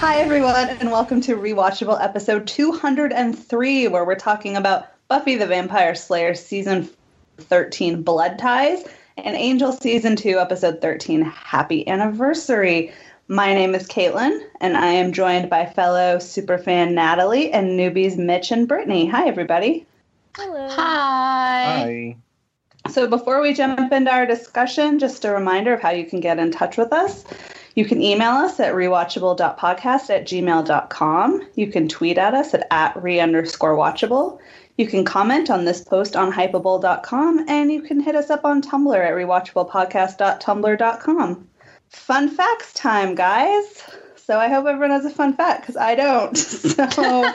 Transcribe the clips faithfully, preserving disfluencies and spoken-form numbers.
Hi, everyone, and welcome to Rewatchable episode two hundred three, where we're talking about Buffy the Vampire Slayer season thirteen, Blood Ties, and Angel season two, episode thirteen, Happy Anniversary. My name is Caitlin, and I am joined by fellow superfan Natalie and newbies Mitch and Brittany. Hi, everybody. Hello. Hi. Hi. So before we jump into our discussion, just a reminder of how you can get in touch with us. You can email us at rewatchable dot podcast at gmail dot com. You can tweet at us at, at re underscore watchable. You can comment on this post on hypable dot com, and you can hit us up on Tumblr at rewatchable podcast dot tumblr dot com. Fun facts time, guys. So I hope everyone has a fun fact, because I don't. So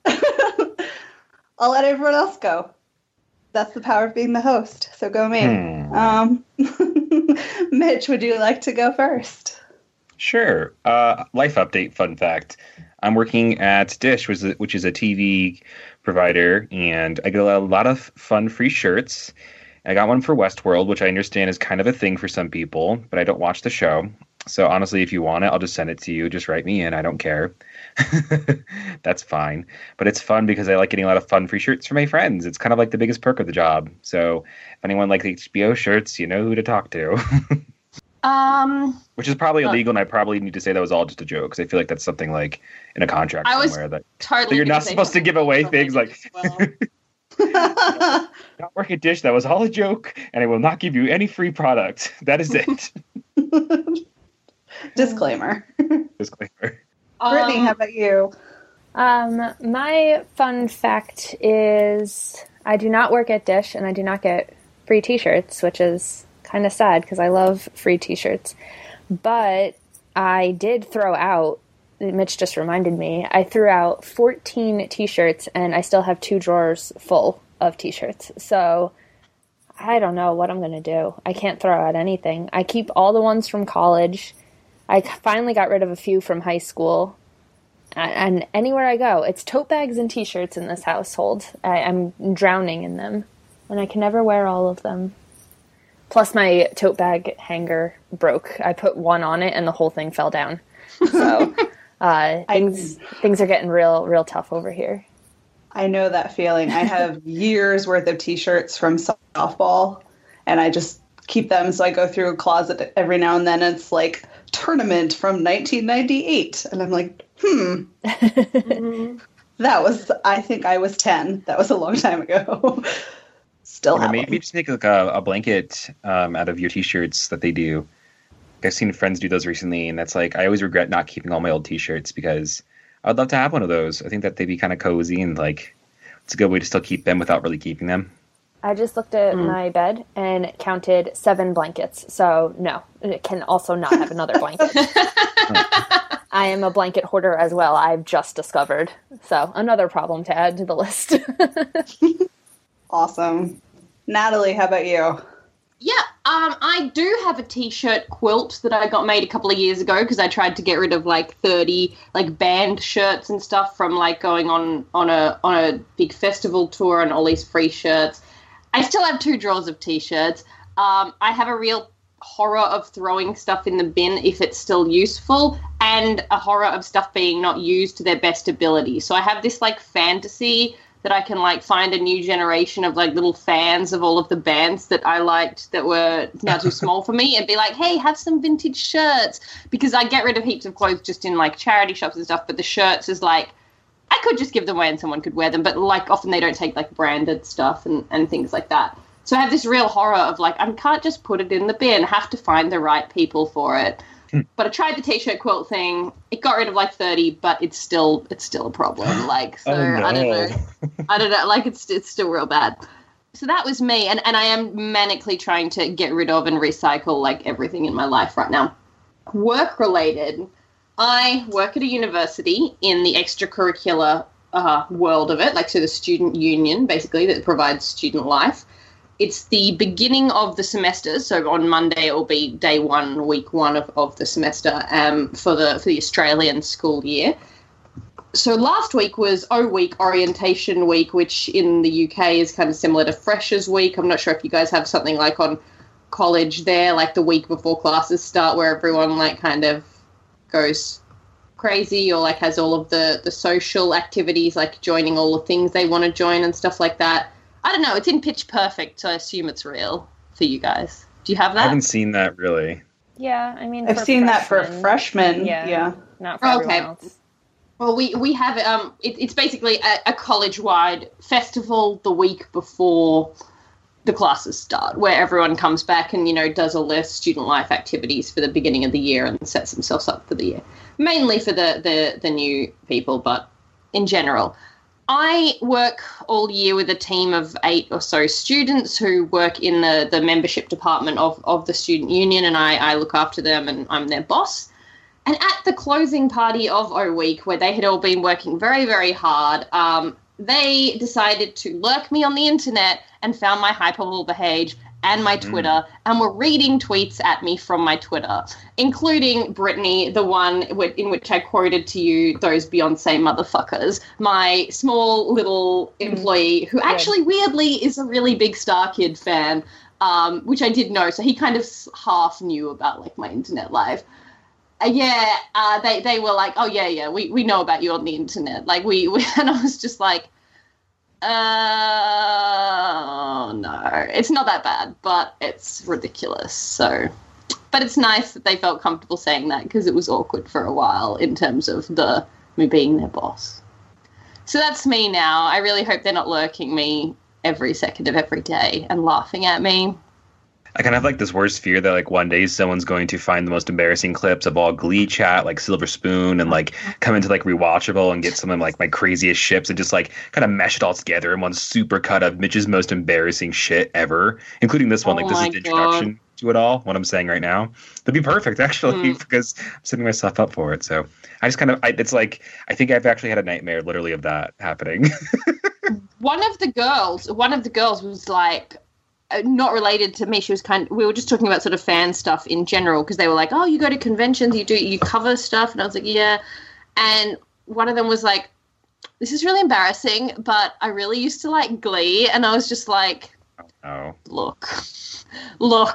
I'll let everyone else go. That's the power of being the host. So go me. Hmm. Um, Mitch, would you like to go first? Sure. Uh, life update fun fact. I'm working at Dish, which is, a, which is a T V provider, and I get a lot of fun free shirts. I got one for Westworld, which I understand is kind of a thing for some people, but I don't watch the show. So honestly, if you want it, I'll just send it to you. Just write me in. I don't care. That's fine. But it's fun because I like getting a lot of fun free shirts for my friends. It's kind of like the biggest perk of the job. So if anyone likes H B O shirts, you know who to talk to. um, Which is probably illegal, and I probably need to say that was all just a joke, because I feel like that's something like in a contract I was somewhere that totally you're not supposed to give away things like well. not work at Dish. That was all a joke, and I will not give you any free product. That is it. Disclaimer. Disclaimer. Um, Brittany, how about you? Um, my fun fact is I do not work at Dish, and I do not get free t-shirts, which is kind of sad because I love free t-shirts. But I did throw out, Mitch just reminded me, I threw out fourteen t-shirts, and I still have two drawers full of t-shirts. So I don't know what I'm going to do. I can't throw out anything. I keep all the ones from college. I finally got rid of a few from high school. And anywhere I go, it's tote bags and t-shirts in this household. I, I'm drowning in them. And I can never wear all of them. Plus my tote bag hanger broke. I put one on it and the whole thing fell down. So uh, things I, things are getting real, real tough over here. I know that feeling. I have years worth of t-shirts from softball, and I just keep them. So I go through a closet every now and then. And it's like tournament from nineteen ninety-eight. And I'm like, hmm. mm-hmm. That was, I think I was ten. That was a long time ago. Still yeah, have maybe them. just make like a, a blanket um, out of your t-shirts that they do. I've seen friends do those recently, and that's like, I always regret not keeping all my old t-shirts because I'd love to have one of those. I think that they'd be kind of cozy, and like it's a good way to still keep them without really keeping them. I just looked at mm. my bed and counted seven blankets. So no, it can also not have another blanket. I am a blanket hoarder as well, I've just discovered. So another problem to add to the list. Awesome. Natalie, how about you? Yeah, um, I do have a t-shirt quilt that I got made a couple of years ago because I tried to get rid of like thirty like band shirts and stuff from like going on, on a on a big festival tour and all these free shirts. I still have two drawers of t-shirts. Um, I have a real horror of throwing stuff in the bin if it's still useful, and a horror of stuff being not used to their best ability. So I have this like fantasy that I can like find a new generation of like little fans of all of the bands that I liked that were now too small for me, and be like, hey, have some vintage shirts, because I get rid of heaps of clothes just in like charity shops and stuff, but the shirts is like, I could just give them away and someone could wear them, but like often they don't take like branded stuff and, and things like that. So I have this real horror of like, I can't just put it in the bin, I have to find the right people for it. But I tried the t-shirt quilt thing. It got rid of like thirty, but it's still it's still a problem. Like, so oh, no. I don't know. I don't know. Like, it's it's still real bad. So that was me, and and I am manically trying to get rid of and recycle like everything in my life right now. Work related. I work at a university in the extracurricular uh, world of it, like so the student union basically that provides student life. It's the beginning of the semester, so on Monday it will be day one, week one of, of the semester um, for the for the Australian school year. So last week was O Week, Orientation Week, which in the U K is kind of similar to Freshers Week. I'm not sure if you guys have something like on college there, like the week before classes start, where everyone like kind of goes crazy, or like has all of the the social activities, like joining all the things they want to join and stuff like that. I don't know. It's in Pitch Perfect, so I assume it's real for you guys. Do you have that? I haven't seen that really. Yeah, I mean, I've seen that for freshmen. Yeah, yeah. Not for okay. everyone else. Well, we we have um, it, it's basically a, a college-wide festival the week before the classes start, where everyone comes back and, you know, does all their student life activities for the beginning of the year and sets themselves up for the year. Mainly for the, the, the new people, but in general. I work all year with a team of eight or so students who work in the, the membership department of, of the student union, and I, I look after them and I'm their boss. And at the closing party of O Week, where they had all been working very, very hard, um, they decided to lurk me on the internet and found my Hypable page and my Twitter mm. and were reading tweets at me from my Twitter, including Brittany, the one in which I quoted to you those Beyonce motherfuckers, my small little employee who actually weirdly is a really big Star Kid fan, um, which I did know. So he kind of half knew about like my internet life. Uh, yeah, uh, they they were like, oh yeah, yeah, we, we know about you on the internet. Like we, we and I was just like, uh, no, it's not that bad, but it's ridiculous. So, but it's nice that they felt comfortable saying that, because it was awkward for a while in terms of the me being their boss. So that's me now. I really hope they're not lurking me every second of every day and laughing at me. I kind of have like this worst fear that like one day someone's going to find the most embarrassing clips of all Glee chat, like Silver Spoon, and like come into like Rewatchable and get some of like my craziest ships and just like kind of mesh it all together in one super cut of Mitch's most embarrassing shit ever, including this one. Oh like this is the introduction God. to it all. What I'm saying right now, that'd be perfect actually, mm. because I'm setting myself up for it. So I just kind of, I, it's like I think I've actually had a nightmare literally of that happening. One of the girls, one of the girls was like. Not related to me. She was kind of, we were just talking about sort of fan stuff in general, because they were like, oh, you go to conventions, you do, you cover stuff. And I was like, yeah. And one of them was like, this is really embarrassing, but I really used to like Glee. And I was just like, oh, look, look,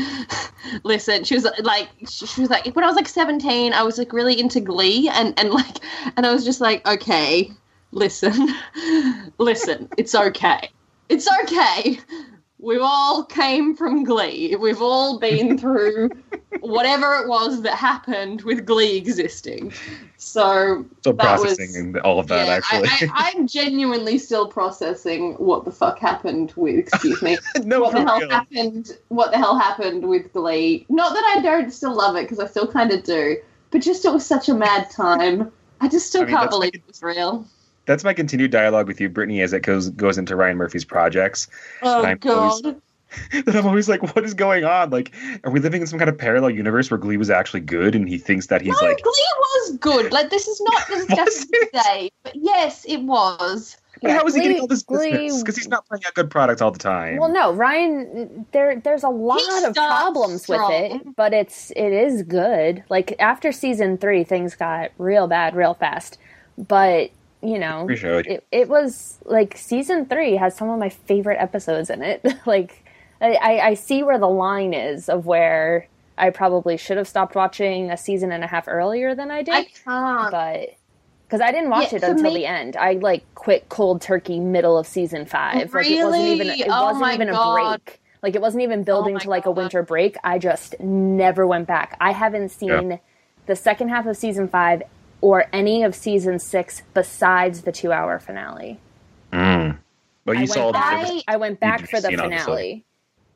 listen. She was like, she was like, when I was like seventeen, I was like really into Glee. And, and like, and I was just like, okay, listen, listen, it's okay. It's okay. We've all came from Glee. We've all been through whatever it was that happened with Glee existing. So, so that processing was, all of that, yeah, actually. I, I, I'm genuinely still processing what the fuck happened with, excuse me, no, what the hell real. happened, what the hell happened with Glee. Not that I don't still love it, because I still kind of do, but just it was such a mad time. I just still I mean, can't believe like, it was real. That's my continued dialogue with you, Brittany, as it goes goes into Ryan Murphy's projects. Oh, I'm God. Always, that I'm always like, what is going on? Like, are we living in some kind of parallel universe where Glee was actually good and he thinks that he's no, like... Glee was good. Like, this is not the discussion today. But yes, it was. Yeah, how is Glee, he getting all this Glee, business? Because he's not putting out good products all the time. Well, no, Ryan, there there's a lot he of problems strong. with it, but it's it is good. Like, after season three, things got real bad real fast. But... You know, it, it was like season three has some of my favorite episodes in it. Like, I, I see where the line is of where I probably should have stopped watching a season and a half earlier than I did. I can't. But, because I didn't watch yeah, it until me, the end. I, like, quit cold turkey middle of season five. Really? Like, it wasn't even, it oh wasn't even God. a break. Like, it wasn't even building oh to, like, God. a winter break. I just never went back. I haven't seen yeah. the second half of season five or any of season six besides the two-hour finale. Mm. Well, you I saw went back, I, I went back for the seen, finale. Obviously.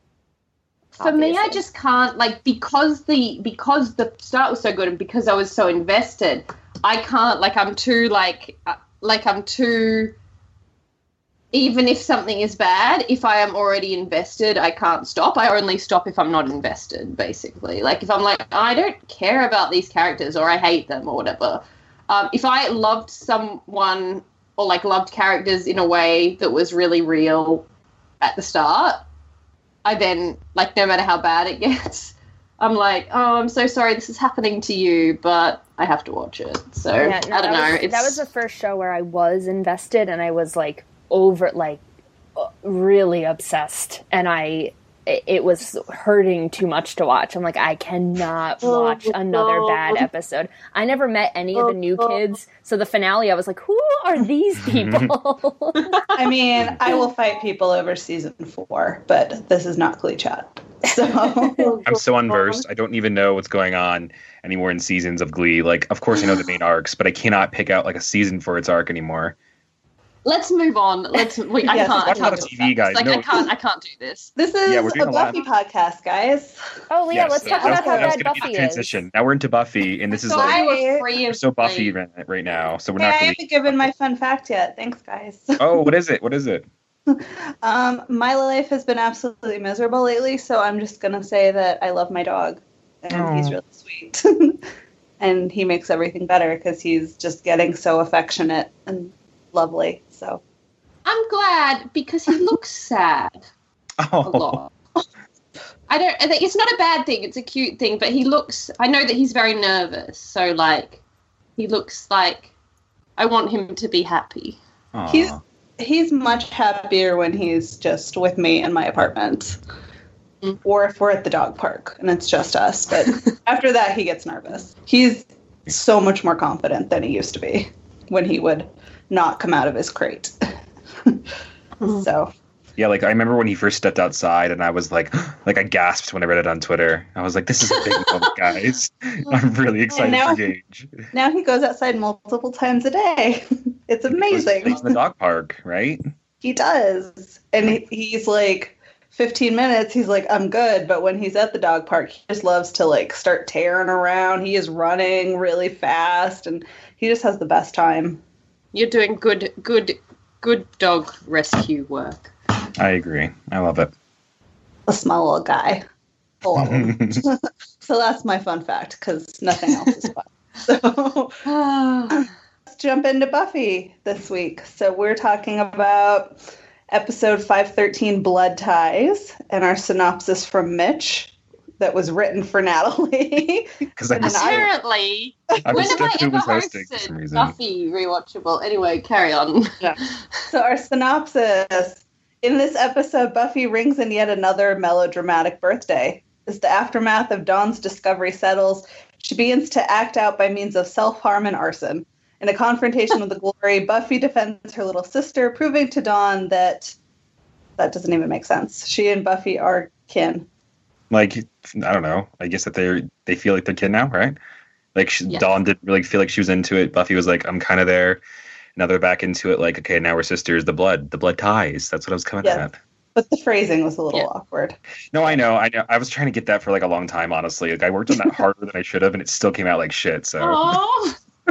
For obviously. me, I just can't, like, because the because the start was so good and because I was so invested, I can't, like, I'm too, like, uh, like, I'm too, even if something is bad, if I am already invested, I can't stop. I only stop if I'm not invested, basically. Like, if I'm like, I don't care about these characters or I hate them or whatever. Um, if I loved someone or, like, loved characters in a way that was really real at the start, I then, like, no matter how bad it gets, I'm like, oh, I'm so sorry this is happening to you, but I have to watch it. So, yeah, no, I don't know. Was, it's... That was the first show where I was invested and I was, like, over, like, really obsessed. And I it, it was hurting too much to watch. I'm like, I cannot watch another bad episode. I never met any of the new kids, so the finale, I was like, who are these people? I mean, I will fight people over season four, but this is not Glee Chat. So I'm so unversed. I don't even know what's going on anymore in seasons of Glee. Like, of course I know the main arcs, but I cannot pick out like a season for its arc anymore. Let's move on. Let's. We, I Yes, can't. I watch a lot can't of do T V, that. guys. It's like No. I can't. I can't do this. this is Yeah, we're doing a a lot. Buffy podcast, guys. Oh, yeah, Yes, let's talk that about was- how that was bad gonna be Buffy the is. transition. Now we're into Buffy, and this is So like we were free we're of so Buffy Glee. right, right now. So we're Hey, not. I Glee. haven't given my fun fact yet. Thanks, guys. Oh, what is it? What is it? Um, my life has been absolutely miserable lately, so I'm just gonna say that I love my dog, and Aw. he's really sweet, and he makes everything better because he's just getting so affectionate and lovely. So I'm glad because he looks sad a Oh, lot. I don't. I think it's not a bad thing. It's a cute thing, but he looks. I know that he's very nervous, so like, he looks like I want him to be happy. aw. he's he's much happier when he's just with me in my apartment, Mm. or if we're at the dog park and it's just us. But after that, he gets nervous. He's so much more confident than he used to be when he would not come out of his crate. So Yeah, like I remember when he first stepped outside, and I was like, like I gasped when I read it on Twitter. I was like, "This is a big moment, guys! I'm really excited now- for Gage." now he goes outside multiple times a day. It's He amazing. goes to the dog park, right? He does. And he, he's like fifteen minutes, he's like, I'm good. But when he's at the dog park, he just loves to like start tearing around. He is running really fast and he just has the best time. You're doing good, good, good dog rescue work. I agree. I love it. A small little guy. I love him. So that's my fun fact because nothing else is fun. So let's jump into Buffy this week. So we're talking about episode five thirteen, Blood Ties, and our synopsis from Mitch that was written for Natalie. Because I And was, I- Apparently, I when was have I stuck who ever was hosting for hosted some reason. Buffy rewatchable? Anyway, carry on. So our synopsis. In this episode, Buffy rings in yet another melodramatic birthday. As the aftermath of Dawn's discovery settles, she begins to act out by means of self-harm and arson. In a confrontation with the Glory, Buffy defends her little sister, proving to Dawn that that doesn't even make sense. She and Buffy are kin. Like, I don't know. I guess that they they feel like they're kin now, right? Like she, Yes. Dawn didn't really feel like she was into it. Buffy was like, I'm kind of there. Now they're back into it. Like, okay, now we're sisters. The blood, the blood ties. That's what I was coming Yes. at. But the phrasing was a little Yeah. awkward. No, I know. I know. I was trying to get that for like a long time. Honestly, like I worked on that harder than I should have, and it still came out like shit. So Oh,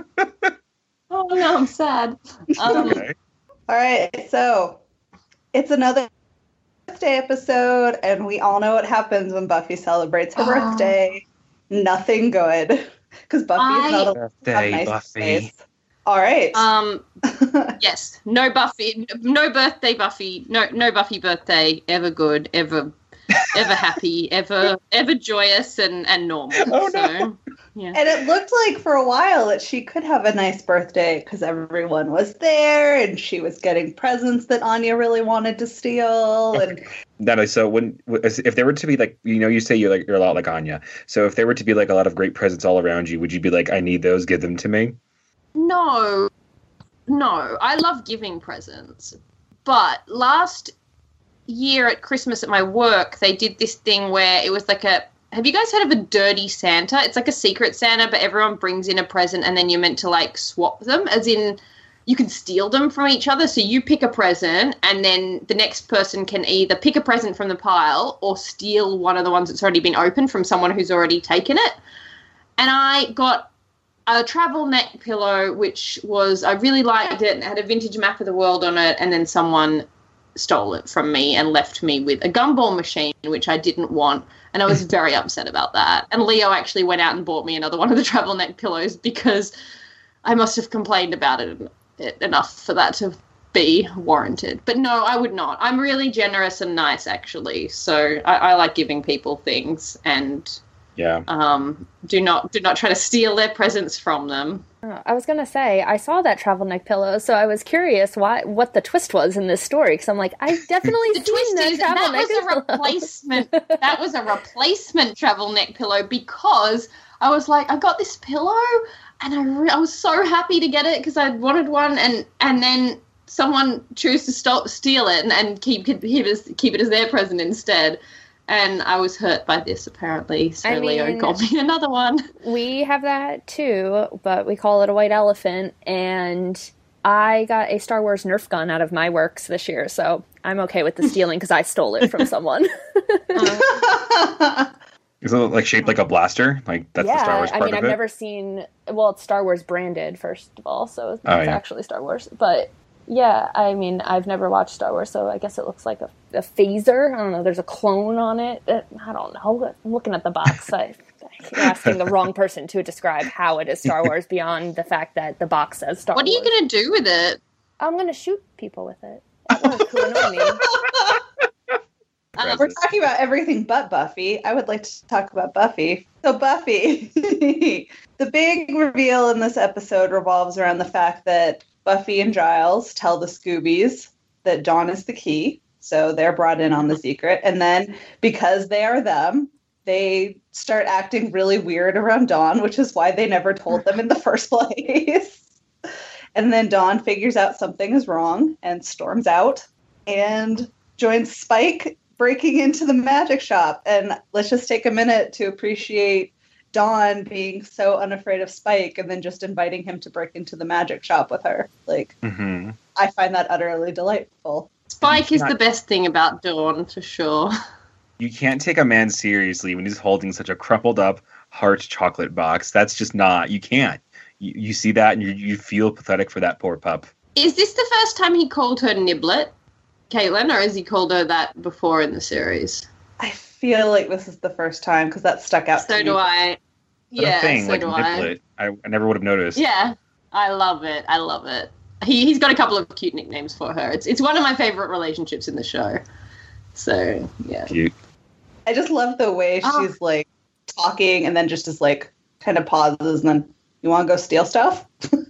oh no, I'm sad. Um, okay. All right, so it's another birthday episode, and we all know what happens when Buffy celebrates her Oh. birthday. Nothing good, because Buffy I- is not allowed to have Birthday, nice Buffy. space. All right. um, yes, no Buffy, no birthday Buffy, no no Buffy birthday, ever good, ever, ever happy, ever ever joyous and and normal. Oh, no. So, yeah. And it looked like for a while that she could have a nice birthday because everyone was there and she was getting presents that Anya really wanted to steal. And Natalie, so when if there were to be like, you know, you say you're like you're a lot like Anya. So if there were to be like a lot of great presents all around you, would you be like, I need those, give them to me? No, no, I love giving presents. But last year at Christmas at my work, they did this thing where it was like a. Have you guys heard of a dirty Santa? It's like a secret Santa, but everyone brings in a present and then you're meant to like swap them, as in you can steal them from each other. So you pick a present and then the next person can either pick a present from the pile or steal one of the ones that's already been opened from someone who's already taken it. And I got a travel neck pillow, which was, I really liked it and it had a vintage map of the world on it, and then someone stole it from me and left me with a gumball machine, which I didn't want, and I was very upset about that. And Leo actually went out and bought me another one of the travel neck pillows because I must have complained about it, it enough for that to be warranted. But no, I would not. I'm really generous and nice, actually, so I, I like giving people things, and Yeah. Um, do not do not try to steal their presents from them. Uh, I was gonna say I saw that travel neck pillow, so I was curious why what the twist was in this story because I'm like I've definitely The seen twist that is travel that neck was a pillow. replacement. That was a replacement travel neck pillow because I was like, I got this pillow and I re- I was so happy to get it because I wanted one, and and then someone chose to stop steal it and, and keep keep it as keep it as their present instead. And I was hurt by this, apparently. So I mean, Leo got me another one. We have that too, but we call it a white elephant. And I got a Star Wars Nerf gun out of my works this year, so I'm okay with the stealing because I stole it from someone. Is it like shaped like a blaster? Like that's yeah, the Star Wars part I mean, of I've it? never seen. Well, it's Star Wars branded, first of all, so it's Oh, yeah. actually Star Wars. But yeah, I mean, I've never watched Star Wars, so I guess it looks like a, a phaser. I don't know. There's a clone on it. Uh, I don't know. I'm looking at the box. I, you're asking the wrong person to describe how it is Star Wars beyond the fact that the box says Star What are Wars. you going to do with it? I'm going to shoot people with it. At work who annoy me. Um, We're talking about everything but Buffy. I would like to talk about Buffy. So Buffy, the big reveal in this episode revolves around the fact that Buffy and Giles tell the Scoobies that Dawn is the key. So they're brought in on the secret. And then because they are them, they start acting really weird around Dawn, which is why they never told them in the first place. And then Dawn figures out something is wrong and storms out and joins Spike breaking into the magic shop. And let's just take a minute to appreciate Dawn being so unafraid of Spike and then just inviting him to break into the magic shop with her. Like, Mm-hmm. I find that utterly delightful. Spike is Not- the best thing about Dawn, for sure. You can't take a man seriously when he's holding such a crumpled up heart chocolate box. That's just not. You can't. You, you see that and you, you feel pathetic for that poor pup. Is this the first time he called her Niblet, Caitlin, or has he called her that before in the series? I feel like this is the first time because that stuck out So to me. do I. What a Yeah, thing, so like do I. Niblet. I, I never would have noticed. Yeah, I love it. I love it. He, he's got a couple of cute nicknames for her. It's it's one of my favorite relationships in the show. So, yeah. Cute. I just love the way Oh. she's like talking and then just is like kind of pauses and then, you want to go steal stuff?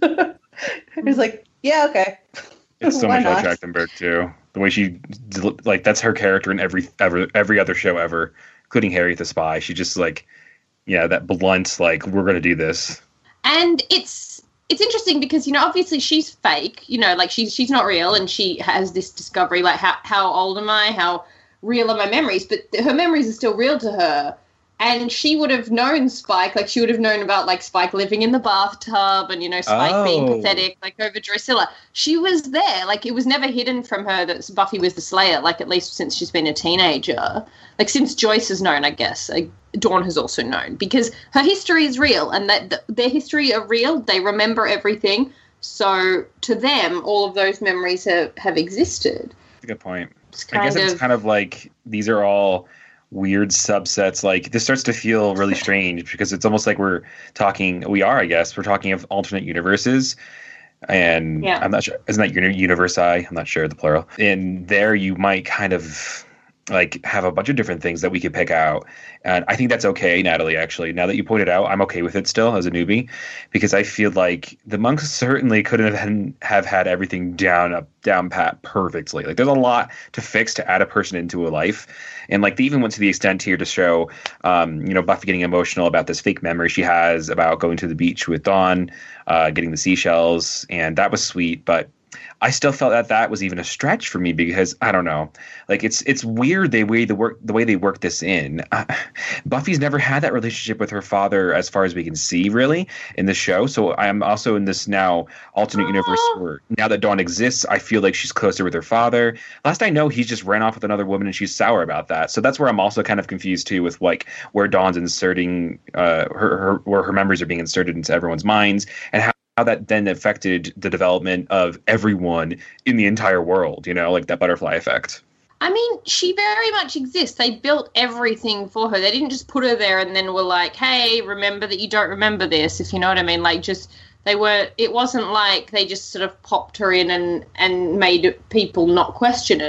He's like, yeah, okay. It's so Why much like not? Trachtenberg too. The way she, like, that's her character in every ever every other show ever, including Harriet the Spy. She just like, yeah, that blunt, like, we're gonna do this. And it's it's interesting because, you know, obviously she's fake, you know, like she's she's not real, and she has this discovery, like how how old am I? How real are my memories? But her memories are still real to her. And she would have known Spike, like she would have known about like Spike living in the bathtub and, you know, Spike being Oh. pathetic, like over Drusilla. She was there. Like it was never hidden from her that Buffy was the Slayer, like at least since she's been a teenager. Like since Joyce has known, I guess. Like, Dawn has also known because her history is real, and that th- their history are real. They remember everything. So to them, all of those memories have, have existed. That's a good point. It's I kind guess it's of kind of like these are all weird subsets. Like this starts to feel really strange because it's almost like we're talking. We are, I guess, we're talking of alternate universes. And Yeah. I'm not sure. Isn't that uni- universi? I'm not sure the plural. And there you might kind of like have a bunch of different things that we could pick out. And I think that's okay, Natalie, actually. Now that you pointed out, I'm okay with it still as a newbie because I feel like the monks certainly couldn't have, have had everything down up down pat perfectly. Like there's a lot to fix to add a person into a life. And like they even went to the extent here to show, um, you know, Buffy getting emotional about this fake memory she has about going to the beach with Dawn, uh, getting the seashells. And that was sweet. But I still felt that that was even a stretch for me because I don't know, like it's it's weird the way the work the way they work this in. Uh, Buffy's never had that relationship with her father, as far as we can see, really in the show. So I'm also in this now alternate universe where now that Dawn exists, I feel like she's closer with her father. Last I know, he's just ran off with another woman, and she's sour about that. So that's where I'm also kind of confused too, with like where Dawn's inserting uh, her, her where her memories are being inserted into everyone's minds, and how. how that then affected the development of everyone in the entire world, you know, like that butterfly effect. I mean, she very much exists. They built everything for her. They didn't just put her there and then were like, hey, remember that you don't remember this, if you know what I mean. Like, just, they were, it wasn't like they just sort of popped her in and, and made people not question it.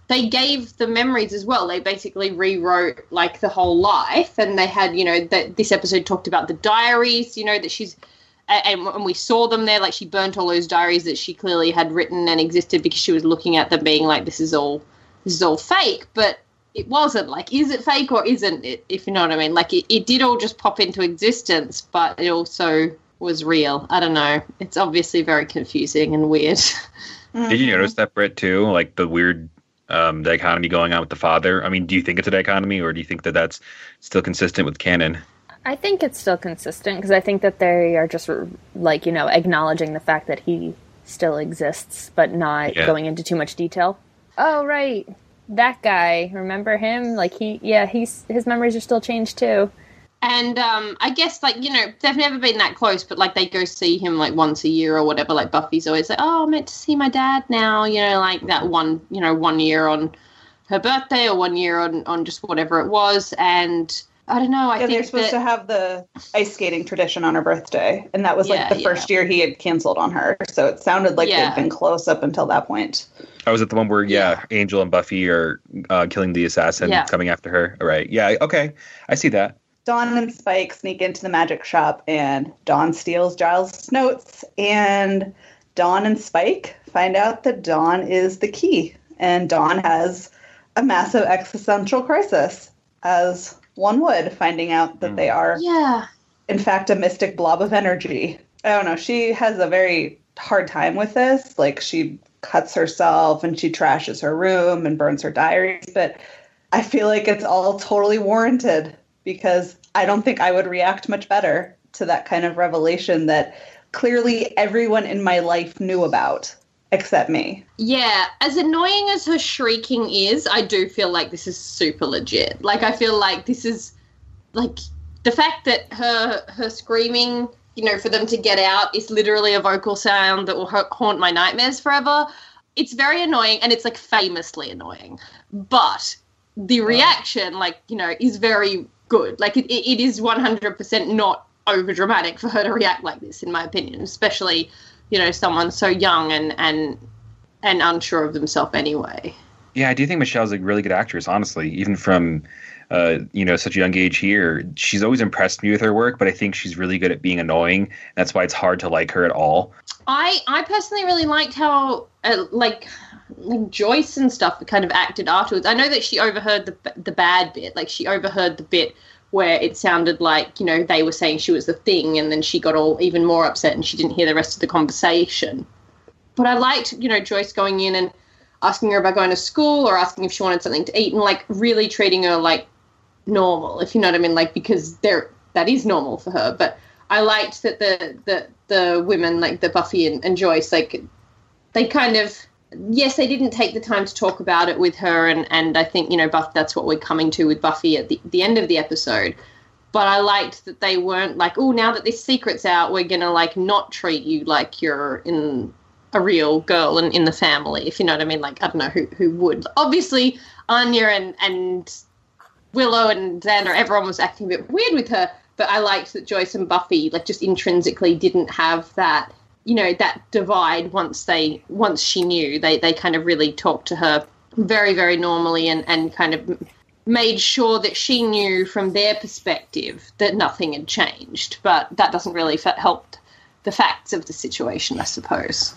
they gave the memories as well. They basically rewrote like the whole life, and they had, you know, that this episode talked about the diaries, you know, that she's, and, and we saw them there, like she burnt all those diaries that she clearly had written and existed because she was looking at them being like, this is all, this is all fake, but it wasn't. Like, is it fake or isn't it, if you know what I mean? Like, it, it did all just pop into existence, but it also was real. I don't know. It's obviously very confusing and weird. Mm-hmm. Did you notice that, Britt, too? Like, the weird um, dichotomy going on with the father? I mean, do you think it's a dichotomy, or do you think that that's still consistent with canon? I think it's still consistent, because I think that they are just, like, you know, acknowledging the fact that he still exists, but not yeah. going into too much detail. Oh, right. That guy, remember him? Like, he, yeah, he's his memories are still changed, too. And um, I guess, like, you know, they've never been that close, but, like, they go see him, like, once a year or whatever. Like, Buffy's always like, oh, I'm meant to see my dad now, you know, like that one, you know, one year on her birthday or one year on, on just whatever it was. And I don't know, I yeah, think they're supposed that, to have the ice skating tradition on her birthday. And that was, like, yeah, the yeah. first year he had canceled on her. So it sounded like Yeah. they'd been close up until that point. Oh, is it the one where, yeah, yeah. Angel and Buffy are uh, killing the assassin Yeah. coming after her? All right. Yeah, okay. I see that. Dawn and Spike sneak into the magic shop, and Dawn steals Giles' notes, and Dawn and Spike find out that Dawn is the key, and Dawn has a massive existential crisis, as one would, finding out that mm. they are, yeah. in fact, a mystic blob of energy. I don't know, she has a very hard time with this. Like, she cuts herself, and she trashes her room, and burns her diaries, but I feel like it's all totally warranted, because I don't think I would react much better to that kind of revelation that clearly everyone in my life knew about, except me. Yeah, as annoying as her shrieking is, I do feel like this is super legit. Like, I feel like this is, like, the fact that her her screaming, you know, for them to get out is literally a vocal sound that will ha- haunt my nightmares forever. It's very annoying, and it's, like, famously annoying. But the reaction, like, you know, is very good. Like, it, it is one hundred percent not over dramatic for her to react like this, in my opinion, especially, you know, someone so young and and and unsure of themselves anyway. Yeah, I do think Michelle's a really good actress, honestly, even from uh, you know, such a young age here. She's always impressed me with her work, but I think she's really good at being annoying. That's why it's hard to like her at all. I I personally really liked how uh, like like Joyce and stuff kind of acted afterwards. I know that she overheard the the bad bit, like she overheard the bit where it sounded like, you know, they were saying she was the thing, and then she got all even more upset and she didn't hear the rest of the conversation. But I liked, you know, Joyce going in and asking her about going to school, or asking if she wanted something to eat, and like really treating her like normal, if you know what I mean, like, because there that is normal for her. But I liked that the the the women, like the Buffy and, and Joyce, like they kind of, yes, they didn't take the time to talk about it with her, and, and I think, you know, Buff, that's what we're coming to with Buffy at the, the end of the episode. But I liked that they weren't like, oh, now that this secret's out, we're going to, like, not treat you like you're in a real girl in, in the family, if you know what I mean. Like, I don't know who, who would. Obviously, Anya and, and Willow and Xander, everyone was acting a bit weird with her, but I liked that Joyce and Buffy, like, just intrinsically didn't have that, you know, that divide once they, once she knew. They they kind of really talked to her very, very normally, and, and kind of made sure that she knew from their perspective that nothing had changed. But that doesn't really f- help the facts of the situation, I suppose.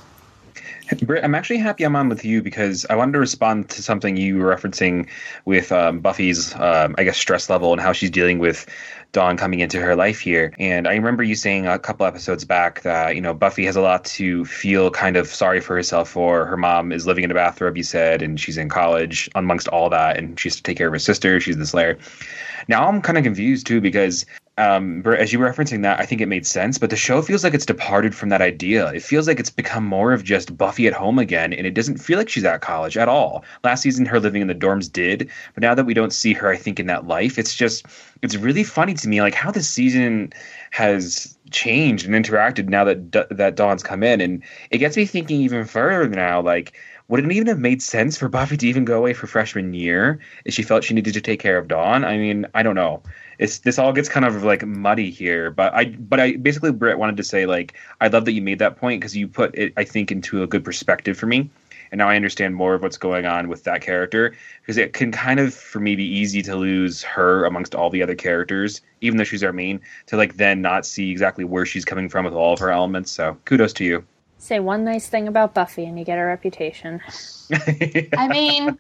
Britt, I'm actually happy I'm on with you, because I wanted to respond to something you were referencing with um, Buffy's, um, I guess, stress level and how she's dealing with Dawn coming into her life here. And I remember you saying a couple episodes back that, you know, Buffy has a lot to feel kind of sorry for herself for. Her mom is living in a bathrobe, you said, and she's in college amongst all that, and she has to take care of her sister. She's the Slayer. Now I'm kind of confused, too, because um, as you were referencing that, I think it made sense, but the show feels like it's departed from that idea. It feels like it's become more of just Buffy at home again, and it doesn't feel like she's at college at all. Last season, her living in the dorms did, but now that we don't see her, I think, in that life, it's just, it's really funny to me, like, how this season has changed and interacted now that D- that Dawn's come in, and it gets me thinking even further now, like, would it even have made sense for Buffy to even go away for freshman year if she felt she needed to take care of Dawn? I mean, I don't know. It's this all gets kind of like muddy here, but I but I basically, Britt, wanted to say, like, I love that you made that point, because you put it, I think, into a good perspective for me. and now I understand more of what's going on with that character, because it can kind of, for me, be easy to lose her amongst all the other characters, even though she's our main, to like then not see exactly where she's coming from with all of her elements. So kudos to you. Say one nice thing about Buffy and you get a reputation. I mean,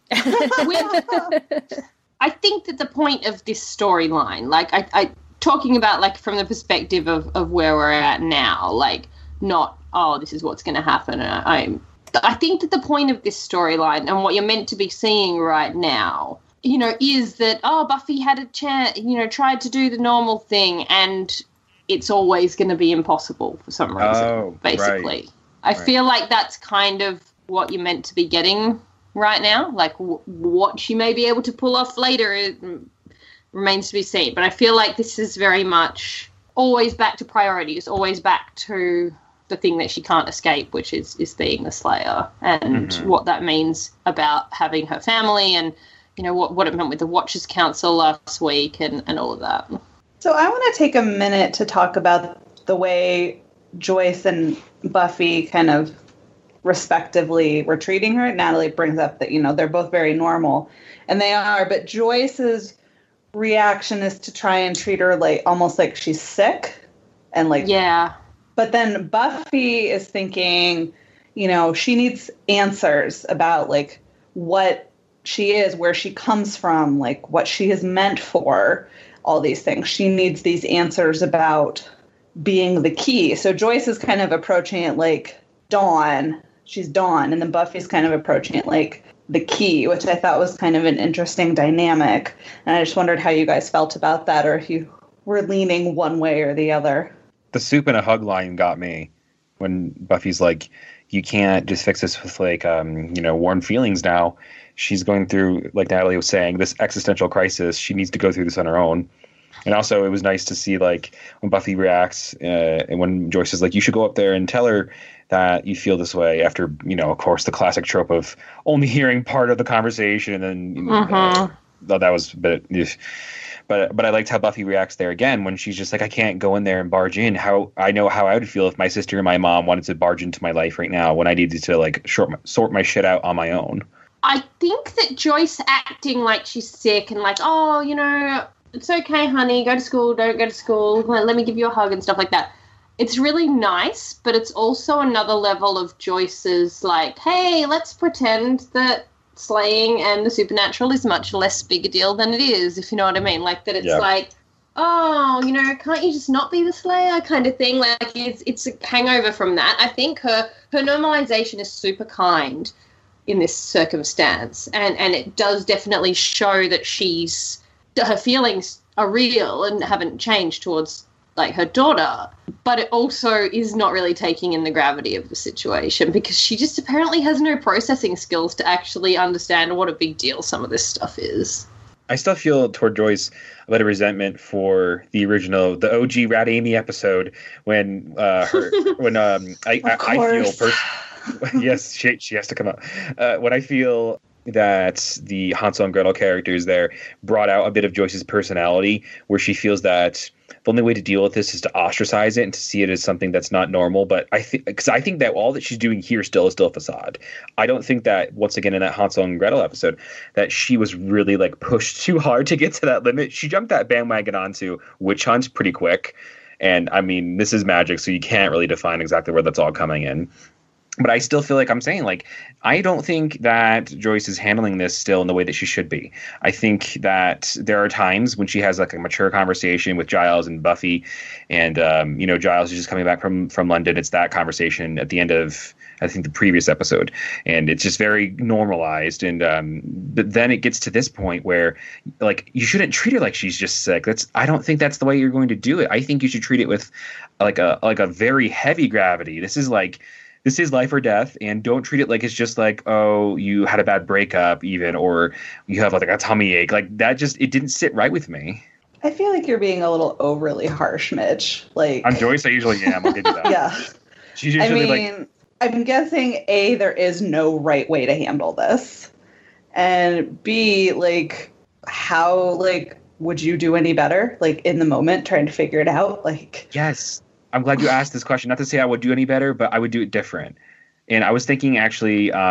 with, I think that the point of this storyline, like I, I talking about like from the perspective of, of where we're at now, like not, oh, this is what's going to happen. I, I'm, I think that the point of this storyline and what you're meant to be seeing right now, you know, is that, oh, Buffy had a chance, you know, tried to do the normal thing and it's always going to be impossible for some reason, oh, basically. Right. I right. feel like that's kind of what you're meant to be getting right now. Like w- what she may be able to pull off later it remains to be seen. But I feel like this is very much always back to priorities, always back to the thing that she can't escape, which is, is being the Slayer, and mm-hmm. what that means about having her family, and, you know, what, what it meant with the Watchers Council last week, and, and all of that. So I want to take a minute to talk about the way Joyce and Buffy kind of respectively were treating her. Natalie brings up that, you know, they're both very normal, and they are, but Joyce's reaction is to try and treat her like almost like she's sick, and like, yeah. But then Buffy is thinking, you know, she needs answers about like what she is, where she comes from, like what she is meant for, all these things. She needs these answers about being the key. So Joyce is kind of approaching it like Dawn. She's Dawn. And then Buffy's kind of approaching it like the key, which I thought was kind of an interesting dynamic. And I just wondered how you guys felt about that, or if you were leaning one way or the other. The soup and a hug line got me when Buffy's like, you can't just fix this with like, um, you know, warm feelings now. She's going through, like Natalie was saying, this existential crisis. She needs to go through this on her own. And also it was nice to see like when Buffy reacts uh, and when Joyce is like, you should go up there and tell her that you feel this way, after, you know, of course, the classic trope of only hearing part of the conversation. And then mm-hmm. uh, that was a bit... Ugh. But but I liked how Buffy reacts there again when she's just like, I can't go in there and barge in. How I know how I would feel if my sister and my mom wanted to barge into my life right now when I needed to like short my, sort my shit out on my own. I think that Joyce acting like she's sick and like, oh, you know, it's okay, honey, go to school, don't go to school, let, let me give you a hug and stuff like that. It's really nice, but it's also another level of Joyce's like, hey, let's pretend that slaying and the supernatural is much less big a deal than it is, if you know what I mean. Like that it's yeah. like, oh, you know, can't you just not be the Slayer kind of thing? Like it's it's a hangover from that. I think her her normalization is super kind in this circumstance, and and it does definitely show that she's her feelings are real and haven't changed towards like her daughter, but it also is not really taking in the gravity of the situation, because she just apparently has no processing skills to actually understand what a big deal some of this stuff is. I still feel toward Joyce a bit of resentment for the original, the O G Rat Amy episode when uh, her, when um, I, I, I feel pers- yes, she she has to come out. Uh, when I feel that the Hansel and Gretel characters there brought out a bit of Joyce's personality, where she feels that the only way to deal with this is to ostracize it and to see it as something that's not normal. But I think, because I think that all that she's doing here still is still a facade. I don't think that, once again, in that Hansel and Gretel episode, that she was really like pushed too hard to get to that limit. She jumped that bandwagon onto witch hunts pretty quick. And I mean, this is magic, so you can't really define exactly where that's all coming in. But I still feel like I'm saying, like, I don't think that Joyce is handling this still in the way that she should be. I think that there are times when she has like a mature conversation with Giles and Buffy, and um, you know, Giles is just coming back from from London. It's that conversation at the end of, I think, the previous episode, and it's just very normalized. And um, but then it gets to this point where, like, you shouldn't treat her like she's just sick. That's I don't think that's the way you're going to do it. I think you should treat it with like a like a very heavy gravity. This is like. This is life or death, and don't treat it like it's just like, oh, you had a bad breakup even, or you have like a tummy ache. Like that just, it didn't sit right with me. I feel like you're being a little overly harsh, Mitch. Like I'm Joyce, I usually am. I'll give you that. Yeah. She's usually I mean, like, I'm guessing A, there is no right way to handle this. And B, like, how, like, would you do any better? Like in the moment, trying to figure it out? Like, yes. I'm glad you asked this question. Not to say I would do any better, but I would do it different. And I was thinking actually, um,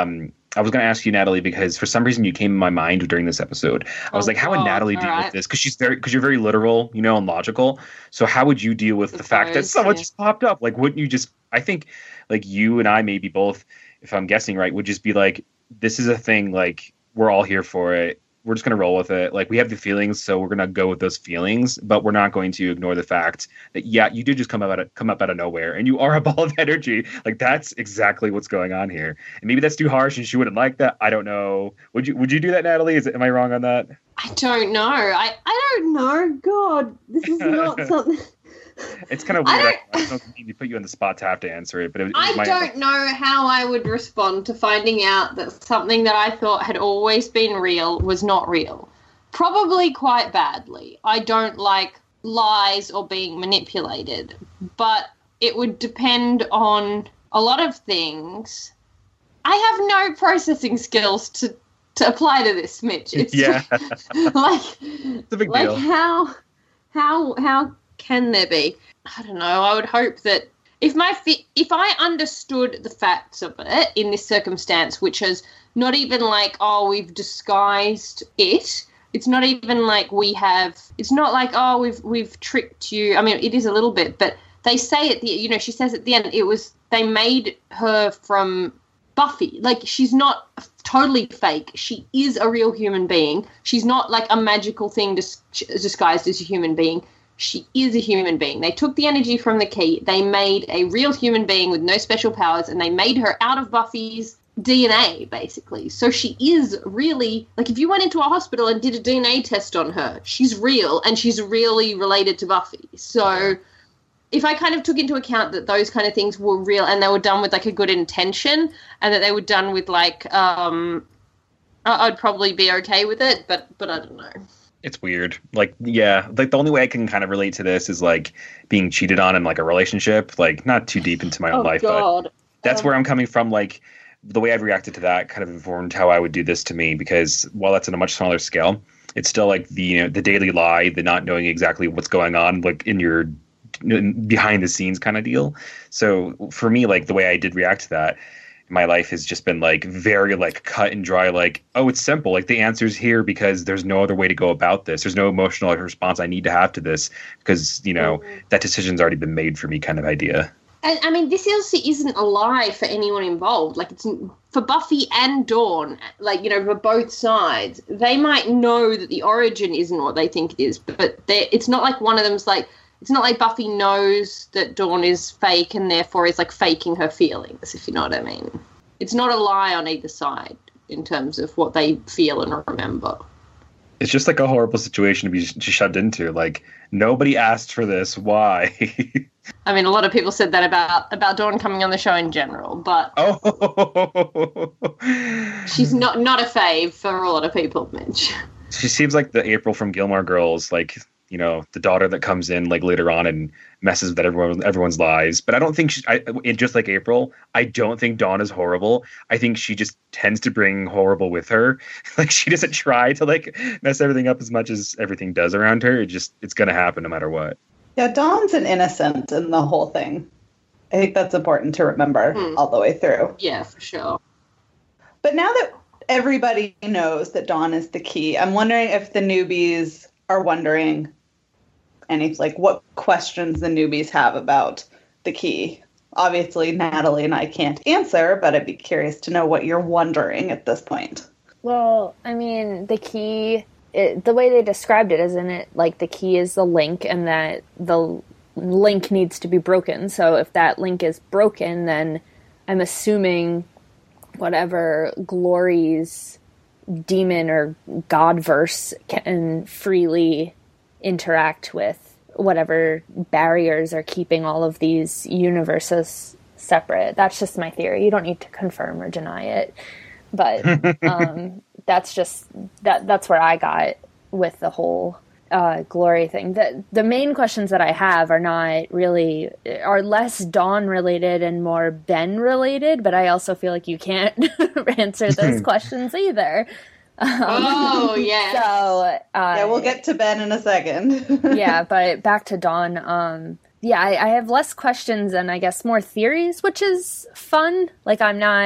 I was going to ask you, Natalie, because for some reason you came in my mind during this episode. I was Oh, like, how would God. Natalie All deal right. with this? Because she's very, because you're very literal, you know, and logical. So how would you deal with the fact that Suppose, someone yeah. just popped up? Like, wouldn't you just? I think, like you and I, maybe both, if I'm guessing right, would just be like, this is a thing. Like, we're all here for it. We're just going to roll with it. Like, we have the feelings, so we're going to go with those feelings, but we're not going to ignore the fact that, yeah, you did just come up out of, come up out of nowhere, and you are a ball of energy. Like, that's exactly what's going on here. And maybe that's too harsh, and she wouldn't like that. I don't know. Would you Would you do that, Natalie? Is Am I wrong on that? I don't know. I, I don't know. God, this is not something. It's kind of I weird. I don't- don't, I don't mean to put you on the spot to have to answer it, but it, it I might, don't know how I would respond to finding out that something that I thought had always been real was not real. Probably quite badly. I don't like lies or being manipulated, but it would depend on a lot of things. I have no processing skills to, to apply to this, Mitch. It's Yeah, like it's a big like deal. how how how can there be? I don't know. I would hope that if my fi- if I understood the facts of it in this circumstance, which is not even like, oh, we've disguised it. It's not even like we have. It's not like, oh, we've we've tricked you. I mean, it is a little bit, but they say at the you know she says at the end it was they made her from Buffy. Like, she's not totally fake. She is a real human being. She's not like a magical thing dis- disguised as a human being. She is a human being. They took the energy from the key. They made a real human being with no special powers, and they made her out of Buffy's D N A, basically. So she is really, like, if you went into a hospital and did a D N A test on her, she's real, and she's really related to Buffy. So if I kind of took into account that those kind of things were real and they were done with, like, a good intention, and that they were done with, like, um, I- I'd probably be okay with it, but but I don't know. It's weird. Like, yeah, like the only way I can kind of relate to this is like being cheated on in like a relationship. Like, not too deep into my own Oh, life, God. but that's Um, where I'm coming from. Like, the way I've reacted to that kind of informed how I would do this to me, because while that's on a much smaller scale, it's still like the you know, the daily lie, the not knowing exactly what's going on, like in your behind the scenes kind of deal. So for me, like the way I did react to that, my life has just been like very like cut and dry, like, oh, it's simple, like the answer's here because there's no other way to go about this, there's no emotional response I need to have to this because you know Mm. that decision's already been made for me kind of idea. And, I mean, this also isn't a lie for anyone involved. Like, it's for Buffy and Dawn, like, you know, for both sides. They might know that the origin isn't what they think it is, but it's not like one of them's like, it's not like Buffy knows that Dawn is fake and therefore is, like, faking her feelings, if you know what I mean. It's not a lie on either side in terms of what they feel and remember. It's just like a horrible situation to be sh- shoved into. Like, nobody asked for this. Why? I mean, a lot of people said that about, about Dawn coming on the show in general, but Oh, she's not, not a fave for a lot of people, Mitch. she seems like the April from Gilmore Girls, like, you know, the daughter that comes in like later on and messes with everyone, everyone's lives. But I don't think she, I, it, just like April, I don't think Dawn is horrible. I think she just tends to bring horrible with her. Like, she doesn't try to like mess everything up as much as everything does around her. It just, it's going to happen no matter what. Yeah, Dawn's an innocent in the whole thing. I think that's important to remember Hmm. all the way through. Yeah, for sure. But now that everybody knows that Dawn is the key, I'm wondering if the newbies are wondering any, like, what questions the newbies have about the key. Obviously, Natalie and I can't answer, but I'd be curious to know what you're wondering at this point. Well, I mean, the key, it, the way they described it, isn't it like the key is the link and that the link needs to be broken. So if that link is broken, then I'm assuming whatever Glory's demon or godverse can freely interact with whatever barriers are keeping all of these universes separate. That's just my theory. You don't need to confirm or deny it. But um, that's just that. That's where I got with the whole uh, Glory thing. The the main questions that I have are not really are less Dawn related and more Ben related. But I also feel like you can't answer those questions either. Um, Oh, yes. So uh, Yeah, we'll get to Ben in a second. yeah, but back to Dawn. Um, yeah, I, I have less questions and I guess more theories, which is fun. Like, I'm not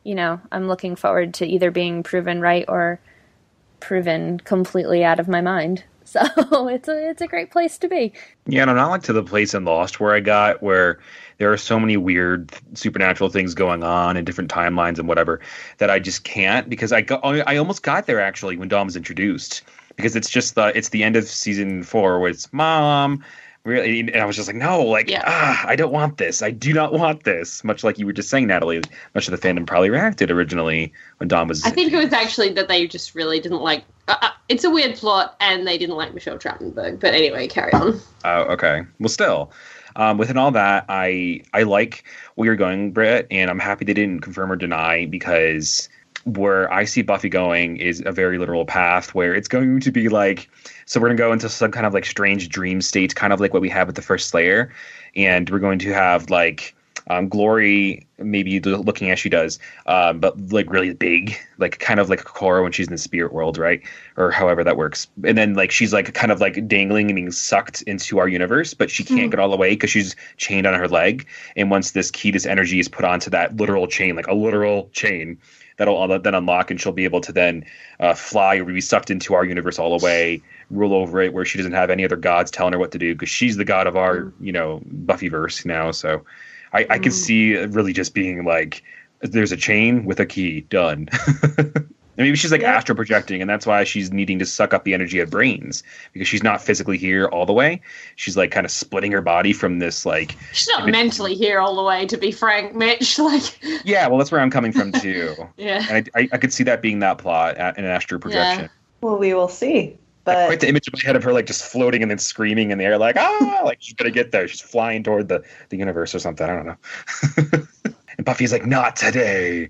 you know, I'm looking forward to either being proven right or proven completely out of my mind. So it's a it's a great place to be. Yeah, and I'm not like to the place in Lost where I got where there are so many weird supernatural things going on in different timelines and whatever that I just can't, because I got, I almost got there actually when Dom was introduced, because it's just the it's the end of season four where it's Mom. Really, and I was just like, no, like, yeah. ah, I don't want this. I do not want this. Much like you were just saying, Natalie, much of the fandom probably reacted originally when Dom was. I think it was actually that they just really didn't like. Uh, uh, it's a weird plot, and they didn't like Michelle Trachtenberg. But anyway, carry on. Oh, okay. Well, still, um, within all that, I I like where you're going, Britt, and I'm happy they didn't confirm or deny, because where I see Buffy going is a very literal path where it's going to be like, so we're going to go into some kind of like strange dream state, kind of like what we have with the first Slayer. And we're going to have like um, Glory maybe looking as she does, um, but like really big, like kind of like Korra when she's in the spirit world, right? Or however that works. And then like she's like kind of like dangling and being sucked into our universe, but she can't mm. get all the way because she's chained on her leg. And once this key, this energy is put onto that literal chain, like a literal chain, that'll then unlock, and she'll be able to then uh, fly or be sucked into our universe all the way, rule over it, where she doesn't have any other gods telling her what to do, because she's the god of our, you know, Buffyverse now. So I, I can see it really just being like, there's a chain with a key, done. And maybe she's like yeah. astral projecting, and that's why she's needing to suck up the energy of brains, because she's not physically here all the way. She's like kind of splitting her body from this like. She's not image- mentally here all the way, to be frank, Mitch. Like. Yeah, well, that's where I'm coming from too. Yeah, and I, I, I could see that being that plot in an astral projection. Yeah. Well, we will see. But like, quite the image in my head of her like just floating and then screaming in the air, like ah, like she's gonna get there. She's flying toward the the universe or something. I don't know. And Buffy's like, not today.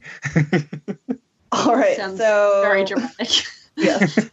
All right, Sounds so very dramatic. Yes.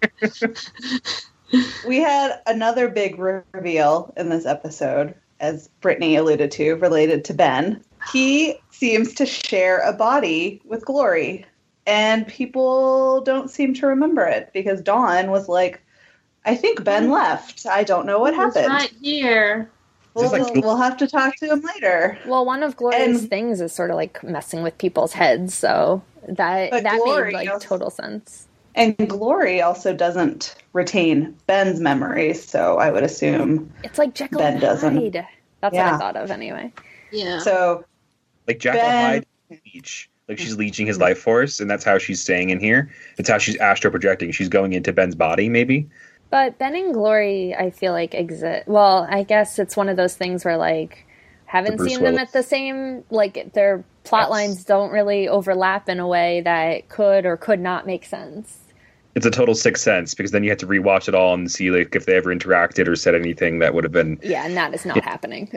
We had another big reveal in this episode, as Brittany alluded to, related to Ben. He seems to share a body with Glory, and people don't seem to remember it, because Dawn was like, I think Ben left. I don't know what happened. It's right here. We'll, like, we'll have to talk to him later. Well, one of Glory's and, things is sort of like messing with people's heads, so that that Glory made like also, total sense. And Glory also doesn't retain Ben's memories, so I would assume it's like Jekyll Ben and doesn't. Hyde. That's yeah. what I thought of anyway. Yeah. So like Jekyll and Hyde leech. Like she's leeching his life force, and that's how she's staying in here. It's how she's astral projecting. She's going into Ben's body, maybe. But Ben and Glory, I feel like exist. Well, I guess it's one of those things where like haven't seen them at the same, like their plot yes. lines don't really overlap in a way that could or could not make sense. It's a total sixth sense, because then you have to rewatch it all and see like if they ever interacted or said anything that would have been. Yeah, and that is not happening.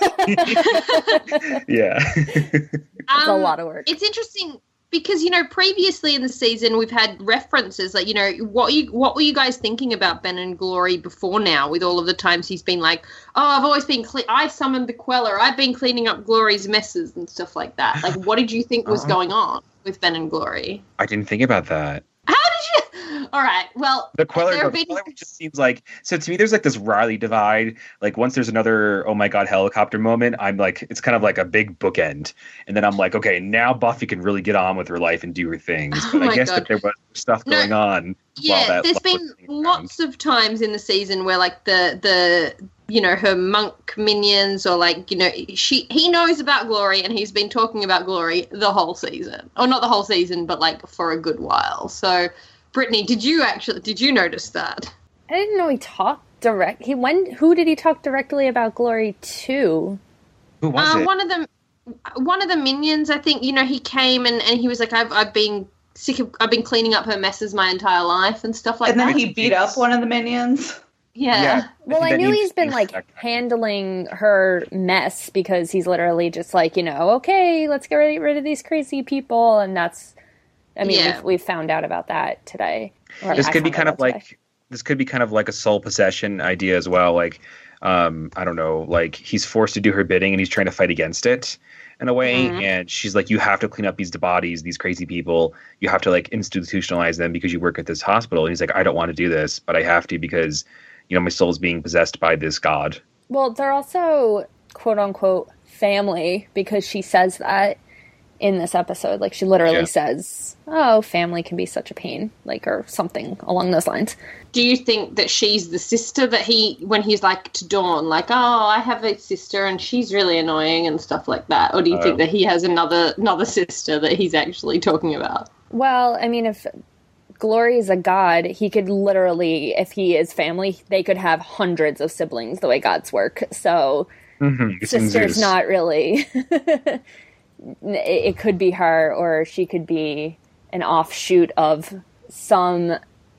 Yeah, it's um, a lot of work. It's interesting. Because, you know, previously in the season, we've had references, like, you know, what you what were you guys thinking about Ben and Glory before now, with all of the times he's been like, oh, I've always been, cle- I summoned the Queller, I've been cleaning up Glory's messes and stuff like that. Like, what did you think was uh-huh. going on with Ben and Glory? I didn't think about that. How did you? All right, well, the Queller, the been... Queller just seems like, so to me there's like this Riley divide. Like once there's another oh my god helicopter moment, I'm like, it's kind of like a big bookend, and then I'm like, okay, now Buffy can really get on with her life and do her things. But oh I guess god. that there was stuff no, going on. Yeah, while that there's been lots around. of times in the season where like the the you know, her monk minions, or like, you know, she he knows about Glory, and he's been talking about Glory the whole season, or not the whole season, but like for a good while. So Brittany, did you actually did you notice that? I didn't know he talked direct. He when who did he talk directly about Glory to? Who was uh, it? One of them, one of the minions. I think, you know, he came and, and he was like, I've I've been sick of I've been cleaning up her messes my entire life and stuff like and that. And then he beat up one of the minions. Yeah. yeah. Well, I, I knew he's been like handling her mess, because he's literally just like, you know, okay, let's get rid of these crazy people, and that's. I mean, yeah. we've, we've found out about that today. Or this I could be kind of like today. this could be kind of like a soul possession idea as well. Like, um, I don't know, like he's forced to do her bidding, and he's trying to fight against it in a way. Mm-hmm. And she's like, you have to clean up these bodies, these crazy people. You have to like institutionalize them because you work at this hospital. And he's like, I don't want to do this, but I have to because, you know, my soul's being possessed by this god. Well, they're also quote unquote family, because she says that. in this episode. Like, she literally Yeah. says, oh, family can be such a pain, like, or something along those lines. Do you think that she's the sister that he, when he's like to Dawn, like, oh, I have a sister and she's really annoying and stuff like that? Or do you Uh, think that he has another another sister that he's actually talking about? Well, I mean, if Glory is a god, he could literally, if he is family, they could have hundreds of siblings the way gods work. So, Mm-hmm. sister's not really... it, it could be her, or she could be an offshoot of some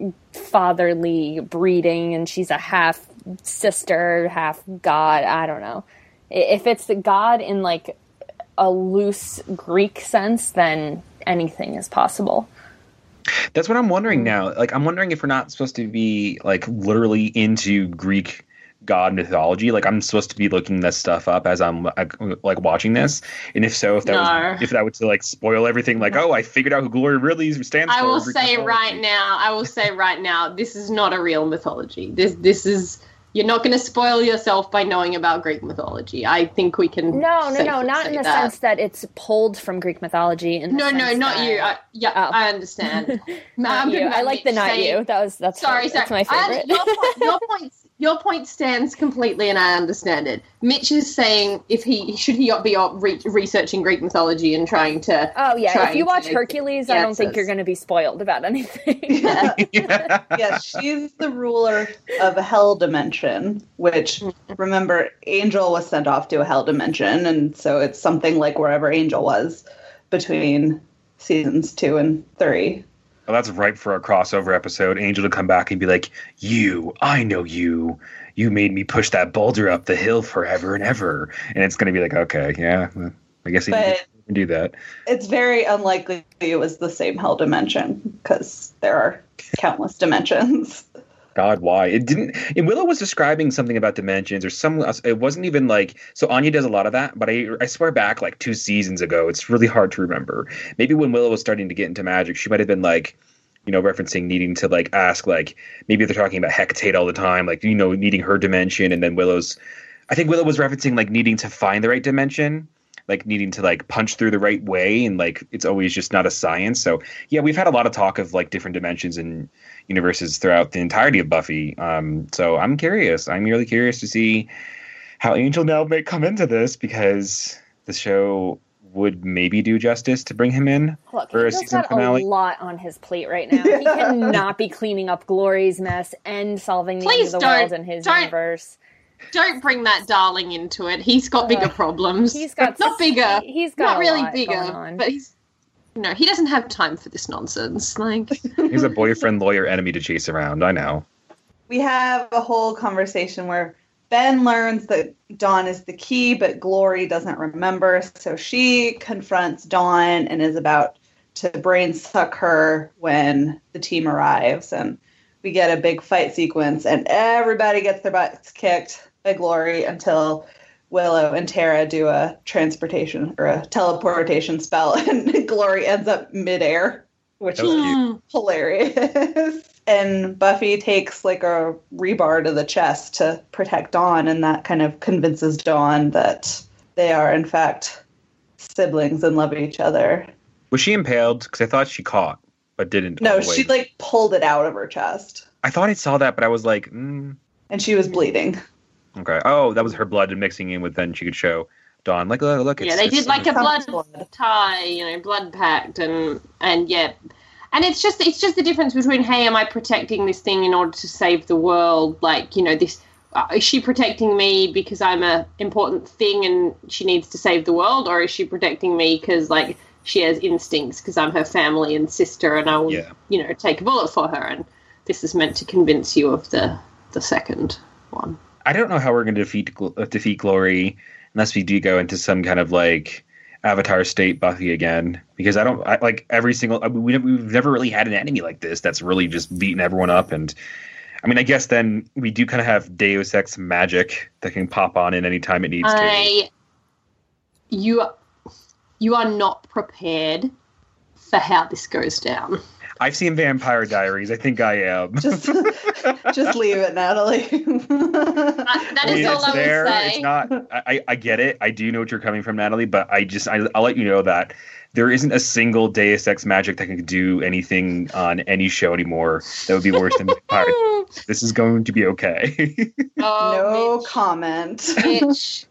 fatherly breeding, and she's a half sister, half god. I don't know. If it's the god in like a loose Greek sense, then anything is possible. That's what I'm wondering now. Like, I'm wondering if we're not supposed to be like literally into Greek god mythology. Like, I'm supposed to be looking this stuff up as I'm like, like watching this. And if so, if that No. was if that would to like spoil everything, like, oh, I figured out who Glory really stands I for. will Greek say mythology. right now, I will say right now, this is not a real mythology. This this is, you're not going to spoil yourself by knowing about Greek mythology. I think we can. No, no, safely no, not say in the that. sense that it's pulled from Greek mythology. In the No, no, sense not that- you. I, yeah, Oh. I understand. Not I'm you. talking I about like the Mitch not saying- you. That was that's Sorry, my, sorry. that's my I- favorite. your, point, your point, your point stands completely, and I understand it. Mitch is saying if he should he be re- researching Greek mythology and trying to. Oh yeah, if trying you watch to- Hercules, I don't think Yes. you're going to be spoiled about anything. Yeah. Yeah. Yes, she's the ruler of a hell dimension, which, remember, Angel was sent off to a hell dimension, and so it's something like wherever Angel was between seasons two and three. Well, that's ripe for a crossover episode. Angel to come back and be like, "You, I know you. You made me push that boulder up the hill forever and ever." And it's going to be like, okay, yeah, well, I guess he can But do that. it's very unlikely it was the same hell dimension, because there are countless dimensions. God, why? It didn't. And Willow was describing something about dimensions or some. It wasn't even like. So Anya does a lot of that, but I I swear back like two seasons ago, it's really hard to remember. Maybe when Willow was starting to get into magic, she might have been like, you know, referencing needing to like ask like maybe they're talking about Hecate all the time, like, you know, needing her dimension, and then Willow's. I think Willow was referencing like needing to find the right dimension, like needing to like punch through the right way, and like it's always just not a science. So yeah, we've had a lot of talk of like different dimensions and universes throughout the entirety of Buffy. Um, so I'm curious. I'm really curious to see how Angel now may come into this, because the show would maybe do justice to bring him in Look, for a he's season got finale. a lot on his plate right now. He cannot be cleaning up Glory's mess and solving the end Please of the don't. world in his Don't. universe. Don't bring that darling into it. He's got bigger Uh, problems. He's got not bigger. he- He's got Not a really lot bigger, going on. but he's. No, he doesn't have time for this nonsense. Like, He's a boyfriend, lawyer, enemy to chase around. I know. We have a whole conversation where Ben learns that Dawn is the key, but Glory doesn't remember. So she confronts Dawn and is about to brain suck her when the team arrives. And we get a big fight sequence, and everybody gets their butts kicked by Glory until Willow and Tara do a transportation or a teleportation spell, and Glory ends up midair, which That was is cute. hilarious. And Buffy takes like a rebar to the chest to protect Dawn, and that kind of convinces Dawn that they are in fact siblings and love each other. Was she impaled? Because I thought she caught, but didn't. all No, the way. she like pulled it out of her chest, I thought I saw that, but I was like, mm, and she was bleeding. okay. Oh, that was her blood mixing in with. Then she could show Dawn, like, look, look. yeah, it's- they it's- did like a blood blood. tie, you know, blood pact, and and yeah, and it's just it's just the difference between, hey, am I protecting this thing in order to save the world? Like, you know, this uh, is she protecting me because I'm a important thing and she needs to save the world, or is she protecting me because like she has instincts because I'm her family and sister, and I will, Yeah. you know, take a bullet for her? And this is meant to convince you of the the second one. I don't know how we're going to defeat Gl- uh, defeat Glory unless we do go into some kind of like Avatar state Buffy again, because I don't I, like every single I mean, we, we've never really had an enemy like this that's really just beating everyone up. And I mean, I guess then we do kind of have Deus Ex magic that can pop on in any time it needs to. I, you, you are not prepared for how this goes down. I've seen Vampire Diaries. I think I am. Just, just leave it, Natalie. Uh, that I is mean, all it's I there. would say. It's not. I, I get it. I do know what you're coming from, Natalie. But I just I, I'll let you know that there isn't a single Deus Ex magic that can do anything on any show anymore that would be worse than Vampire. This is going to be okay. Oh, No Mitch. comment. Mitch.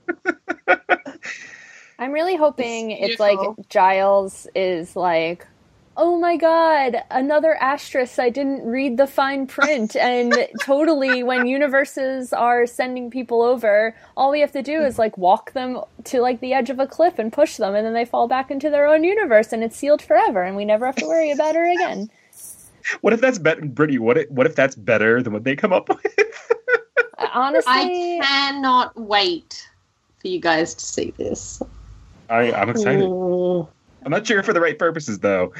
I'm really hoping It's it's like beautiful. Giles is like, oh my god, another asterisk. I didn't read the fine print. And totally, when universes are sending people over, all we have to do is like walk them to like the edge of a cliff and push them, and then they fall back into their own universe, and it's sealed forever, and we never have to worry about her again. What if that's better, Brittany? What if, what if that's better than what they come up with? Honestly, I cannot wait for you guys to see this. I, I'm excited. I'm not sure for the right purposes, though.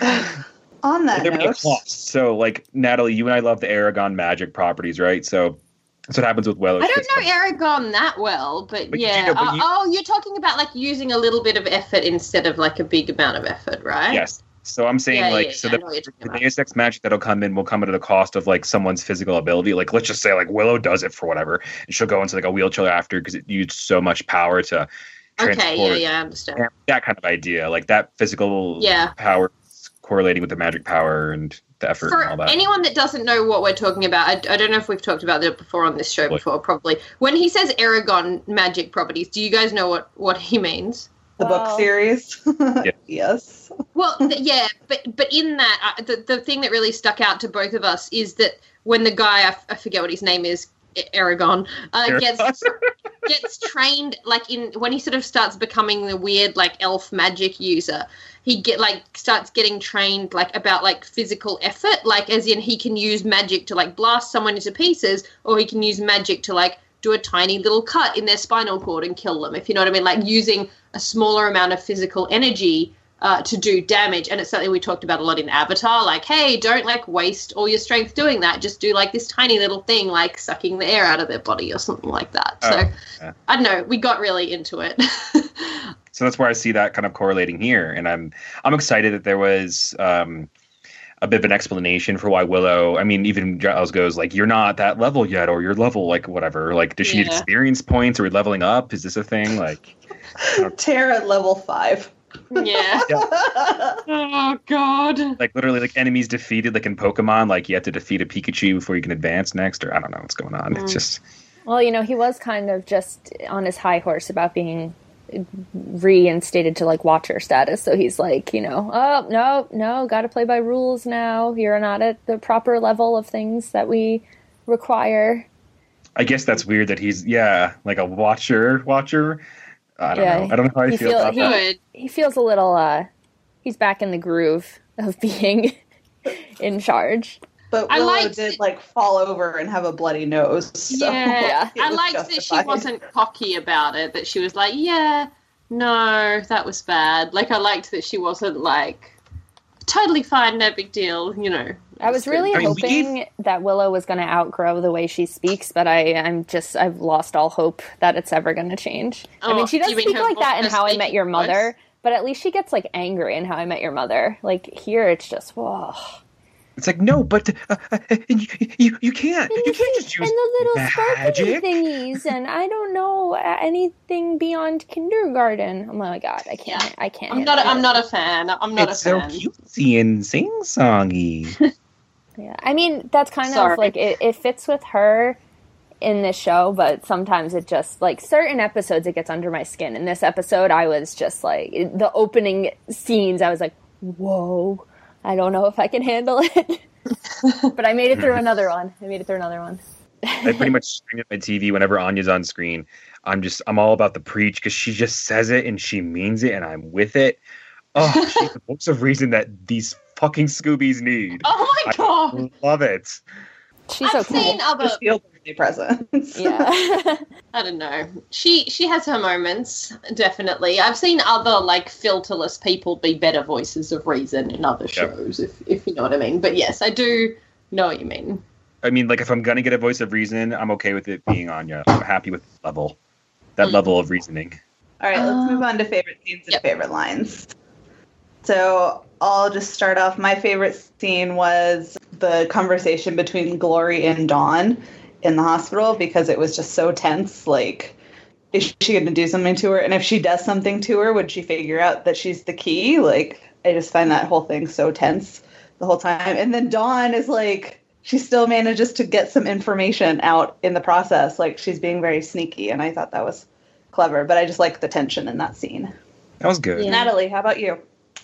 On that There be a note, cost. So, like, Natalie, you and I love the Aragon magic properties, right? So that's what happens with Willow. I don't know Aragon that well, but, But you yeah. do know- but Uh, you- oh, you're talking about like using a little bit of effort instead of like a big amount of effort, right? Yes. So I'm saying, Yeah, like, yeah, so yeah, I the, know what you're talking the about. Deus Ex magic that'll come in will come at a cost of, like, someone's physical ability. Like, let's just say, like, Willow does it for whatever, and she'll go into, like, a wheelchair after because it used so much power to transport. Okay, yeah, yeah, I understand. That kind of idea. Like, that physical Yeah. power is correlating with the magic power and the effort For and all that. anyone that doesn't know what we're talking about, I, I don't know if we've talked about it before on this show What? before, probably. When he says Aragon magic properties, do you guys know what, what he means? the book Well- series. Yeah. Yes. Well, th- yeah, but but in that, uh, the the thing that really stuck out to both of us is that when the guy, I, f- I forget what his name is, A- Aragon, uh, Aragon. gets gets trained, like in when he sort of starts becoming the weird like elf magic user, he get like starts getting trained like about like physical effort, like as in he can use magic to like blast someone into pieces, or he can use magic to like do a tiny little cut in their spinal cord and kill them, if you know what I mean, like using a smaller amount of physical energy uh, to do damage. And it's something we talked about a lot in Avatar, like, hey, don't like waste all your strength doing that, just do like this tiny little thing like sucking the air out of their body or something like that. Oh, So yeah. I don't know, we got really into it. So that's where I see that kind of correlating here, and I'm I'm excited that there was um, a bit of an explanation for why Willow. I mean, even Giles goes like, "You're not that level yet," or "You're level like whatever." Like, does she need Yeah. experience points? Are we leveling up? Is this a thing? Like, Terra at level five. Yeah. Oh God. like literally, like enemies defeated, like in Pokemon, like you have to defeat a Pikachu before you can advance next, or I don't know what's going on. It's Mm. just well, you know, he was kind of just on his high horse about being reinstated to like watcher status. So he's like, you know, oh no, no, got to play by rules now. You're not at the proper level of things that we require. I guess that's weird that he's yeah, like a watcher, watcher. I don't Yeah, know. I don't know how I he feel feel- about he- that. Good. He feels a little. uh He's back in the groove of being in charge. But I Willow liked did it- like fall over and have a bloody nose. So Yeah. it I was liked that she justified. wasn't cocky about it, that she was like, yeah, no, that was bad. Like, I liked that she wasn't like, totally fine, no big deal, you know. I was really I mean, we hoping gave- that Willow was going to outgrow the way she speaks, but I, I'm just, I've lost all hope that it's ever going to change. I Oh, mean, she do does you mean speak her like that in voice, How I speaking Met Your voice? Mother, but at least she gets like angry in How I Met Your Mother. Like here, it's just whoa. It's like no, but uh, uh, you, you you can't you can't just use And the little sparkly magic. thingies, and I don't know uh, anything beyond kindergarten. Oh my god, I can't, Yeah. I can't. I'm not, a, handle I'm it. not a fan. I'm not It's a so fan. cutesy and sing-songy. Yeah, I mean that's kind Sorry. of like it, it fits with her in this show, but sometimes it just like certain episodes it gets under my skin. In this episode, I was just like it- the opening scenes. I was like, "Whoa, I don't know if I can handle it." But I made it through another one. I made it through another one. I pretty much scream at my T V whenever Anya's on screen. I'm just I'm all about the preach because she just says it and she means it and I'm with it. Oh, she's the voice of reason that these fucking Scoobies need. Oh my I god! love it. She's I've so cool. seen other. Just feel birthday presents. Yeah. I don't know. She she has her moments, definitely. I've seen other like filterless people be better voices of reason in other shows, if if you know what I mean. But yes, I do know what you mean. I mean, like if I'm gonna get a voice of reason, I'm okay with it being Anya. I'm happy with the level, that Mm. level of reasoning. All right, let's Uh, move on to favorite scenes and yep. favorite lines. So I'll just start off. My favorite scene was the conversation between Glory and Dawn in the hospital because it was just so tense. Like, is she going to do something to her? And if she does something to her, would she figure out that she's the key? Like, I just find that whole thing so tense the whole time. And then Dawn is like, she still manages to get some information out in the process. Like, she's being very sneaky. And I thought that was clever. But I just like the tension in that scene. That was good. Yeah. Natalie, how about you?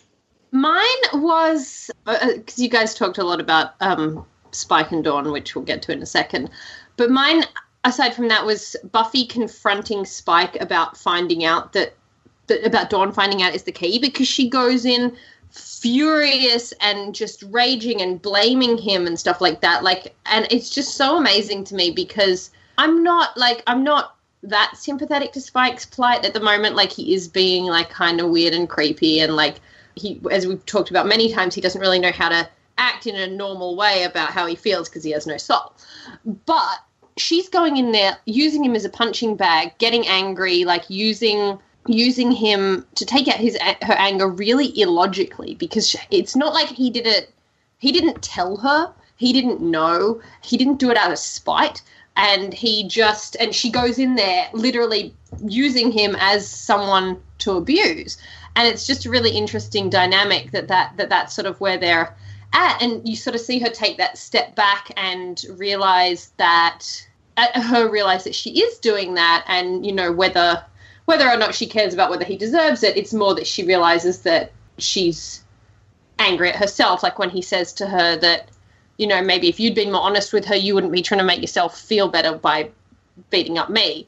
Mine was, because uh, you guys talked a lot about um, Spike and Dawn, which we'll get to in a second. But mine, aside from that, was Buffy confronting Spike about finding out that, that about Dawn finding out is the key, because she goes in furious and just raging and blaming him and stuff like that. Like, and it's just so amazing to me because I'm not like, I'm not that sympathetic to Spike's plight at the moment. Like, he is being like kind of weird and creepy, and like he, as we've talked about many times, he doesn't really know how to act in a normal way about how he feels because he has no soul. But she's going in there using him as a punching bag, getting angry, like using using him to take out his her anger really illogically, because it's not like he did it, he didn't tell her, he didn't know, he didn't do it out of spite, and he just, and she goes in there literally using him as someone to abuse. And it's just a really interesting dynamic that, that, that that's sort of where they're at. And you sort of see her take that step back and realize that, uh, her realize that she is doing that. And, you know, whether whether or not she cares about whether he deserves it, it's more that she realizes that she's angry at herself. Like when he says to her that, you know, maybe if you'd been more honest with her, you wouldn't be trying to make yourself feel better by beating up me.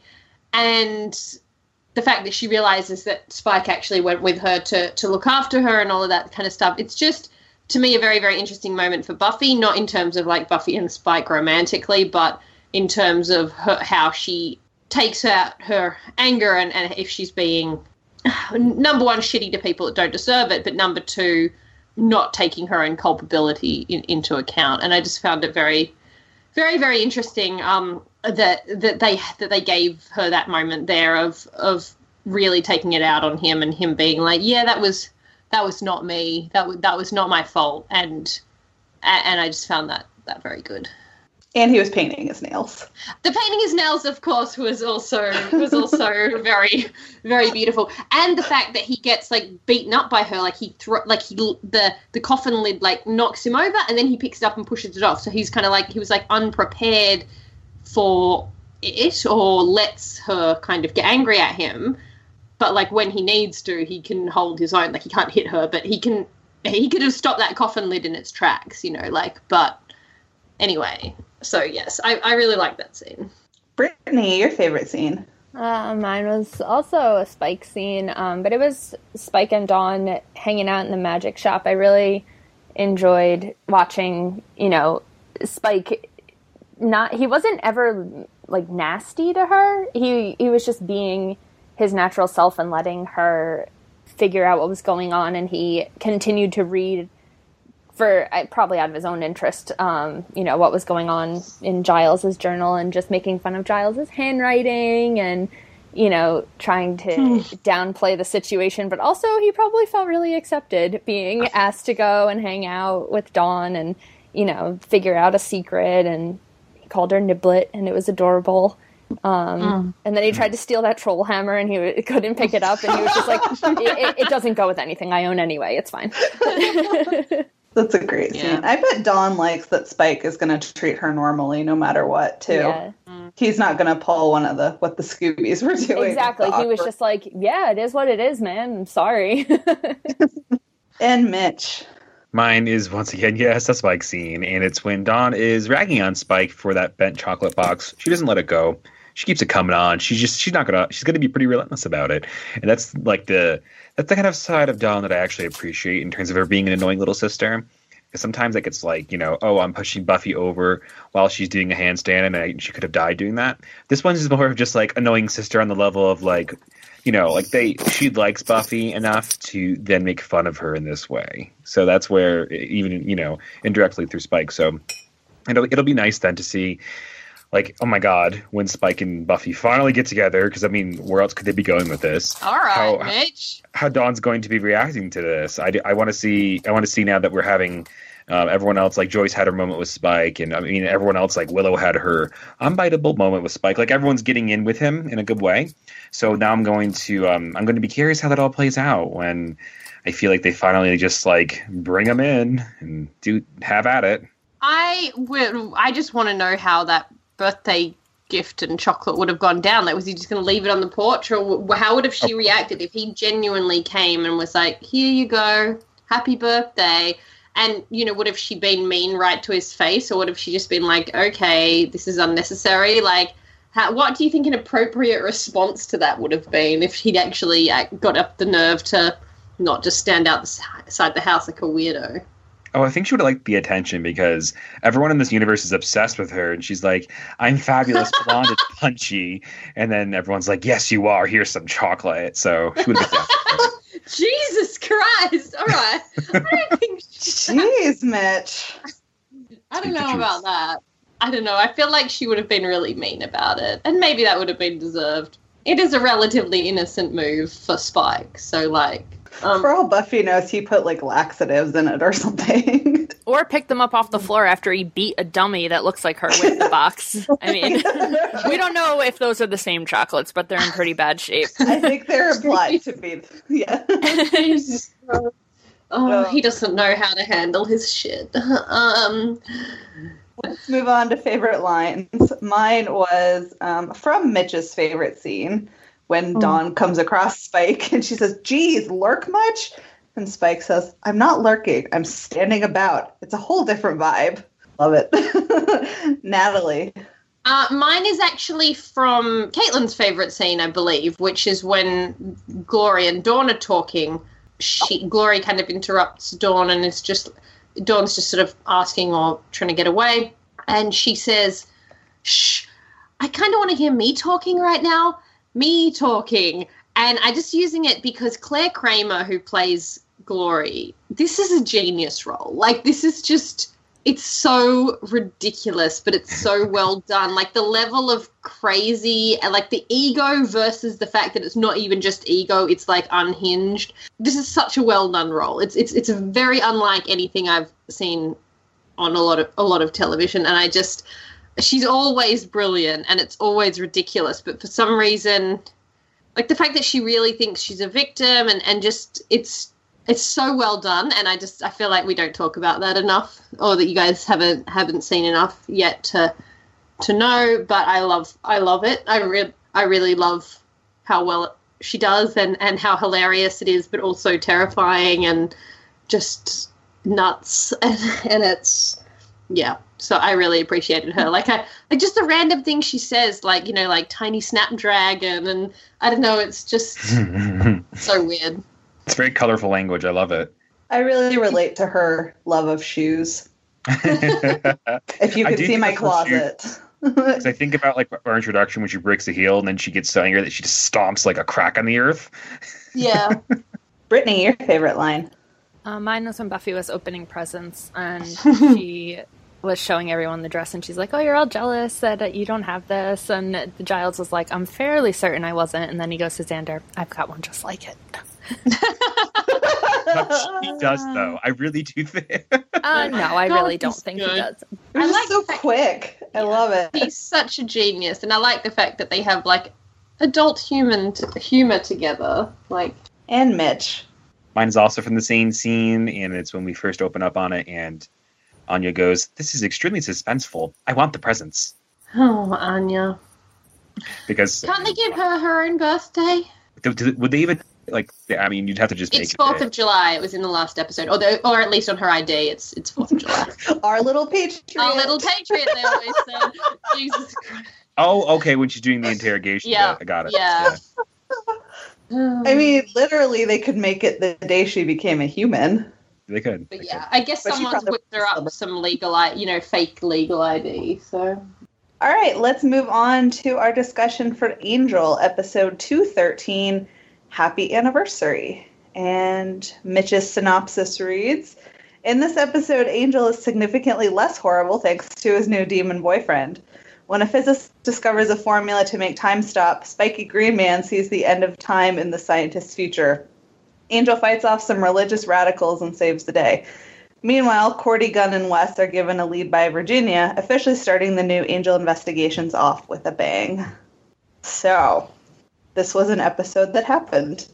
And the fact that she realizes that Spike actually went with her to, to look after her and all of that kind of stuff. It's just, to me, a very, very interesting moment for Buffy, not in terms of like Buffy and Spike romantically, but in terms of her, how she takes out her anger and, and if she's being, number one, shitty to people that don't deserve it, but number two, not taking her own culpability in, into account. And I just found it very, very, very interesting um, that that they that they gave her that moment there of of really taking it out on him and him being like, yeah, that was that was not me, that w- that was not my fault, and and I just found that that very good. And he was painting his nails. The painting his nails, of course, was also was also very, very beautiful. And the fact that he gets like beaten up by her, like he thro- like he the the coffin lid like knocks him over, and then he picks it up and pushes it off. So he's kind of like he was like unprepared for it, or lets her kind of get angry at him. But like when he needs to, he can hold his own. Like he can't hit her, but he can. He could have stopped that coffin lid in its tracks, you know. Like, but anyway. So, yes, I, I really like that scene. Brittany, your favorite scene? Uh, mine was also a Spike scene, um, but it was Spike and Dawn hanging out in the magic shop. I really enjoyed watching, you know, Spike not, he wasn't ever, like, nasty to her. He, he was just being his natural self and letting her figure out what was going on, and he continued to read for probably out of his own interest, um, you know, what was going on in Giles's journal, and just making fun of Giles's handwriting and, you know, trying to downplay the situation. But also he probably felt really accepted being asked to go and hang out with Dawn and, you know, figure out a secret. And he called her Niblet, and it was adorable. Um, mm. And then he tried to steal that troll hammer, and he w- couldn't pick it up. And he was just like, it, it, it doesn't go with anything I own anyway. It's fine. That's a great scene. Yeah. I bet Dawn likes that Spike is going to treat her normally no matter what, too. Yeah. Mm. He's not going to pull one of the, what the Scoobies were doing. Exactly. He was just like, yeah, it is what it is, man. I'm sorry. And Mitch. Mine is, once again, yes, a Spike scene. And it's when Dawn is ragging on Spike for that bent chocolate box. She doesn't let it go. She keeps it coming on. She's just, she's not going to, she's going to be pretty relentless about it. And that's like the, that's the kind of side of Dawn that I actually appreciate in terms of her being an annoying little sister. Because sometimes it gets like, you know, oh, I'm pushing Buffy over while she's doing a handstand, and I, she could have died doing that. This one's is more of just like annoying sister on the level of like, you know, like they, she likes Buffy enough to then make fun of her in this way. So that's where, even, you know, indirectly through Spike. So it'll, it'll be nice then to see like, oh my god, when Spike and Buffy finally get together, because I mean, where else could they be going with this? All right, how, Mitch. How Dawn's going to be reacting to this? I, I want to see. I want to see now that we're having um, everyone else, like Joyce had her moment with Spike, and I mean everyone else, like Willow had her unbiteable moment with Spike. Like everyone's getting in with him in a good way. So now I'm going to um, I'm going to be curious how that all plays out when I feel like they finally just like bring him in and do have at it. I would. I just want to know how that birthday gift and chocolate would have gone down. Like, was he just going to leave it on the porch, or how would have she reacted if he genuinely came and was like, "Here you go, happy birthday"? And you know, would have she been mean right to his face, or would have she just been like, "Okay, this is unnecessary"? Like, how, what do you think an appropriate response to that would have been if he'd actually uh, got up the nerve to not just stand outside the house like a weirdo? Oh, I think she would have liked the attention because everyone in this universe is obsessed with her. And she's like, I'm fabulous, blonde, and punchy. And then everyone's like, yes, you are. Here's some chocolate. So she would have been down. Jesus Christ. All right. I don't think she... Jeez, Mitch. I don't know about that. I don't know. I feel like she would have been really mean about it. And maybe that would have been deserved. It is a relatively innocent move for Spike. So, like... Um, For all Buffy knows, he put like laxatives in it or something. Or picked them up off the floor after he beat a dummy that looks like her with the box. I mean, we don't know if those are the same chocolates, but they're in pretty bad shape. I think they're implied to be. Yeah. oh, oh, he doesn't know how to handle his shit. Um, Let's move on to favorite lines. Mine was um, from Mitch's favorite scene. When Dawn comes across Spike and she says, geez, lurk much? And Spike says, I'm not lurking. I'm standing about. It's a whole different vibe. Love it. Natalie. Uh, mine is actually from Caitlin's favorite scene, I believe, which is when Glory and Dawn are talking. She, Glory kind of interrupts Dawn and is just, Dawn's just sort of asking or trying to get away. And she says, shh, I kind of want to hear me talking right now. Me talking, and I just using it because Claire Kramer, who plays Glory, this is a genius role. Like, this is just, it's so ridiculous, but it's so well done. Like, the level of crazy, and like the ego versus the fact that it's not even just ego, it's like unhinged. This is such a well done role. It's it's it's very unlike anything I've seen on a lot of a lot of television, and I just. She's always brilliant and it's always ridiculous, but for some reason, like the fact that she really thinks she's a victim and, and just it's it's so well done, and I just I feel like we don't talk about that enough, or that you guys haven't haven't seen enough yet to to know. But I love I love it. I re- I really love how well she does and, and how hilarious it is, but also terrifying and just nuts, and, and it's yeah. So I really appreciated her. Like, I, like just the random things she says, like, you know, like tiny snapdragon, and I don't know, it's just so weird. It's very colorful language. I love it. I really relate to her love of shoes. If you could see my closet. Because I think about, like, our introduction when she breaks the heel and then she gets so angry that she just stomps, like, a crack on the earth. Yeah. Brittany, your favorite line? Uh, mine was when Buffy was opening presents and she was showing everyone the dress and she's like, oh, you're all jealous that you don't have this. And the Giles was like, I'm fairly certain I wasn't. And then he goes to Xander, I've got one just like it. He does, though. I really do think. uh, no, I really don't think good. he does. It was I like so the fact- quick. I love it. He's such a genius, and I like the fact that they have, like, adult human t- humor together. Like, And Mitch. Mine is also from the same scene, and it's when we first open up on it, and Anya goes, this is extremely suspenseful. I want the presents. oh, Anya. Because Can't they give her her own birthday? do- do- would they even, like, I mean, you'd have to just make It's it. Fourth big. of July. It was in the last episode, or the, or at least on her I D, it's it's Fourth of July. Our little patriot. Our little patriot, they always said. Jesus Christ. Oh, okay, when she's doing the interrogation. Yeah, I got it. yeah. I mean, literally, they could make it the day she became a human. They could. But They yeah, could. I guess But she someone's probably- whipped her up some legal, I, you know, fake legal I D. So All right, let's move on to our discussion for Angel, episode two thirteen, Happy Anniversary. And Mitch's synopsis reads, in this episode, Angel is significantly less horrible thanks to his new demon boyfriend. When a physicist discovers a formula to make time stop, Spiky Green Man sees the end of time in the scientist's future. Angel fights off some religious radicals and saves the day. Meanwhile, Cordy, Gunn, and Wes are given a lead by Virginia, officially starting the new Angel investigations off with a bang. So, this was an episode that happened.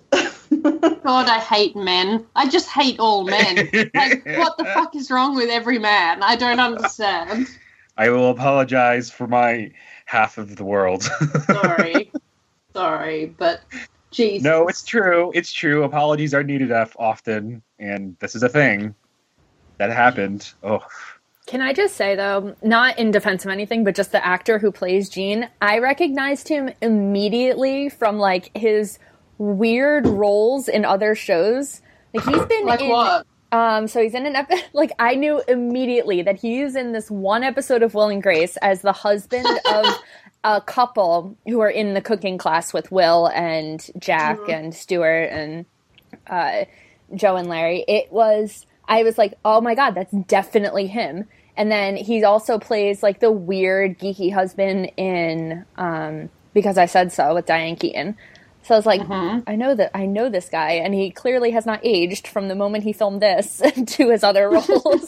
God, I hate men. I just hate all men. Like, what the fuck is wrong with every man? I don't understand. I will apologize for my half of the world. Sorry. Sorry, but Jesus. No, it's true. It's true. Apologies are needed often, and this is a thing that happened. Oh. Can I just say, though, not in defense of anything, but just the actor who plays Gene, I recognized him immediately from, like, his weird roles in other shows. Like, he's been like in... what? Um, so he's in an episode, like, I knew immediately that he's in this one episode of Will and Grace as the husband of a couple who are in the cooking class with Will and Jack mm-hmm. and Stuart and uh, Joe and Larry. It was, I was like, oh my God, that's definitely him. And then he also plays, like, the weird, geeky husband in um, Because I Said So with Diane Keaton. So I was like, mm-hmm. I know that I know this guy, and he clearly has not aged from the moment he filmed this to his other roles.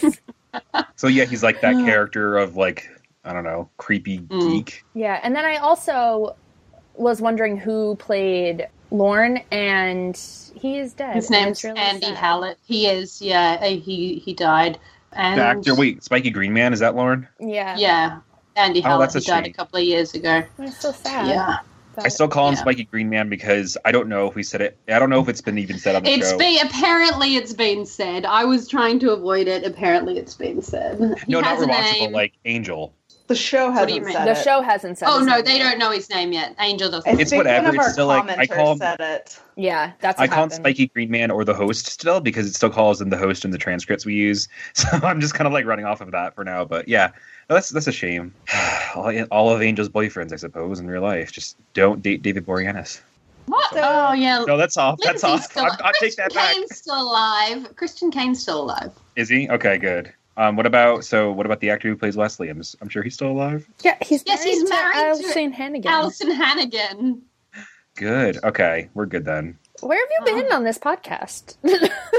So yeah, he's like that character of, like, I don't know, creepy mm. geek. Yeah, and then I also was wondering who played Lorne, and he is dead. His name's really Andy sad. Hallett. He is, yeah, he he died. And the actor, wait, Spiky Green Man, is that Lorne? Yeah. Yeah, Andy oh, Hallett. He died shame. a couple of years ago. That's so sad. Yeah. I still call him yeah. Spiky Green Man because I don't know if we said it. I don't know if it's been even said on the it's show. Been, apparently it's been said. I was trying to avoid it. Apparently it's been said. He no, not rewatchable, name. like Angel. The show hasn't said The it. show hasn't said Oh, his no, name they yet. don't know his name yet. Angel doesn't. I It's think whatever. One of It's our still like I call him, said it. Yeah, that's I what call him happened. Spiky Green Man or the host still because it still calls him the host in the transcripts we use. So I'm just kind of like running off of that for now. But yeah, no, that's that's a shame. all, all of Angel's boyfriends, I suppose, in real life, just don't date David Boreanaz. What? Oh, yeah. No, that's off. That's Lindsay's off. Still, I'll, I'll take that back. Christian Kane's still alive. Christian Kane's still alive. Is he? Okay, good. Um, what about so? What about the actor who plays Wesley? I'm, I'm sure he's still alive. Yeah, he's yes, married he's to married Alison to Hannigan. Alison Hannigan. Good. Okay, we're good then. Where have you been on this podcast? We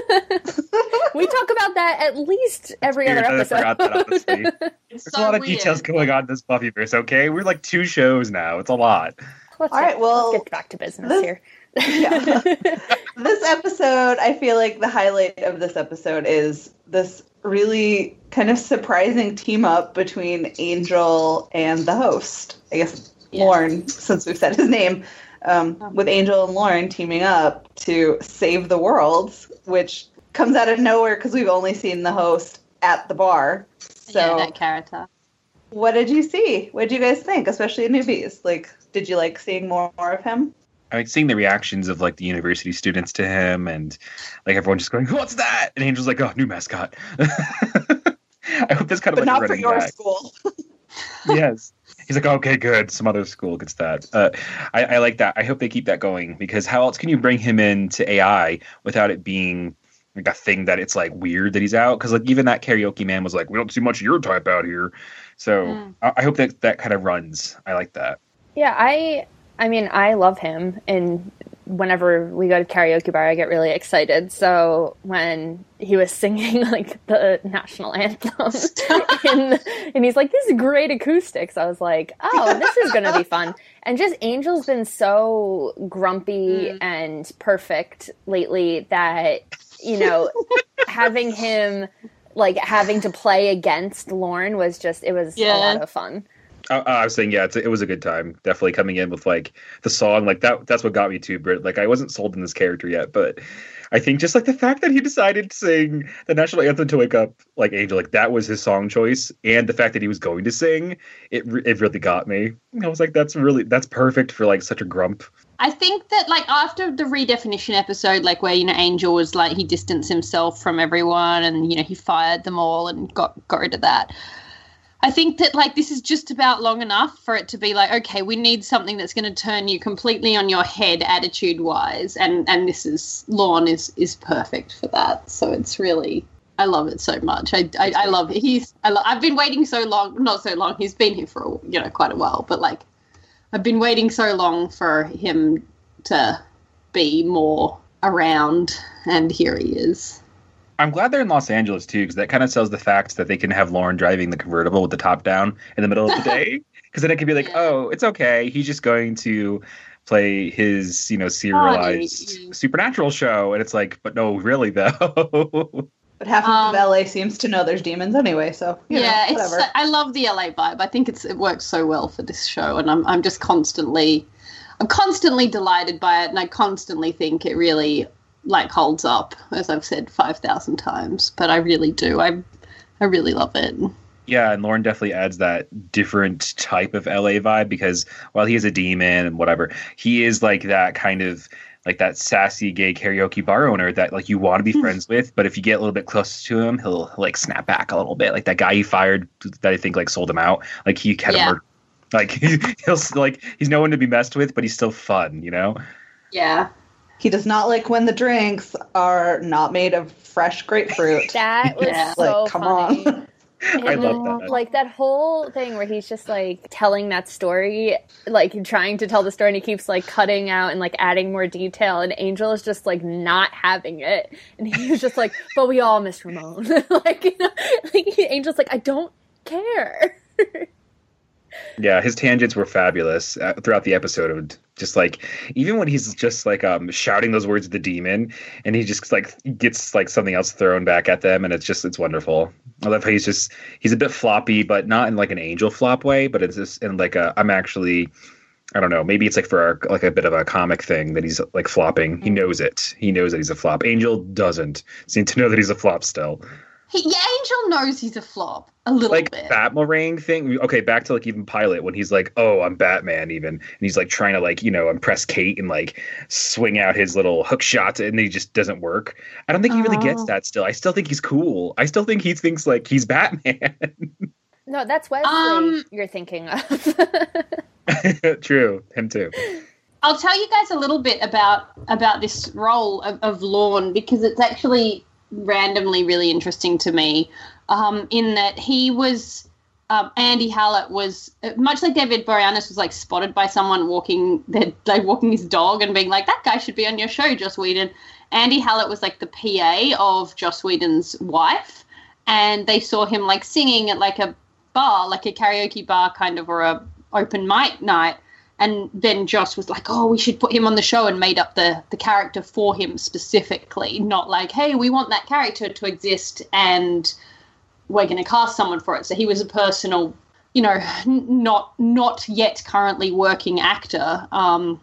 talk about that at least every Weird, other I episode. forgot that, honestly. It's There's so a lot of weird. details going on in this Buffyverse. Okay, we're like two shows now. It's a lot. Let's All get, right, well, let's get back to business this- here. Yeah. This episode, I feel like the highlight of this episode is this really kind of surprising team up between Angel and the host. I guess Yeah. Lorne, since we've said his name, um, with Angel and Lorne teaming up to save the world, which comes out of nowhere because we've only seen the host at the bar. So, yeah, that character. what did you see? What did you guys think, especially newbies? Like, did you like seeing more, more of him? I like seeing the reactions of like the university students to him, and like everyone just going, "What's that?" And Angel's like, "Oh, new mascot." I hope that's kind of But like not a for running your gag. school. Yes. He's like, okay, good. Some other school gets that. Uh, I, I like that. I hope they keep that going because how else can you bring him into A I without it being like a thing that it's like weird that he's out? Because like even that karaoke man was like, we don't see much of your type out here. So Mm. I, I hope that that kind of runs. I like that. Yeah, I I mean, I love him, and whenever we go to karaoke bar, I get really excited. So when he was singing like the national anthem, and, and he's like, "This is great acoustics," I was like, "Oh, this is going to be fun." And just Angel's been so grumpy Mm. and perfect lately that, you know, having him like having to play against Lorne was just it was Yeah. a lot of fun. Uh, I was saying, yeah, it's, it was a good time. Definitely coming in with like the song, like that. That's what got me too, Britt. Like I wasn't sold in this character yet, but I think just like the fact that he decided to sing the national anthem to wake up like Angel, like that was his song choice, and the fact that he was going to sing, it re- it really got me. I was like, that's really that's perfect for like such a grump. I think that, like, after the redefinition episode, like, where, you know, Angel was, like, he distanced himself from everyone and, you know, he fired them all and got, got rid of that. I think that, like, this is just about long enough for it to be like, okay, we need something that's going to turn you completely on your head attitude-wise, and, and this is, Lorne is, is perfect for that. So it's really, I love it so much. I, I, I love it. He's. I lo- I've been waiting so long. Not so long. He's been here for you know quite a while. But like, I've been waiting so long for him to be more around, and here he is. I'm glad they're in Los Angeles too, because that kind of sells the fact that they can have Lauren driving the convertible with the top down in the middle of the day. Because then it could be like, yeah. oh, it's okay. He's just going to play his, you know, serialized oh, supernatural show, and it's like, but no, really though. But half um, of L A seems to know there's demons anyway, so you yeah, know, whatever. It's, I love the L A vibe. I think it's it works so well for this show, and I'm I'm just constantly, I'm constantly delighted by it, and I constantly think it really like holds up, as I've said five thousand times. But I really do. I I really love it. Yeah, and Lauren definitely adds that different type of L A vibe because while he is a demon and whatever, he is like that kind of like that sassy gay karaoke bar owner that like you want to be friends with, but if you get a little bit close to him, he'll like snap back a little bit. Like that guy he fired that I think like sold him out. Like he had yeah. a murder. Like he, he'll like he's no one to be messed with, but he's still fun, you know? Yeah. He does not like when the drinks are not made of fresh grapefruit. That was yeah. so like, come funny. on. And I love that. Like that whole thing where he's just like telling that story, like trying to tell the story, and he keeps like cutting out and like adding more detail, and Angel is just like not having it, and he was just like, "But we all miss Ramon." Like, you know, like Angel's like, "I don't care." Yeah, his tangents were fabulous uh, throughout the episode. Just like, even when he's just like um, shouting those words at the demon, and he just like gets like something else thrown back at them, and it's just it's wonderful. I love how he's just he's a bit floppy, but not in like an Angel flop way, but it's just in like a I'm actually I don't know, maybe it's like for our, like a bit of a comic thing that he's like flopping. He knows it. He knows that he's a flop. Angel doesn't seem to know that he's a flop still. He, yeah, Angel knows he's a flop a little like bit. Like Batmarang thing. Okay, back to like even Pilot when he's like, "Oh, I'm Batman," even, and he's like trying to like you know impress Kate and like swing out his little hook shots, and he just doesn't work. I don't think he really gets that. Still, I still think he's cool. I still think he thinks like he's Batman. No, that's Wesley um, you're thinking of. True, him too. I'll tell you guys a little bit about about this role of, of Lorne because it's actually randomly really interesting to me um, in that he was um, Andy Hallett was much like David Boreanaz was like spotted by someone walking their, like walking his dog and being like, that guy should be on your show, Joss Whedon. Andy Hallett was like the P A of Joss Whedon's wife, and they saw him like singing at like a bar, like a karaoke bar kind of, or a open mic night. And then Joss was like, oh, we should put him on the show, and made up the, the character for him specifically. Not like, hey, we want that character to exist and we're going to cast someone for it. So he was a personal, you know, n- not not yet currently working actor um,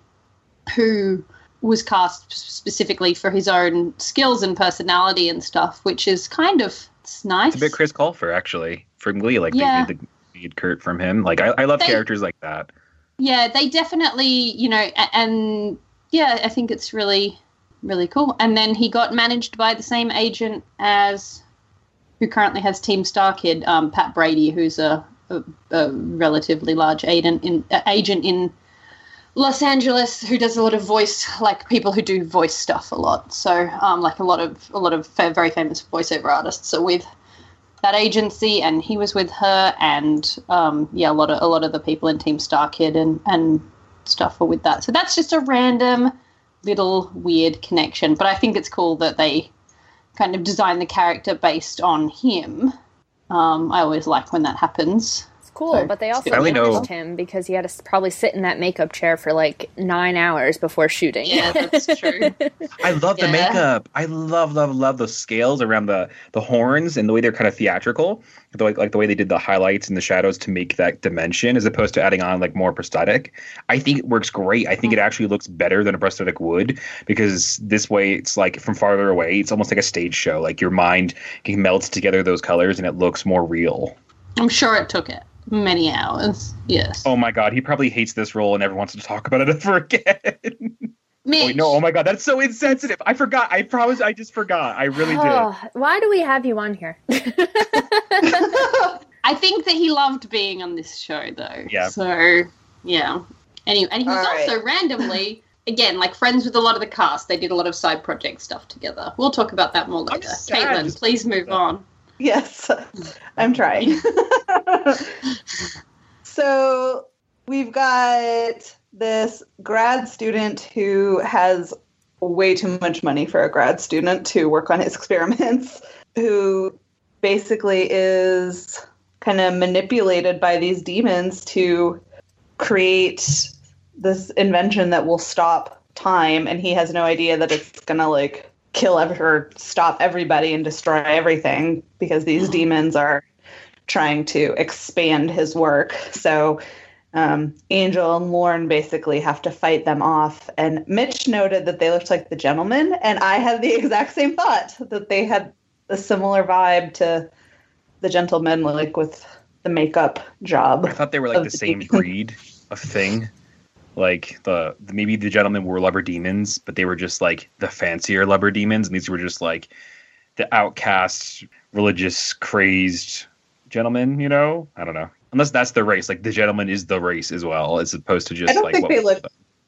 who was cast specifically for his own skills and personality and stuff, which is kind of it's nice. It's a bit Chris Colfer, actually, from Glee. Like, yeah. they made the lead Kurt from him. Like, I, I love they, characters like that. Yeah, they definitely, you know, and yeah, I think it's really, really cool. And then he got managed by the same agent as who currently has Team Star Kid, um, Pat Brady, who's a, a, a relatively large agent in uh, agent in Los Angeles, who does a lot of voice, like people who do voice stuff a lot. So, um, like a lot of a lot of fa- very famous voiceover artists are with that agency, and he was with her, and um, yeah, a lot of a lot of the people in Team Star Kid and and stuff are with that. So that's just a random little weird connection, but I think it's cool that they kind of design the character based on him. Um, I always like when that happens. It's cool, so, but they also managed him because he had to probably sit in that makeup chair for like nine hours before shooting. Yeah, that's true. I love yeah. the makeup. I love, love, love those scales around the, the horns and the way they're kind of theatrical. The way, like the way they did the highlights and the shadows to make that dimension as opposed to adding on like more prosthetic. I think it works great. I think it actually looks better than a prosthetic would because this way it's like from farther away, it's almost like a stage show. Like your mind can melt together those colors and it looks more real. I'm sure it took it many hours. Yes. Oh my God. He probably hates this role and never wants to talk about it ever again. Mitch. Oh, no, oh my God, that's so insensitive. I forgot. I promise I just forgot. I really oh, did. Why do we have you on here? I think that he loved being on this show, though. Yeah. So, yeah. Anyway, and he was All right. also randomly again, like friends with a lot of the cast. They did a lot of side project stuff together. We'll talk about that more later. Caitlin, please move on. Yes, I'm trying. So we've got this grad student who has way too much money for a grad student to work on his experiments, who basically is kind of manipulated by these demons to create this invention that will stop time, and he has no idea that it's gonna like kill ever or stop everybody and destroy everything because these demons are trying to expand his work. So um, Angel and Lorne basically have to fight them off. And Mitch noted that they looked like the Gentlemen, and I had the exact same thought, that they had a similar vibe to the Gentlemen, like with the makeup job. I thought they were like the, the same breed of thing. Like the, the maybe the Gentlemen were Lubber Demons, but they were just like the fancier Lubber Demons, and these were just like the outcast, religious, crazed Gentlemen. You know, I don't know. Unless that's the race, like the Gentleman is the race as well, as opposed to just. I don't like think what they look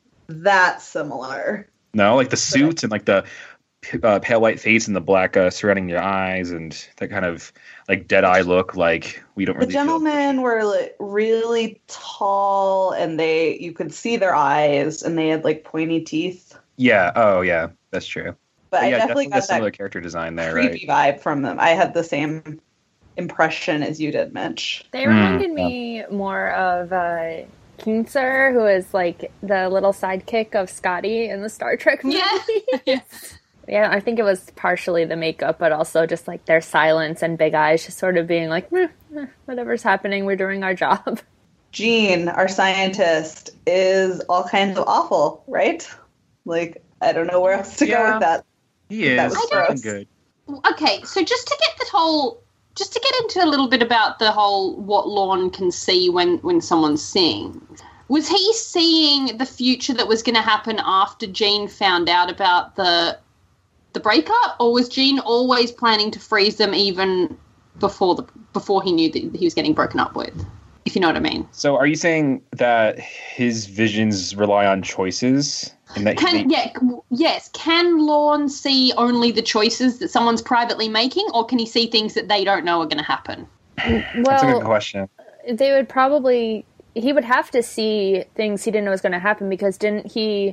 that similar. No, like the suits and like the uh, pale white face and the black uh, surrounding your eyes and that kind of like dead eye look. Like we don't really. The Gentlemen were like really tall, and they you could see their eyes, and they had like pointy teeth. Yeah. Oh, yeah. That's true. But, but I yeah, definitely, definitely got a similar that character design there, creepy right? vibe from them. I had the same impression as you did, Mitch. They reminded mm, me yeah. more of uh, Keenser, who is like the little sidekick of Scotty in the Star Trek movie. Yeah. Yes. Yeah, I think it was partially the makeup, but also just like their silence and big eyes, just sort of being like, eh, eh, whatever's happening, we're doing our job. Gene, our scientist, is all kinds of awful, right? Like, I don't know where else to yeah. go with that. He is. That was gross. Good. Okay, so just to get the whole, just to get into a little bit about the whole what Lorne can see when, when someone sings. Was he seeing the future that was going to happen after Gene found out about the the breakup, or was Gene always planning to freeze them even before the before he knew that he was getting broken up with? If you know what I mean. So, are you saying that his visions rely on choices? And that can he, yeah yes can Lorne see only the choices that someone's privately making, or can he see things that they don't know are going to happen? Well, that's a good question. They would probably he would have to see things he didn't know was going to happen, because didn't he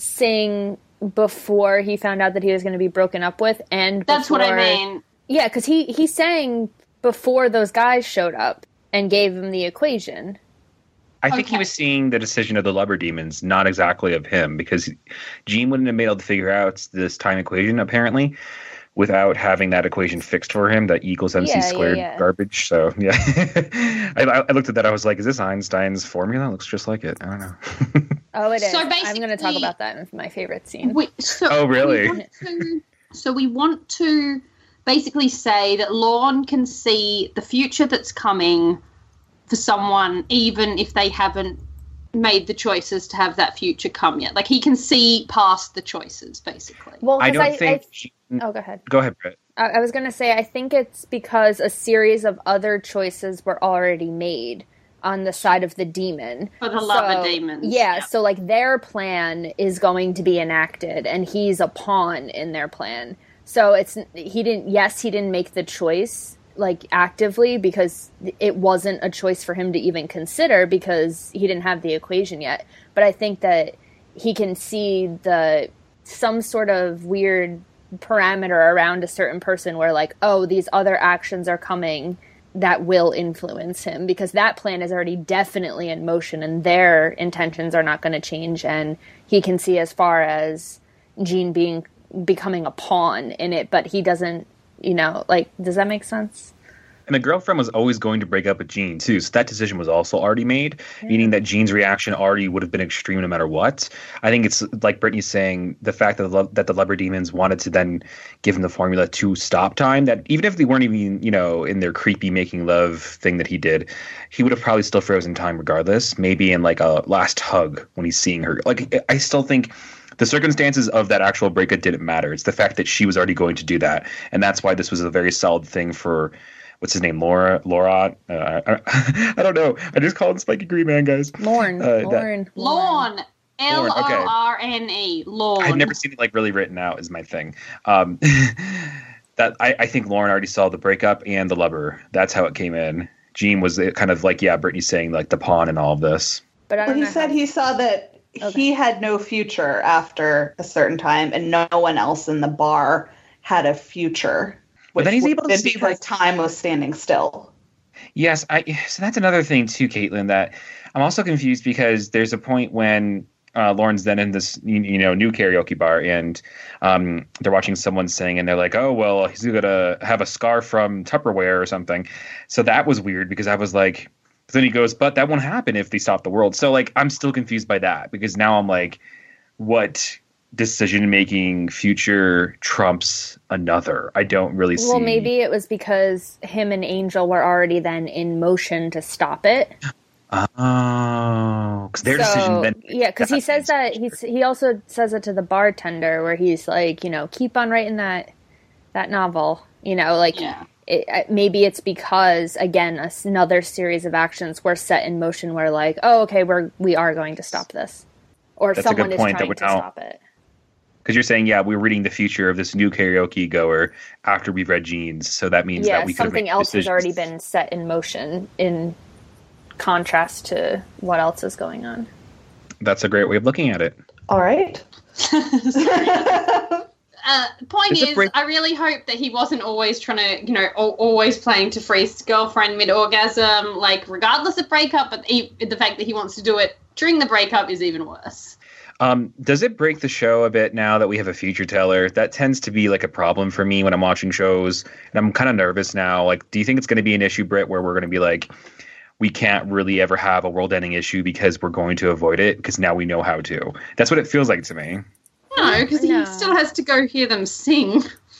sing before he found out that he was going to be broken up with? And before, that's what I mean. Yeah, because he, he sang before those guys showed up and gave him the equation. I think okay. he was seeing the decision of the Lubber Demons, not exactly of him, because Gene wouldn't have been able to figure out this time equation, apparently, without having that equation fixed for him, that E equals M C yeah, squared yeah, yeah. garbage. So, yeah. I, I looked at that, I was like, is this Einstein's formula? It looks just like it. I don't know. Oh, it is. So I'm going to talk about that in my favorite scene. We, so oh, really? We to, so we want to basically say that Lorne can see the future that's coming for someone, even if they haven't made the choices to have that future come yet. Like, he can see past the choices, basically. Well, I don't I, think... I, oh, go ahead. Go ahead, Brett. I, I was going to say, I think it's because a series of other choices were already made on the side of the demon. For the so, Lubber Demons. Yeah, yeah, so, like, their plan is going to be enacted, and he's a pawn in their plan. So it's, he didn't, yes, he didn't make the choice, like, actively, because it wasn't a choice for him to even consider, because he didn't have the equation yet. But I think that he can see the, some sort of weird parameter around a certain person where, like, oh, these other actions are coming that will influence him, because that plan is already definitely in motion and their intentions are not going to change. And he can see as far as Gene being, becoming a pawn in it, but he doesn't, you know, like, does that make sense? And the girlfriend was always going to break up with Gene, too. So that decision was also already made, yeah. meaning that Gene's reaction already would have been extreme no matter what. I think it's like Brittany's saying, the fact that the, that the Lubber Demons wanted to then give him the formula to stop time, that even if they weren't even, you know, in their creepy making love thing that he did, he would have probably still frozen time regardless, maybe in like a last hug when he's seeing her. Like, I still think the circumstances of that actual breakup didn't matter. It's the fact that she was already going to do that. And that's why this was a very solid thing for... What's his name? Laura? Laura? Uh, I, I don't know. I just call him Spiky Green Man, guys. Lorne. Uh, Lorne. Lorne. L Lorne, okay. O R N E. Lorne. I've never seen it like really written out is my thing. Um, that I, I think Lauren already saw the breakup and the lover. That's how it came in. Gene was kind of like, yeah, Brittany's saying like the pawn and all of this. But I Well, don't he know said how- he saw that Okay. he had no future after a certain time, and no one else in the bar had a future. But then he's able to was see, because like- time was standing still. Yes, I. So that's another thing too, Caitlin. That I'm also confused because there's a point when uh, Lauren's then in this you, you know new karaoke bar and um, they're watching someone sing and they're like, oh well, he's gonna have a scar from Tupperware or something. So that was weird because I was like, then he goes, but that won't happen if they stop the world. So like I'm still confused by that because now I'm like, what decision making future trumps another? I don't really see. Well, maybe it was because him and Angel were already then in motion to stop it. Oh, because their decision then. Yeah, because he says that he's he also says it to the bartender where he's like, you know, keep on writing that that novel. You know, like Yeah. it, uh, maybe it's because again us- another series of actions were set in motion where like, oh, okay, we're we are going to stop this, or That's a good someone is point, that trying would to now- stop it. Because you're saying, yeah, we're reading the future of this new karaoke goer after we've read Gene's, so that means Yeah, that we could have something made else has decisions. already been set in motion in contrast to what else is going on. That's a great way of looking at it. All right. Uh, point There's a is, break- I really hope that he wasn't always trying to, you know, al- always planning to freeze his girlfriend mid-orgasm, like, regardless of breakup, but he, the fact that he wants to do it during the breakup is even worse. Um, does it break the show a bit now that we have a future teller? That tends to be like a problem for me when I'm watching shows, and I'm kind of nervous now. Like, do you think it's going to be an issue, Britt, where we're going to be like, we can't really ever have a world-ending issue because we're going to avoid it because now we know how to? That's what it feels like to me. No, because No. he still has to go hear them sing.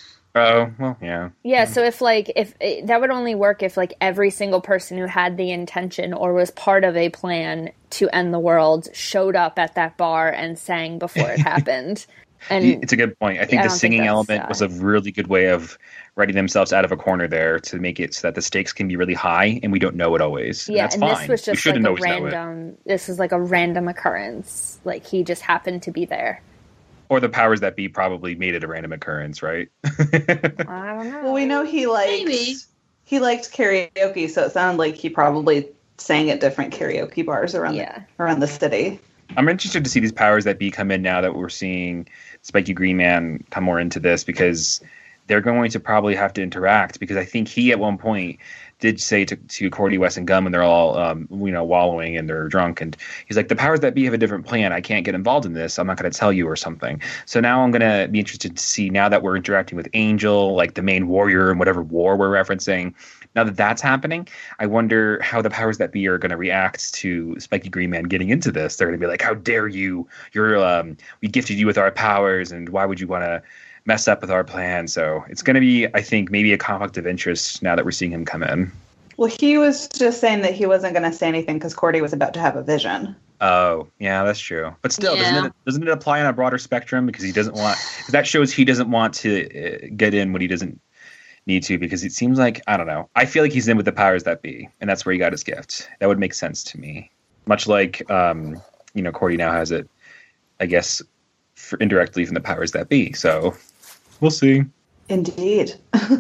Oh, well, yeah. Yeah, so if like if it, that would only work if like every single person who had the intention or was part of a plan to end the world showed up at that bar and sang before it happened. And It's a good point. I think I the don't think singing that's, element uh, was a really good way of writing themselves out of a corner there to make it so that the stakes can be really high and we don't know it always. And yeah, that's and fine. this was we just shouldn't like a always know it. random. This was like a random occurrence. Like he just happened to be there. Or the powers that be probably made it a random occurrence, right? I don't know. Well, we know he liked Maybe. he liked karaoke, so it sounded like he probably sang at different karaoke bars around Yeah. the, around the city. I'm interested to see these powers that be come in now that we're seeing Spiky Green Man come more into this because they're going to probably have to interact because I think he at one point did say to, to Cordy, West, and Gum when they're all um, you know wallowing and they're drunk and he's like, the powers that be have a different plan. I can't get involved in this. I'm not going to tell you or something. So now I'm going to be interested to see now that we're interacting with Angel, like the main warrior in whatever war we're referencing. Now that that's happening, I wonder how the powers that be are going to react to Spiky Green Man getting into this. They're going to be like, how dare you? You're um, we gifted you with our powers, and why would you want to mess up with our plan? So it's going to be, I think, maybe a conflict of interest now that we're seeing him come in. Well, he was just saying that he wasn't going to say anything because Cordy was about to have a vision. Oh, yeah, that's true. But still, Yeah. doesn't it doesn't it apply on a broader spectrum because he doesn't want? Cause that shows he doesn't want to uh, get in when he doesn't need to because it seems like I don't know. I feel like he's in with the powers that be, and that's where he got his gift. That would make sense to me. Much like um, you know, Cordy now has it, I guess, for indirectly from the powers that be. So we'll see. Indeed.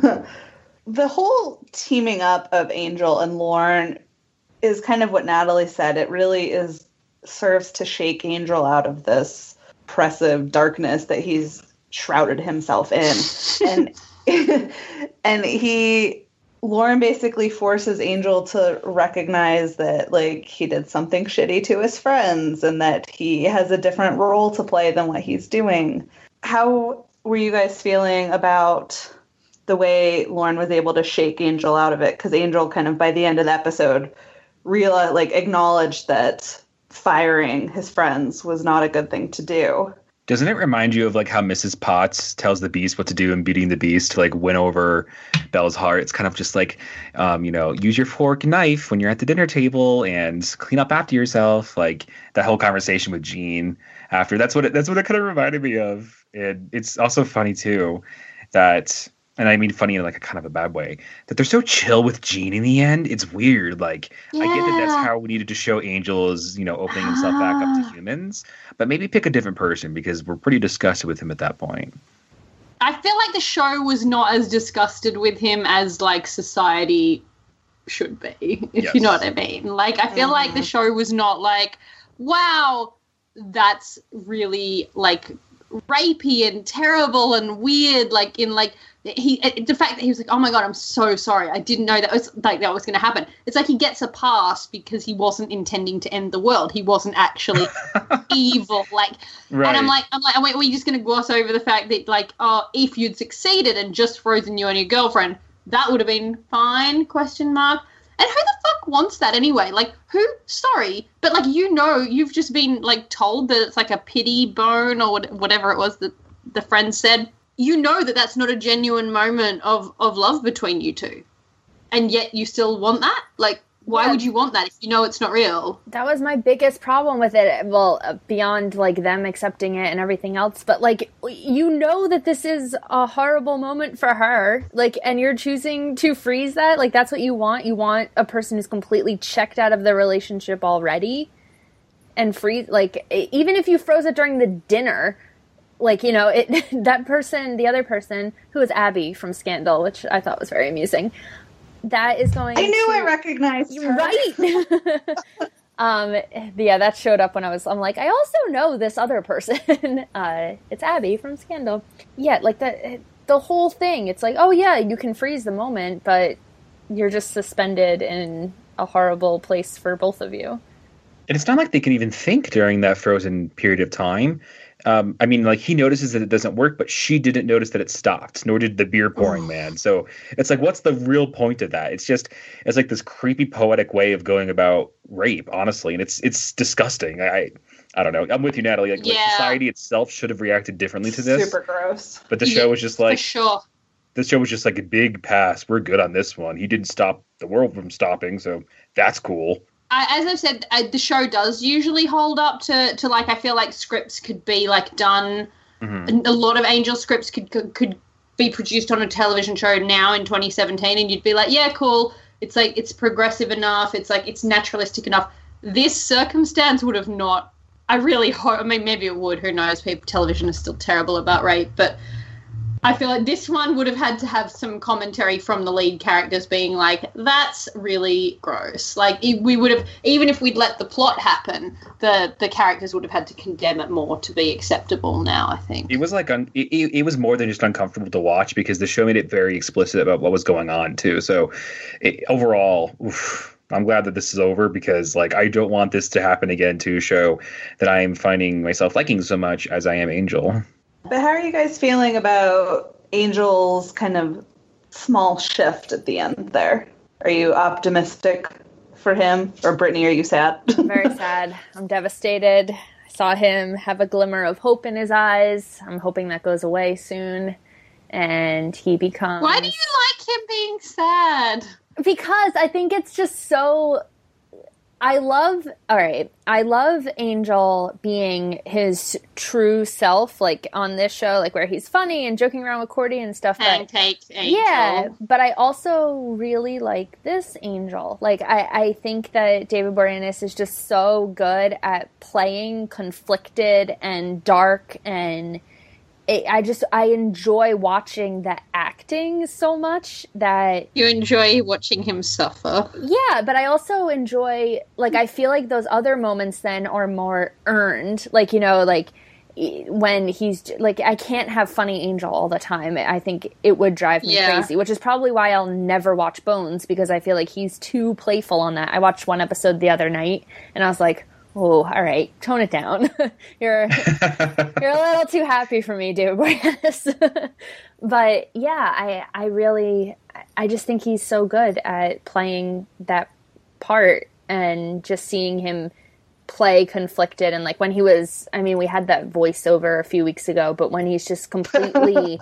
The whole teaming up of Angel and Lorne is kind of what Natalie said. It really is serves to shake Angel out of this oppressive darkness that he's shrouded himself in. and and he Lauren basically forces Angel to recognize that like he did something shitty to his friends and that he has a different role to play than what he's doing. How were you guys feeling about the way Lauren was able to shake Angel out of it? Because Angel kind of by the end of the episode realized, like, acknowledged that firing his friends was not a good thing to do. Doesn't it remind you of like how Missus Potts tells the Beast what to do in Beating the Beast to like win over Belle's heart? It's kind of just like, um, you know, use your fork and knife when you're at the dinner table and clean up after yourself. Like that whole conversation with Gene after. That's what it, that's what it kind of reminded me of. And it's also funny too that and I mean funny in like a kind of a bad way, that they're so chill with Jean in the end. It's weird. Like Yeah. I get that that's how we needed to show Angel as, you know, opening himself back up to humans, but maybe pick a different person because we're pretty disgusted with him at that point. I feel like the show was not as disgusted with him as like society should be, if Yes. you know what I mean. Like I feel like the show was not like, wow, that's really like rapey and terrible and weird, like in like he the fact that he was like, oh my god, I'm so sorry, I didn't know that was like that was going to happen. It's like he gets a pass because he wasn't intending to end the world. He wasn't actually evil, like Right. and I'm like I'm like wait, we're just going to gloss over the fact that like, oh, if you'd succeeded and just frozen you and your girlfriend, that would have been fine, question mark. And who the fuck wants that anyway? Like, who? Sorry, but like, you know, you've just been like told that it's like a pity bone or what, whatever it was that the friend said. You know that that's not a genuine moment of, of love between you two, and yet you still want that. Like, why Yeah. would you want that if you know it's not real? That was my biggest problem with it. Well, uh, beyond like them accepting it and everything else, but like you know that this is a horrible moment for her, like, and you're choosing to freeze that. Like that's what you want. You want a person who's completely checked out of the relationship already, and freeze. Like e- even if you froze it during the dinner, like you know it. That person, the other person who was Abby from Scandal, which I thought was very amusing. That is going. I knew to, I recognized her. Right. um, yeah, that showed up when I was. I'm like, I also know this other person. uh, it's Abby from Scandal. Yeah, like the the whole thing. It's like, oh yeah, you can freeze the moment, but you're just suspended in a horrible place for both of you. And it's not like they can even think during that frozen period of time. Um, I mean, like he notices that it doesn't work, but she didn't notice that it stopped, nor did the beer pouring man. So it's like, what's the real point of that? It's just, it's like this creepy poetic way of going about rape, honestly. And it's, it's disgusting. I, I don't know. I'm with you, Natalie. Like, like Yeah. society itself should have reacted differently to this. Super gross. But the show was just like, For sure. this show was just like a big pass. We're good on this one. He didn't stop the world from stopping. So that's cool. I, as I've said, uh, the show does usually hold up to, to like, I feel like scripts could be like done. Mm-hmm. A lot of Angel scripts could, could could be produced on a television show now in twenty seventeen, and you'd be like, yeah, cool. It's like it's progressive enough. It's like it's naturalistic enough. This circumstance would have not. I really hope. I mean, maybe it would. Who knows? People, television is still terrible about rape, but I feel like this one would have had to have some commentary from the lead characters being like, that's really gross. Like, it, we would have, even if we'd let the plot happen, the, the characters would have had to condemn it more to be acceptable now, I think. It was like, un- it, it it was more than just uncomfortable to watch because the show made it very explicit about what was going on too. So it, overall, oof, I'm glad that this is over because like, I don't want this to happen again to a show that I am finding myself liking so much as I am Angel. But how are you guys feeling about Angel's kind of small shift at the end there? Are you optimistic for him? Or Brittany, are you sad? I'm very sad. I'm devastated. I saw him have a glimmer of hope in his eyes. I'm hoping that goes away soon. And he becomes... Why do you like him being sad? Because I think it's just so... I love, all right, I love Angel being his true self, like on this show, like where he's funny and joking around with Cordy and stuff. But, Pancake Angel. yeah, but I also really like this Angel. Like, I, I think that David Boreanaz is just so good at playing conflicted and dark, and it, I just, I enjoy watching the acting so much that... You enjoy watching him suffer. Yeah, but I also enjoy, like, I feel like those other moments then are more earned. Like, you know, like, when he's, like, I can't have funny Angel all the time. I think it would drive me Yeah. crazy, which is probably why I'll never watch Bones, because I feel like he's too playful on that. I watched one episode the other night, and I was like, oh, all right, tone it down. you're you're a little too happy for me, David Boreanaz. But yeah, I I really I just think he's so good at playing that part and just seeing him play conflicted. And like when he was, I mean, we had that voiceover a few weeks ago, but when he's just completely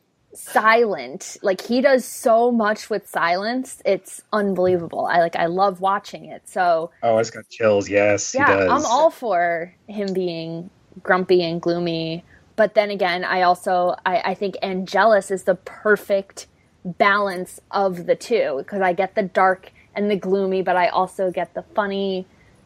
silent, like he does so much with silence, it's unbelievable. I like I love watching it. So Oh, it's got chills. Yes, yeah, he does. I'm all for him being grumpy and gloomy, but then again, I also, I, I think Angelus is the perfect balance of the two, because I get the dark and the gloomy, but I also get the funny,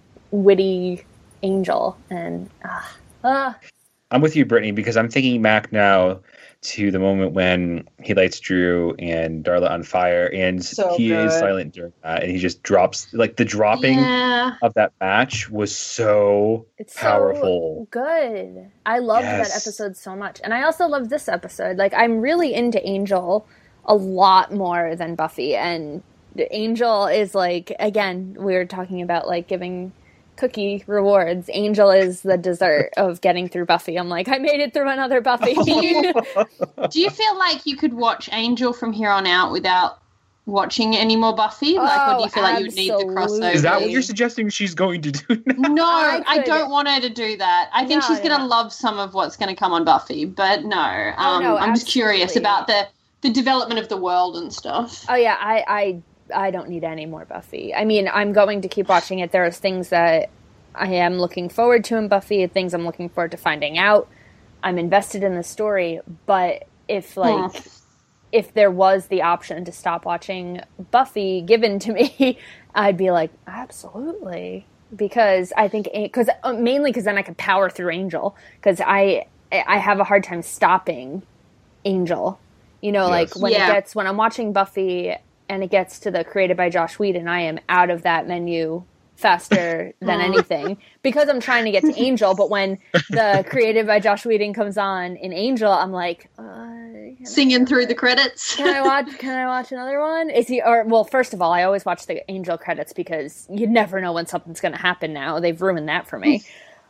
witty Angel. And, uh, uh. I'm with you, Brittany, because I'm thinking back now to the moment when he lights Drew and Darla on fire, and So he good. is silent during that, and he just drops, like, the dropping Yeah. of that match was so It's powerful. so good. I loved Yes. that episode so much. And I also love this episode. Like, I'm really into Angel a lot more than Buffy. And Angel is, like, again, we were talking about, like, giving cookie rewards. Angel is the dessert of getting through Buffy. I'm like, I made it through another Buffy. Do you, do you feel like you could watch Angel from here on out without watching any more Buffy? Like, or do you feel like you would need the absolutely. crossover? Is that what you're suggesting she's going to do now? No, I I, could- don't want her to do that. I think No, she's going to no. love some of what's going to come on Buffy, but no. Um, Oh, no, I'm just curious absolutely. about the, the development of the world and stuff. Oh yeah, I, I I don't need any more Buffy. I mean, I'm going to keep watching it. There are things that I am looking forward to in Buffy, things I'm looking forward to finding out. I'm invested in the story, but if like Hmm. if there was the option to stop watching Buffy given to me, I'd be like, absolutely, because I think because uh, mainly because then I could power through Angel, because I I have a hard time stopping Angel. You know, like Yes. when Yeah. it gets when I'm watching Buffy and it gets to the created by Josh Whedon, I am out of that menu faster than anything because I'm trying to get to Angel. But when the created by Josh Whedon comes on in Angel, I'm like, uh, can I- Singing through the credits. Can I watch? Can I watch another one? Is he? Or well, first of all, I always watch the Angel credits because you never know when something's going to happen. Now they've ruined that for me.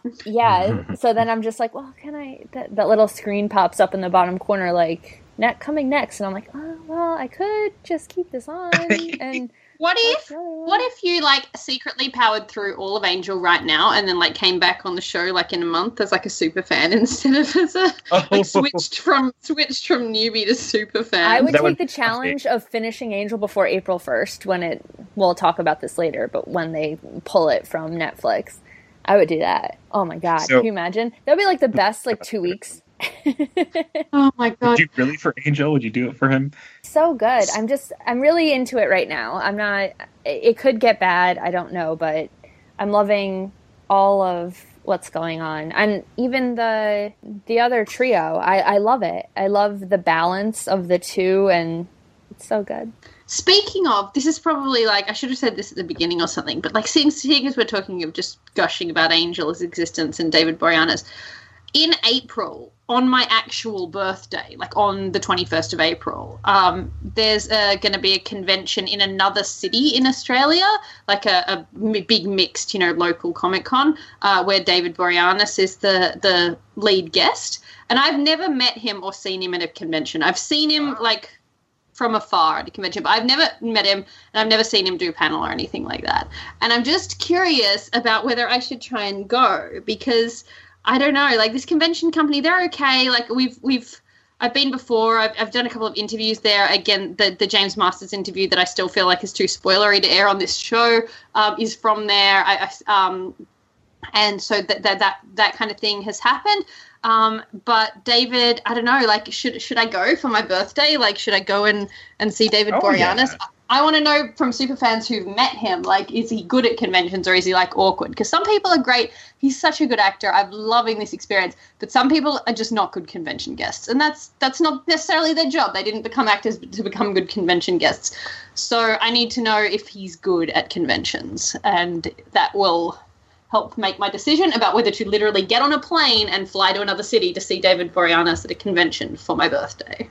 Yeah. So then I'm just like, well, can I? That, that little screen pops up in the bottom corner, like net coming next, and I'm like, oh, well, I could just keep this on and. What watch if the other one. what if you like secretly powered through all of Angel right now and then like came back on the show like in a month as like a super fan instead of as a Oh. like switched from switched from newbie to super fan? I would That take would the be challenge of finishing Angel before April first when it, we'll talk about this later, but when they pull it from Netflix, I would do that. Oh my God. So- Can you imagine? That would be like the best like two weeks. Oh my god. Would you really for Angel? Would you do it for him? So good. I'm just, I'm really into it right now. I'm not, it could get bad. I don't know, but I'm loving all of what's going on. And even the, the other trio, I, I love it. I love the balance of the two and it's so good. Speaking of, this is probably like I should have said this at the beginning or something, but like seeing, seeing as we're talking of just gushing about Angel's existence and David Boreanaz, in April, on my actual birthday, like on the twenty-first of April, um, there's uh, going to be a convention in another city in Australia, like a, a m- big mixed, you know, local Comic Con, uh, where David Boreanaz is the, the lead guest. And I've never met him or seen him at a convention. I've seen him, like, from afar at a convention, but I've never met him and I've never seen him do a panel or anything like that. And I'm just curious about whether I should try and go because I don't know, like this convention company, they're okay. Like we've, we've, I've been before, I've, I've done a couple of interviews there. Again, the, the James Masters interview that I still feel like is too spoilery to air on this show um, is from there. I, I um, and so that, that, that, that kind of thing has happened. Um, but David, I don't know, like, should should I go for my birthday? Like, should I go and, and see David Oh, Boreanaz? yeah. I want to know from superfans who've met him, like, is he good at conventions or is he, like, awkward? Because some people are great. He's such a good actor. I'm loving this experience. But some people are just not good convention guests. And that's that's not necessarily their job. They didn't become actors to become good convention guests. So I need to know if he's good at conventions. And that will help make my decision about whether to literally get on a plane and fly to another city to see David Boreanaz at a convention for my birthday.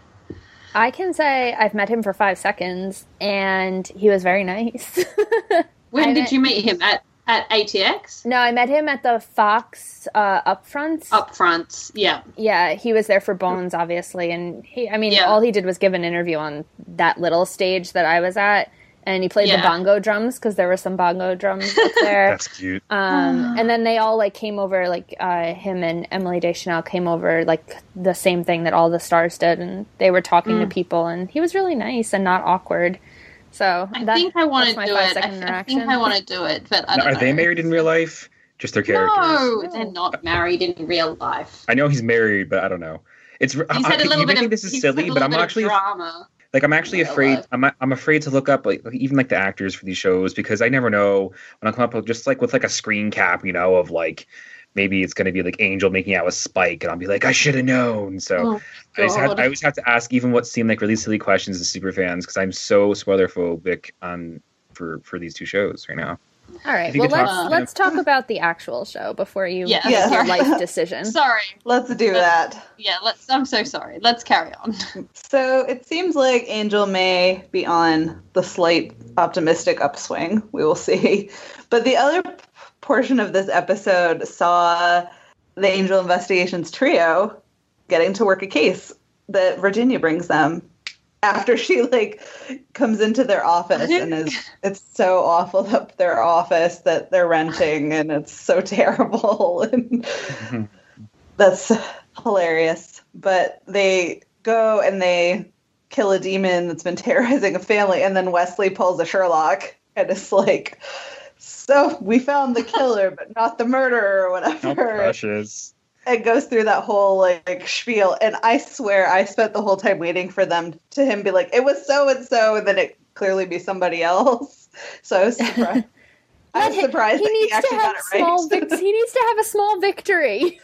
I can say I've met him for five seconds and he was very nice. When I did met- you meet him? At at A T X? No, I met him at the Fox uh, upfront. Up front, yeah. Yeah, he was there for Bones, obviously, and he, I mean, Yeah. all he did was give an interview on that little stage that I was at, and he played the Yeah. bongo drums, because there were some bongo drums up there. That's cute. Um, and then they all, like, came over, like, uh, him and Emily Deschanel came over, like, the same thing that all the stars did, and they were talking to people, and he was really nice and not awkward. So I that- think I want that's to my do it. I, five-second I interaction. think I want to do it, but I Now, don't are know. they married in real life? Just their characters. No, they're not married in real life. I know he's married, but I don't know. It's He's had a I, little you may bit think of this is he's had silly, a but little I'm bit of actually drama. like I'm actually in real afraid. life. I'm I'm afraid to look up like even like the actors for these shows because I never know when I come up with just like with like a screen cap, you know, of like maybe it's going to be like Angel making out with Spike, and I'll be like, I should have known. So Oh, I, just have, God. I always have to ask even what seem like really silly questions to super fans because I'm so spoiler phobic on for for these two shows right now. All right. If you Well, could let's talk- let's talk about the actual show before you Yes. make your Yes. life decision. Sorry. Let's do that. Yeah, let's. I'm so sorry. Let's carry on. So it seems like Angel may be on the slight optimistic upswing. We will see. But the other p- portion of this episode saw the Angel Investigations trio getting to work a case that Virginia brings them after she like comes into their office and is it's so awful up their office that they're renting and it's so terrible and that's hilarious. But they go and they kill a demon that's been terrorizing a family, and then Wesley pulls a Sherlock and it's like, so we found the killer but not the murderer or Oh, whatever. precious. It goes through that whole like spiel, and I swear I spent the whole time waiting for them to him be like, it was so and so, and then it clearly be somebody else. So I was surprised. I was He- surprised he that he needs to actually have got it small. right. Vic- he needs to have a small victory.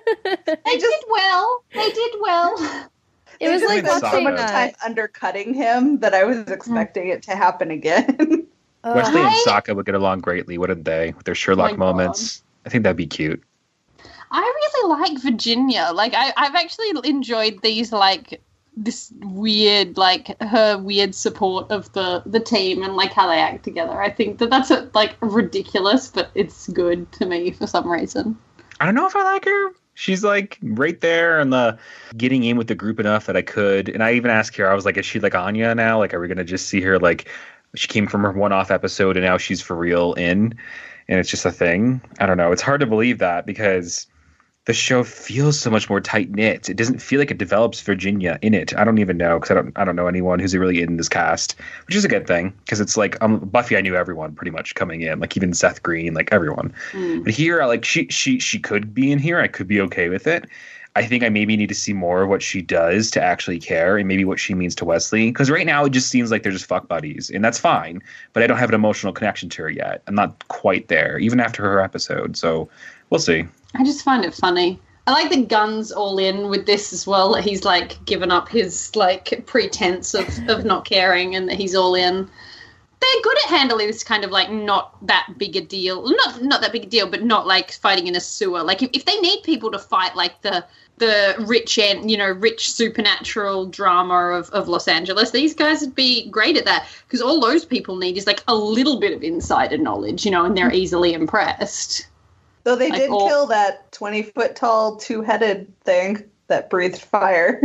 They did well. They did well. It They was just like spent so watching. much Uh, time undercutting him that I was expecting it to happen again. uh, Wesley and I- Sokka would get along greatly, wouldn't they? With their Sherlock Oh my God. moments. I think that'd be cute. I really like Virginia. Like, I, I've actually enjoyed these, like, this weird, like, her weird support of the, the team and, like, how they act together. I think that that's, a, like, ridiculous, but it's good to me for some reason. I don't know if I like her. She's like right there and the getting in with the group enough that I could. And I even asked her, I was like, is she like Anya now? Like, are we going to just see her like she came from her one-off episode and now she's for real in? And it's just a thing. I don't know. It's hard to believe that because the show feels so much more tight-knit. It doesn't feel like it develops Virginia in it. I don't even know because I don't, I don't know anyone who's really in this cast, which is a good thing because it's like um, Buffy, I knew everyone pretty much coming in, like even Seth Green, like everyone. Mm. But here, I like she she she could be in here. I could be okay with it. I think I maybe need to see more of what she does to actually care and maybe what she means to Wesley. Because right now it just seems like they're just fuck buddies. And that's fine. But I don't have an emotional connection to her yet. I'm not quite there, even after her episode. So we'll see. I just find it funny. I like that Gunn's all in with this as well. That he's like given up his like pretense of, of not caring and that he's all in. They're good at handling this kind of like not that big a deal. Not not that big a deal, but not like fighting in a sewer. Like if, if they need people to fight like the the rich and you know rich supernatural drama of, of Los Angeles, these guys would be great at that because all those people need is like a little bit of insider knowledge, you know, and they're easily impressed. Though they Like did all- kill that twenty foot tall two headed thing that breathed fire.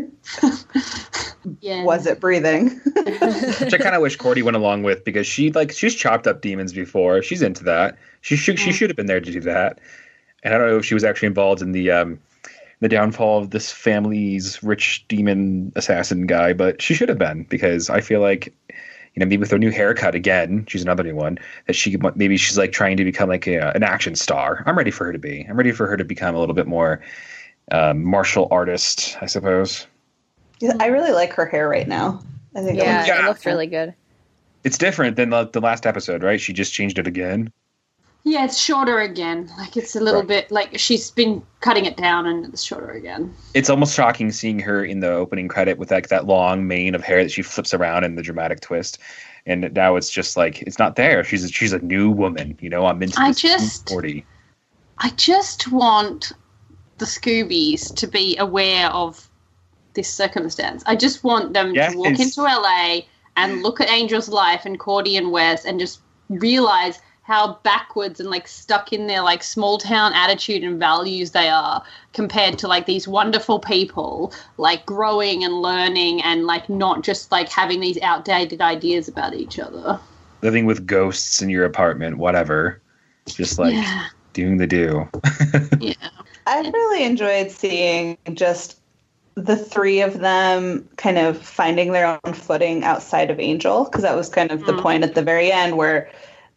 Yeah. Was it breathing? Which I kind of wish Cordy went along with because she like she's chopped up demons before. She's into that. She should she should have been there to do that. And I don't know if she was actually involved in the um the downfall of this family's rich demon assassin guy, but she should have been because I feel like you know maybe with her new haircut again, she's another new one that she could, maybe she's like trying to become like a, an action star. I'm ready for her to be. I'm ready for her to become a little bit more um, martial artist, I suppose. Yeah, I really like her hair right now. I think it yeah, looks- Yeah. it looked really good. It's different than the, the last episode, right? She just changed it again. Yeah, it's shorter again. Like it's a little Right. bit like she's been cutting it down and it's shorter again. It's almost shocking seeing her in the opening credit with like that long mane of hair that she flips around in the dramatic twist. And now it's just like it's not there. She's a, she's a new woman, you know. I'm into I this just- forty. I just want the Scoobies to be aware of this circumstance. I just want them Yes. to walk into L A and look at Angel's life and Cordy and Wes and just realize how backwards and like stuck in their like small town attitude and values they are compared to like these wonderful people like growing and learning and like not just like having these outdated ideas about each other. Living with ghosts in your apartment, whatever. Just like Yeah. doing the do. Yeah. I really enjoyed seeing just the three of them kind of finding their own footing outside of Angel, because that was kind of the Mhm. point at the very end where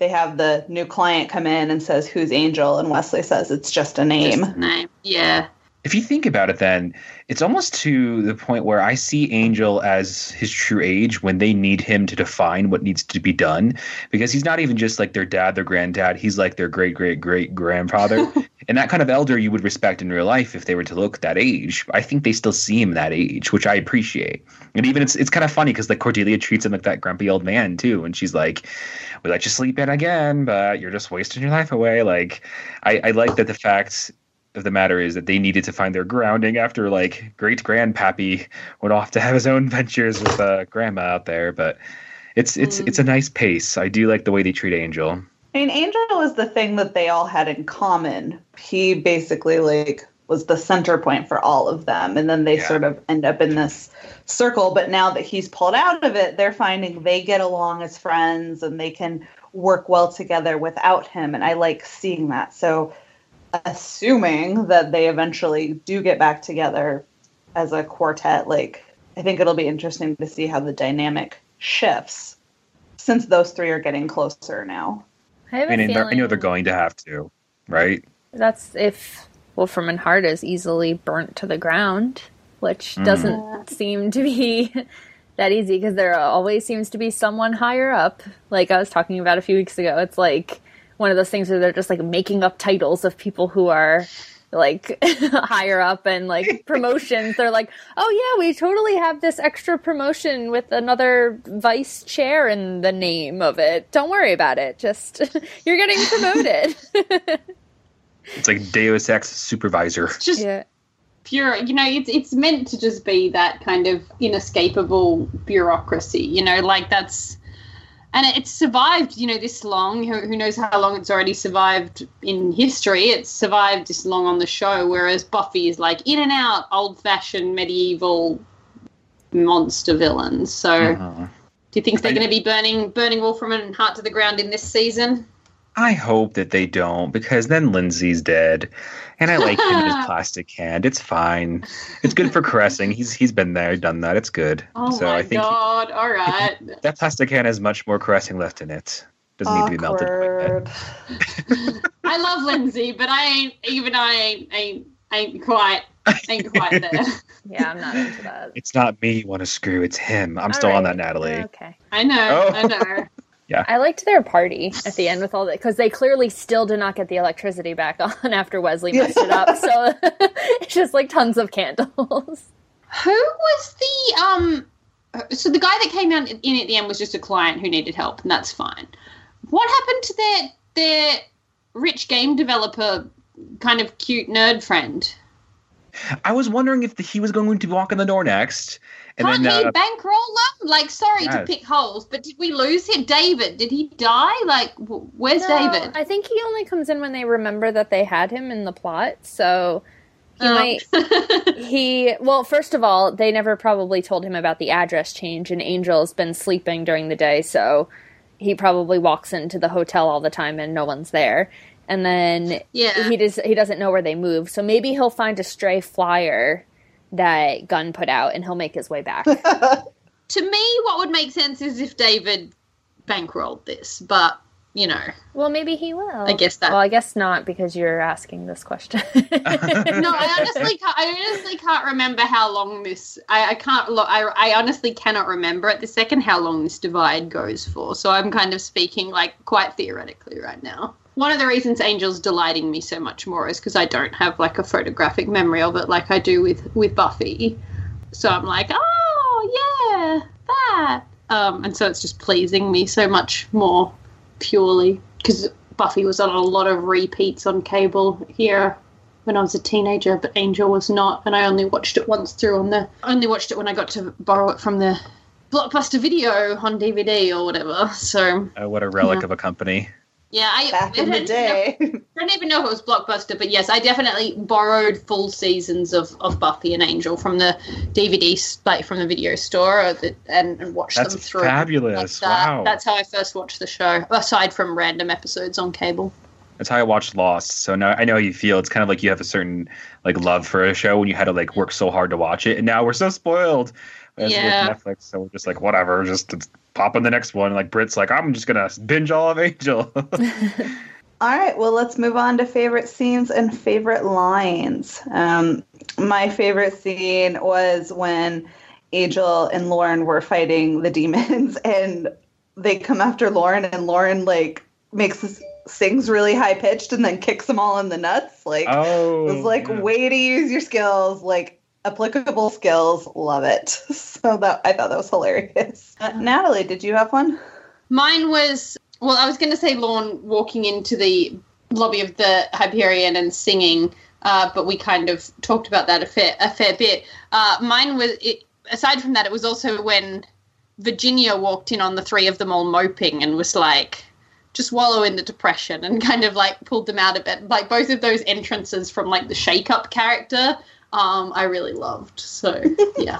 they have the new client come in and says, "Who's Angel?" And Wesley says, "It's just a name." Just a name. Yeah. If you think about it, then it's almost to the point where I see Angel as his true age when they need him to define what needs to be done, because he's not even just like their dad, their granddad. He's like their great, great, great grandfather. And that kind of elder you would respect in real life if they were to look that age. I think they still see him that age, which I appreciate. And even it's it's kind of funny because like Cordelia treats him like that grumpy old man too. And she's like, "We let you sleep in again, but you're just wasting your life away." Like, I, I like that the fact of the matter is that they needed to find their grounding after like great grandpappy went off to have his own ventures with uh, grandma out there. But it's it's mm. it's a nice pace. I do like the way they treat Angel. I mean, Angel was the thing that they all had in common. He basically like was the center point for all of them, and then they yeah. sort of end up in this circle. But now that he's pulled out of it, they're finding they get along as friends and they can work well together without him. And I like seeing that. So assuming that they eventually do get back together as a quartet, like, I think it'll be interesting to see how the dynamic shifts since those three are getting closer now. I have a I mean, feeling I know they're going to have to, right? That's if Wolfram and Hart is easily burnt to the ground, which doesn't mm. seem to be that easy because there always seems to be someone higher up. Like I was talking about a few weeks ago, it's like one of those things where they're just like making up titles of people who are like higher up and like promotions. They're like, "Oh yeah, we totally have this extra promotion with another vice chair in the name of it. Don't worry about it. Just you're getting promoted." It's like Deus Ex supervisor. It's just yeah. pure, you know, it's it's meant to just be that kind of inescapable bureaucracy, you know, like that's. And it's survived, you know, this long. Who, who knows how long it's already survived in history. It's survived this long on the show, whereas Buffy is like in and out, old-fashioned, medieval monster villains. So uh-huh. do you think they're going to be burning burning Wolfram and Hart to the ground in this season? I hope that they don't, because then Lindsay's dead. And I like him in his plastic hand. It's fine. It's good for caressing. He's he's been there, done that. It's good. Oh so my I think god! He, All right. That plastic hand has much more caressing left in it. Doesn't Awkward. need to be melted like that. I love Lindsay, but I ain't even I ain't ain't, ain't quite ain't quite there. Yeah, I'm not into that. It's not me you want to screw. It's him. I'm All still right. on that, Natalie. Okay. I know. Oh. I know. Yeah. I liked their party at the end with all that, because they clearly still did not get the electricity back on after Wesley messed it up. So it's just like tons of candles. Who was the um? So the guy that came out in at the end was just a client who needed help, and that's fine. What happened to their their rich game developer, kind of cute nerd friend? I was wondering if the, he was going to walk in the door next. And Can't then, he uh, bankroll them? Like, sorry yes. to pick holes, but did we lose him? David, did he die? Like, w- where's No, David? I think he only comes in when they remember that they had him in the plot. So he Oh. might. He well, first of all, they never probably told him about the address change, and Angel's been sleeping during the day, so he probably walks into the hotel all the time and no one's there. And then Yeah. he does he doesn't know where they move, so maybe he'll find a stray flyer that Gunn put out, and he'll make his way back. To me, what would make sense is if David bankrolled this, but, you know. Well, maybe he will. I guess that- Well, I guess not, because you're asking this question. No, I honestly can't, I honestly can't remember how long this, I, I can't, look, I, I honestly cannot remember at the second how long this divide goes for, so I'm kind of speaking, like, quite theoretically right now. One of the reasons Angel's delighting me so much more is because I don't have, like, a photographic memory of it like I do with, with Buffy. So I'm like, oh, yeah, that. Um, and so it's just pleasing me so much more purely because Buffy was on a lot of repeats on cable here when I was a teenager, but Angel was not, and I only watched it once through on the, only watched it when I got to borrow it from the Blockbuster Video on D V D or whatever, so. Oh, what a relic yeah. of a company. Yeah, I, Back I in the don't day. Know, I don't even know if it was Blockbuster, but yes, I definitely borrowed full seasons of, of Buffy and Angel from the D V D, like from the video store, or the, and, and watched That's them through. fabulous. Like that. Wow. That's how I first watched the show, aside from random episodes on cable. That's how I watched Lost. So now I know how you feel. It's kind of like you have a certain like love for a show when you had to like work so hard to watch it, and now we're so spoiled. as Yeah. with Netflix. So we're just like, whatever, just it's pop in the next one. Like Brit's like, I'm just gonna binge all of Angel. All right, well, let's move on to favorite scenes and favorite lines. Um, my favorite scene was when Angel and Lauren were fighting the demons, and they come after Lauren, and Lauren like makes this, sings really high pitched, and then kicks them all in the nuts. Like, oh, it was like, yeah. way to use your skills, like applicable skills. Love it. So that I thought that was hilarious. Uh, Natalie, did you have one? Mine was, well, I was going to say Lorne walking into the lobby of the Hyperion and singing, uh, but we kind of talked about that a fair, a fair bit. Uh, mine was, it, aside from that, it was also when Virginia walked in on the three of them all moping and was like, just wallow in the depression, and kind of like pulled them out a bit. Like both of those entrances from like the Shake Up character, um, I really loved. So, yeah.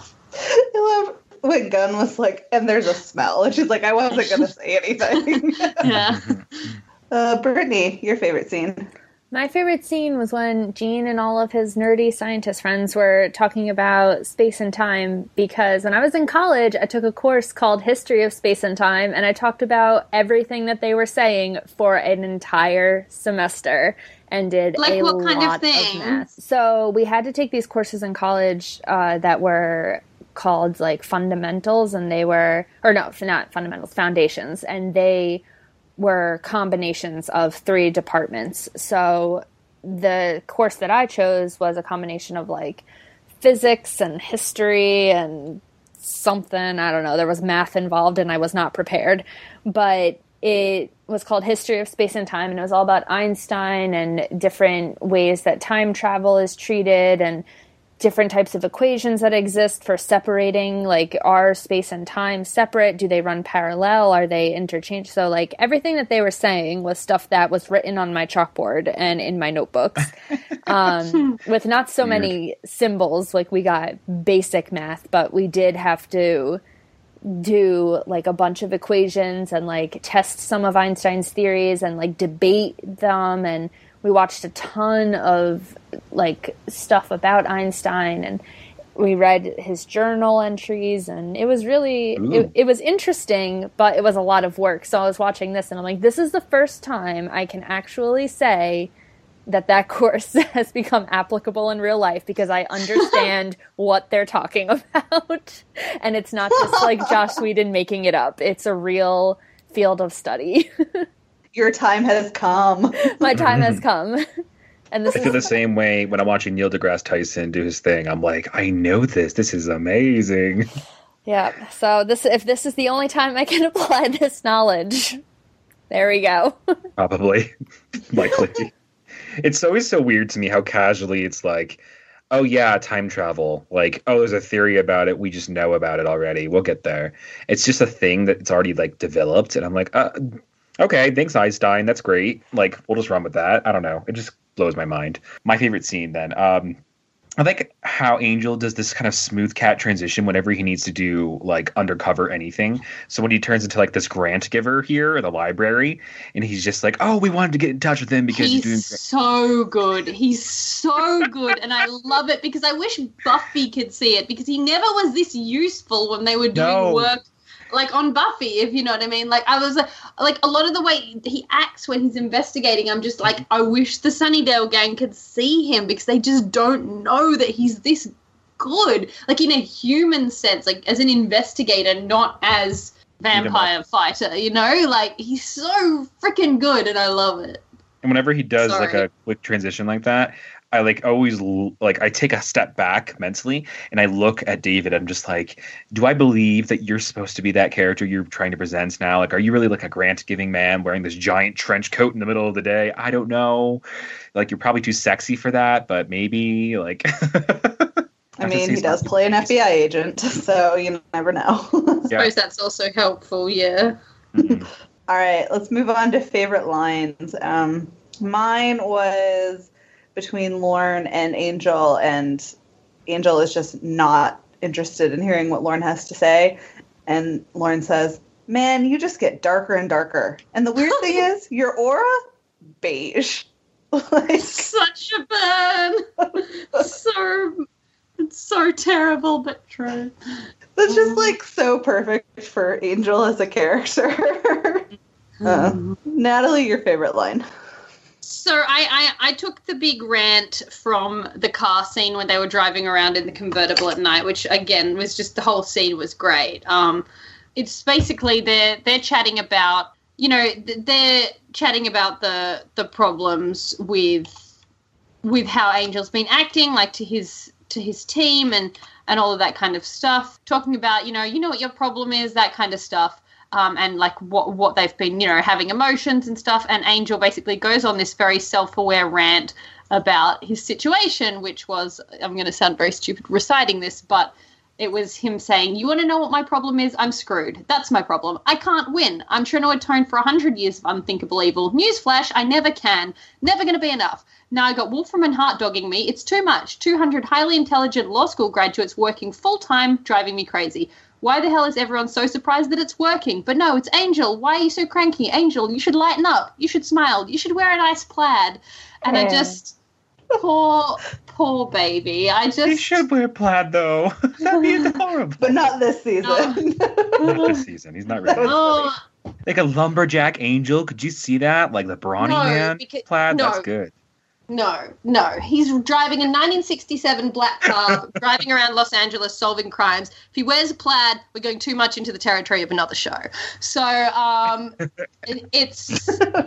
I love when Gunn was like, and there's a smell. And she's like, I wasn't going to say anything. Yeah. uh, Brittany, your favorite scene? My favorite scene was when Gene and all of his nerdy scientist friends were talking about space and time, because when I was in college, I took a course called History of Space and Time, and I talked about everything that they were saying for an entire semester and did Like a what kind of lot of, things? math. So we had to take these courses in college uh, that were called like fundamentals, and they were, or no, not fundamentals, foundations, and they were combinations of three departments. So the course that I chose was a combination of like physics and history and something, I don't know, there was math involved and I was not prepared, but it was called History of Space and Time, and it was all about Einstein and different ways that time travel is treated and different types of equations that exist for separating, like, are space and time separate? Do they run parallel? Are they interchanged? So, like, everything that they were saying was stuff that was written on my chalkboard and in my notebooks, um, with not so Weird. many symbols. Like, we got basic math, but we did have to do, like, a bunch of equations and, like, test some of Einstein's theories and, like, debate them, and we watched a ton of, like, stuff about Einstein, and we read his journal entries, and it was really, it, it was interesting, but it was a lot of work. So I was watching this, and I'm like, this is the first time I can actually say that that course has become applicable in real life, because I understand what they're talking about. And it's not just, like, Joss Whedon making it up. It's a real field of study. Your time has come. My time has come. And this I feel the is same way when I'm watching Neil deGrasse Tyson do his thing. I'm like, I know this. This is amazing. yeah. So this, if this is the only time I can apply this knowledge, there we go. Probably. Likely. It's always so weird to me how casually it's like, oh yeah, time travel. Like, oh, there's a theory about it. We just know about it already. We'll get there. It's just a thing that's already, like, developed. And I'm like, uh, okay, thanks, Einstein. That's great. Like, we'll just run with that. I don't know. It just blows my mind. My favorite scene then. Um, I like how Angel does this kind of smooth cat transition whenever he needs to do, like, undercover anything. So when he turns into, like, this grant giver here at the library, and he's just like, oh, we wanted to get in touch with him because he's, He's doing so good. He's so good, and I love it, because I wish Buffy could see it, because he never was this useful when they were doing No. work, like, on Buffy, if you know what I mean. Like, I was, uh, like, a lot of the way he acts when he's investigating, I'm just like, I wish the Sunnydale gang could see him, because they just don't know that he's this good. Like, in a human sense, like, as an investigator, not as vampire fighter, you know? Like, he's so freaking good, and I love it. And whenever he does, like, Sorry. a quick transition like that, I, like, always, l- like, I take a step back mentally, and I look at David. I'm just like, do I believe that you're supposed to be that character you're trying to present now? Like, are you really, like, a grant-giving man wearing this giant trench coat in the middle of the day? I don't know. Like, you're probably too sexy for that, but maybe, like... I mean, he does play an F B I agent, so you never know. I suppose that's also helpful, yeah. Mhm. All right, let's move on to favorite lines. Um, mine was between Lorne and Angel, and Angel is just not interested in hearing what Lorne has to say. And Lorne says, man, you just get darker and darker. And the weird thing is, your aura, beige. Like, Such a burn. So, it's so terrible, but true. That's just like so perfect for Angel as a character. uh, Natalie, your favorite line? So I, I, I took the big rant from the car scene when they were driving around in the convertible at night, which again was just the whole scene was great. Um, it's basically they're they're chatting about you know they're chatting about the the problems with with how Angel's been acting, like to his to his team and. and all of that kind of stuff, talking about, you know, you know what your problem is, that kind of stuff, um, and, like, what what they've been, you know, having emotions and stuff, and Angel basically goes on this very self-aware rant about his situation, which was, I'm going to sound very stupid reciting this, but it was him saying, you want to know what my problem is? I'm screwed. That's my problem. I can't win. I'm trying to atone for one hundred years of unthinkable evil. Newsflash, I never can. Never going to be enough. Now I got Wolfram and Hart dogging me. It's too much. two hundred highly intelligent law school graduates working full-time, driving me crazy. Why the hell is everyone so surprised that it's working? But no, it's Angel. Why are you so cranky? Angel, you should lighten up. You should smile. You should wear a nice plaid. And I just... Poor, poor baby. I just... He should wear plaid, though. That'd be adorable. But not this season. Not this season. He's not ready. Oh, Like a lumberjack Angel. Could you see that? Like the brawny No, man because- plaid? no. That's good. no, no. He's driving a nineteen sixty-seven black car, driving around Los Angeles solving crimes. If he wears a plaid, we're going too much into the territory of another show. So um, it, it's...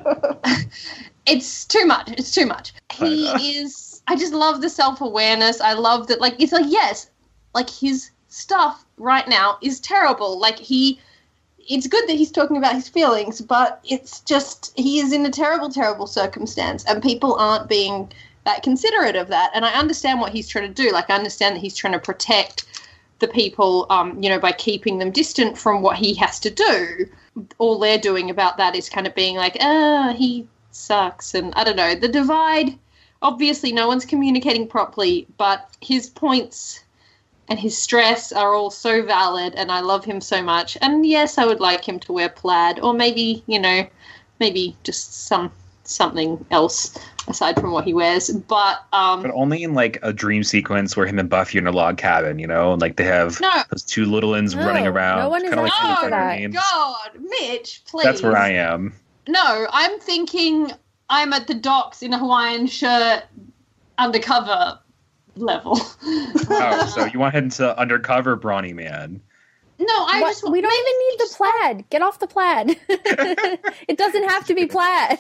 It's too much. It's too much. He is... I just love the self-awareness. I love that, like, it's like, yes, like, his stuff right now is terrible. Like, he... It's good that he's talking about his feelings, but it's just... He is in a terrible, terrible circumstance, and people aren't being that considerate of that. And I understand what he's trying to do. Like, I understand that he's trying to protect the people, um, you know, by keeping them distant from what he has to do. All they're doing about that is kind of being like, ah, he... sucks, and I don't know, the divide, obviously no one's communicating properly, but his points and his stress are all so valid, and I love him so much. And yes, I would like him to wear plaid, or maybe, you know, maybe just some something else aside from what he wears, but um But only in like a dream sequence where him and Buffy are in a log cabin, you know, and like they have No. those two little uns No, running around. no one is kinda like asking Super for Thunder that. Games. God, Mitch, please. That's where I am. No, I'm thinking I'm at the docks in a Hawaiian shirt, undercover level. Oh, so you want him to undercover Brawny Man? No, I What? just We don't maybe even need the just- plaid. Get off the plaid. It doesn't have to be plaid.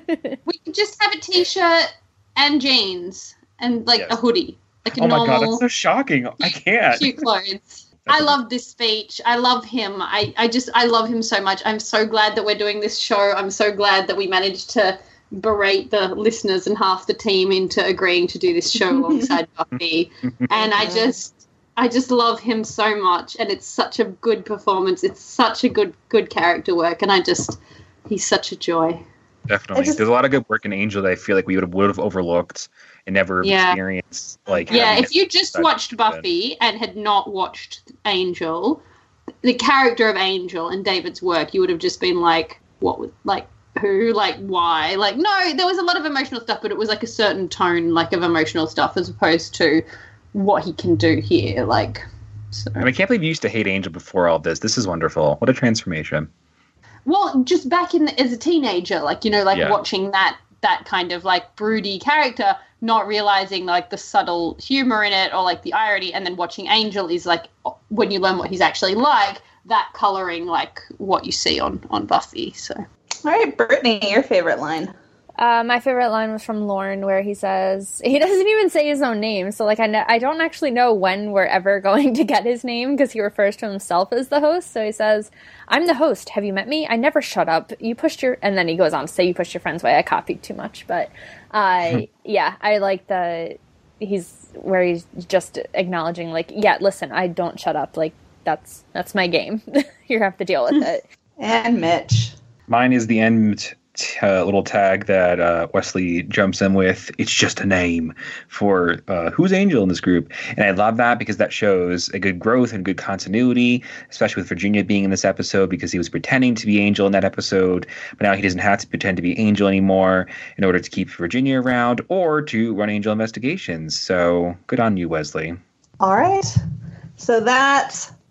We could just have a t-shirt and jeans and like Yes. a hoodie, like a Oh my god, normal that's so shocking! I can't. cute clothes. I love this speech. I love him. I, I just I love him so much. I'm so glad that we're doing this show. I'm so glad that we managed to berate the listeners and half the team into agreeing to do this show alongside Buffy. And I just I just love him so much, and it's such a good performance. It's such a good good character work, and I just he's such a joy. Definitely, just- there's a lot of good work in Angel that I feel like we would have would have overlooked and never Yeah. experienced. Like, Yeah, having if you just that watched happen. Buffy and had not watched Angel, the character of Angel and David's work, you would have just been like, what was, like, who, like, why? Like, no, there was a lot of emotional stuff, but it was like a certain tone, like, of emotional stuff as opposed to what he can do here, like, so. I mean, I can't believe you used to hate Angel before all this. This is wonderful. What a transformation. Well, just back in as a teenager, like, you know, like Yeah. watching that that kind of like broody character, not realizing like the subtle humor in it or like the irony, and then watching Angel is like when you learn what he's actually like, that coloring like what you see on on Buffy. So All right, Brittany, your favorite line. Uh, my favorite line was from Lorne, where he says, he doesn't even say his own name, so like I, kn- I don't actually know when we're ever going to get his name, because he refers to himself as the host. So he says, I'm the host, have you met me? I never shut up. You pushed your, and then he goes on to say, you pushed your friends away. I copied too much, but uh, yeah, I like the, he's, where he's just acknowledging, like, yeah, listen, I don't shut up, like, that's, that's my game. You have to deal with it. And Mitch. Mine is the end uh, little tag that uh, Wesley jumps in with. It's just a name for uh, who's Angel in this group. And I love that because that shows a good growth and good continuity, especially with Virginia being in this episode, because he was pretending to be Angel in that episode. But now he doesn't have to pretend to be Angel anymore in order to keep Virginia around or to run Angel investigations. So good on you, Wesley. All right. So that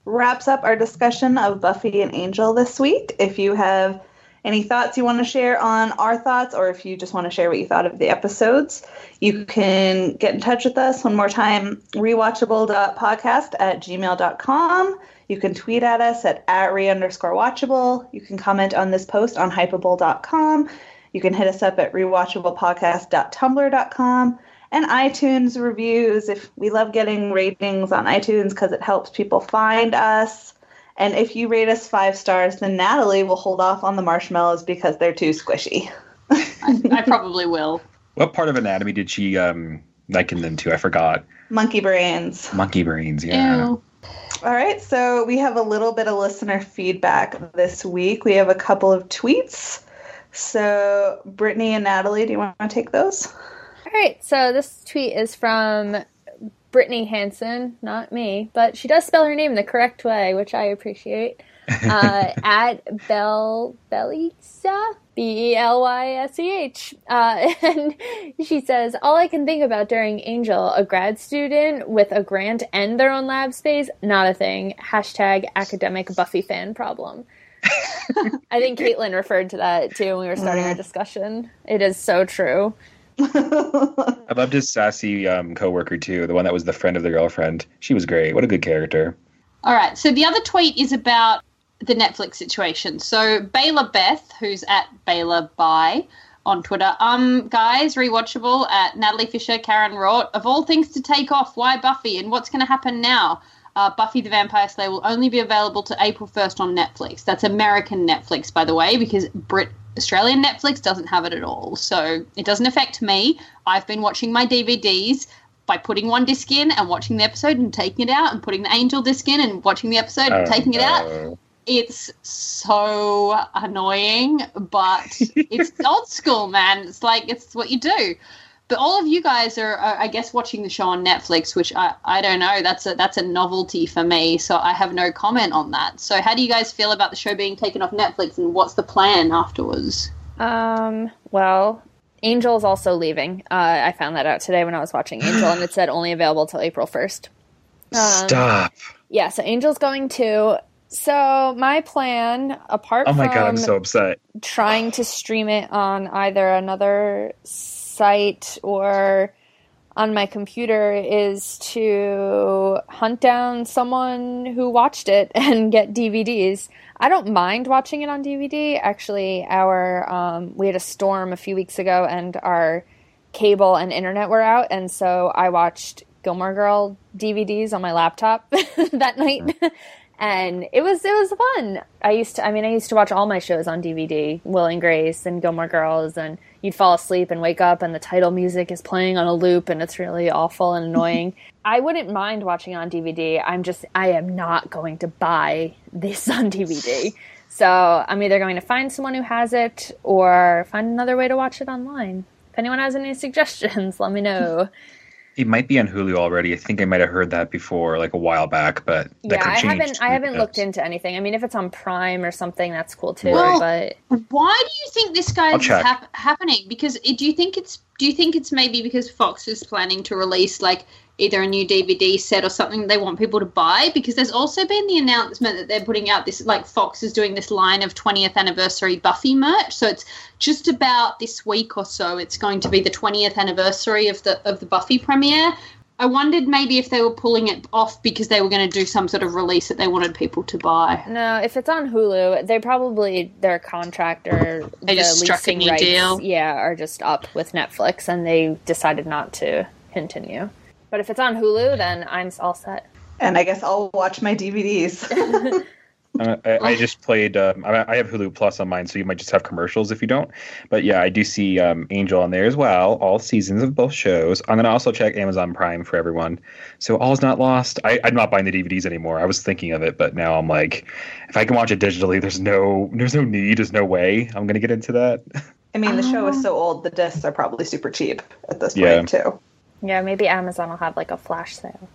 wraps up our discussion of Buffy and Angel this week. If you have any thoughts you want to share on our thoughts, or if you just want to share what you thought of the episodes, you can get in touch with us one more time, rewatchable.podcast at gmail dot com. You can tweet at us at, at re underscore watchable. You can comment on this post on hypable dot com. You can hit us up at rewatchablepodcast dot tumblr dot com. And iTunes reviews. If we love getting ratings on iTunes because it helps people find us. And if you rate us five stars, then Natalie will hold off on the marshmallows because they're too squishy. I, I probably will. What part of anatomy did she um, liken them to? I forgot. Monkey brains. Monkey brains, yeah. Ew. All right, so we have a little bit of listener feedback this week. We have a couple of tweets. So, Brittany and Natalie, do you want to take those? All right, so this tweet is from Brittany Hansen, not me, but she does spell her name the correct way, which I appreciate. Uh, at Bell Bellisa, B E L Y S E H. Uh, and she says, all I can think about during Angel, a grad student with a grant and their own lab space, not a thing. Hashtag academic Buffy fan problem. I think Caitlin referred to that too when we were starting our discussion. It is so true. I loved his sassy um, co-worker too, the one that was the friend of the girlfriend. She was great. What a good character. All right, so the other tweet is about the Netflix situation. So Baylor Beth, who's at Baylor Bye on Twitter, um, guys, rewatchable at Natalie Fisher, Karen Rort, of all things to take off, why Buffy and what's going to happen now? Uh, Buffy the Vampire Slayer will only be available to April first on Netflix. That's American Netflix, by the way, because Brit Australian Netflix doesn't have it at all. So it doesn't affect me. I've been watching my D V Ds by putting one disc in and watching the episode and taking it out, and putting the Angel disc in and watching the episode and Oh, taking it out. no. It's so annoying, but it's old school, man. It's like, it's what you do. But all of you guys are, are, I guess, watching the show on Netflix, which I, I don't know. That's a that's a novelty for me, so I have no comment on that. So how do you guys feel about the show being taken off Netflix, and what's the plan afterwards? Um, well, Angel's also leaving. Uh, I found that out today when I was watching Angel, and it said only available till April first. Um, Stop. Yeah, so Angel's going too. So my plan, apart Oh my from god, I'm so upset. trying to stream it on either another site or on my computer, is to hunt down someone who watched it and get D V Ds. I don't mind watching it on D V D. Actually, our um, we had a storm a few weeks ago, and our cable and internet were out, and so I watched Gilmore Girl D V Ds on my laptop that night. And it was it was fun. I used to I mean I used to watch all my shows on D V D, Will and Grace and Gilmore Girls, and you'd fall asleep and wake up and the title music is playing on a loop and it's really awful and annoying. I wouldn't mind watching it on D V D. I'm just I am not going to buy this on D V D. So I'm either going to find someone who has it or find another way to watch it online. If anyone has any suggestions, let me know. It might be on Hulu already. I think I might have heard that before, like a while back, but that Yeah, could I change. haven't I haven't looked into anything. I mean, if it's on Prime or something, that's cool too. Well, but Why do you think this guy I'll is check. hap- happening? Because it, do you think it's do you think it's maybe because Fox is planning to release like either a new D V D set or something they want people to buy? Because there's also been the announcement that they're putting out this, like Fox is doing this line of twentieth anniversary Buffy merch. So it's just about this week or so. It's going to be the twentieth anniversary of the of the Buffy premiere. I wondered maybe if they were pulling it off because they were going to do some sort of release that they wanted people to buy. no, if it's on Hulu, they probably their contract or They the just struck a leasing new rights, deal. yeah, are just up with Netflix, and they decided not to continue. But if it's on Hulu, then I'm all set. And I guess I'll watch my D V Ds. Uh, I, I just played. Um, I, I have Hulu Plus on mine, so you might just have commercials if you don't. But yeah, I do see um, Angel on there as well. All seasons of both shows. I'm gonna also check Amazon Prime for everyone. So all's not lost. I, I'm not buying the D V Ds anymore. I was thinking of it, but now I'm like, if I can watch it digitally, there's no, there's no need. There's no way I'm gonna get into that. I mean, the show is so old, the discs are probably super cheap at this Yeah. point, too. Yeah, maybe Amazon will have like a flash sale.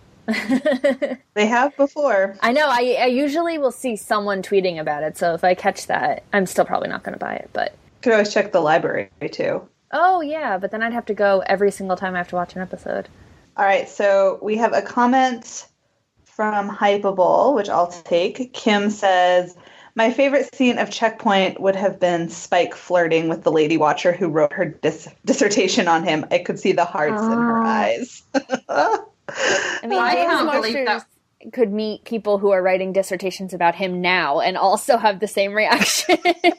They have before. I know. I, I usually will see someone tweeting about it, so if I catch that, I'm still probably not going to buy it. But You could always check the library, too. oh yeah, but then I'd have to go every single time I have to watch an episode. All right, so we have a comment from Hypeable, which I'll take. Kim says, my favorite scene of Checkpoint would have been Spike flirting with the Lady Watcher who wrote her dis- dissertation on him. I could see the hearts oh. in her eyes. I mean, I can't believe that. Could meet people who are writing dissertations about him now and also have the same reaction.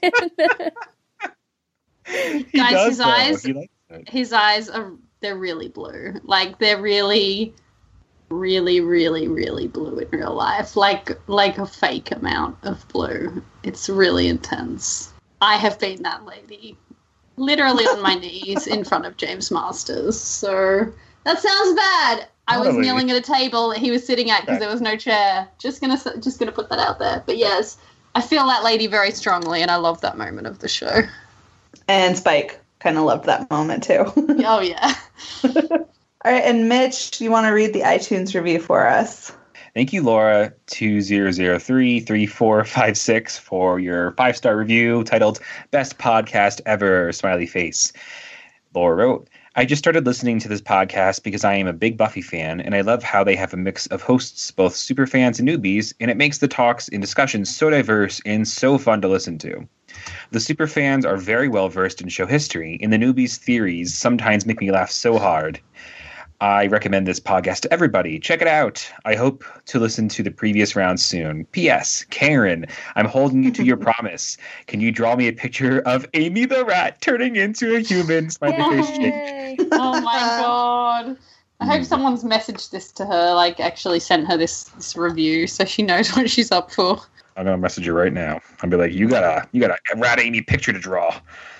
Guys, his though. eyes, his eyes are, they're really blue. Like, they're really, really, really, really blue in real life. Like, like a fake amount of blue. It's really intense. I have been that lady. Literally on my knees in front of James Masters. So, that sounds bad. I was kneeling at a table that he was sitting at because there was no chair. Just gonna, just gonna put that out there. But yes, I feel that lady very strongly, and I love that moment of the show. And Spike kind of loved that moment too. Oh yeah. All right, and Mitch, you want to read the iTunes review for us? Thank you, Laura two zero zero three three four five six for your five star review titled "Best Podcast Ever." Smiley face. Laura wrote, I just started listening to this podcast because I am a big Buffy fan, and I love how they have a mix of hosts, both superfans and newbies, and it makes the talks and discussions so diverse and so fun to listen to. The superfans are very well versed in show history, and the newbies' theories sometimes make me laugh so hard. I recommend this podcast to everybody. Check it out. I hope to listen to the previous round soon. P S. Karen, I'm holding you to your promise. Can you draw me a picture of Amy the rat turning into a human? Smiley face shake. Oh my god. I hope someone's messaged this to her, like actually sent her this, this review so she knows what she's up for. I'm gonna message her right now. I'll be like, you got a you got a rat Amy picture to draw.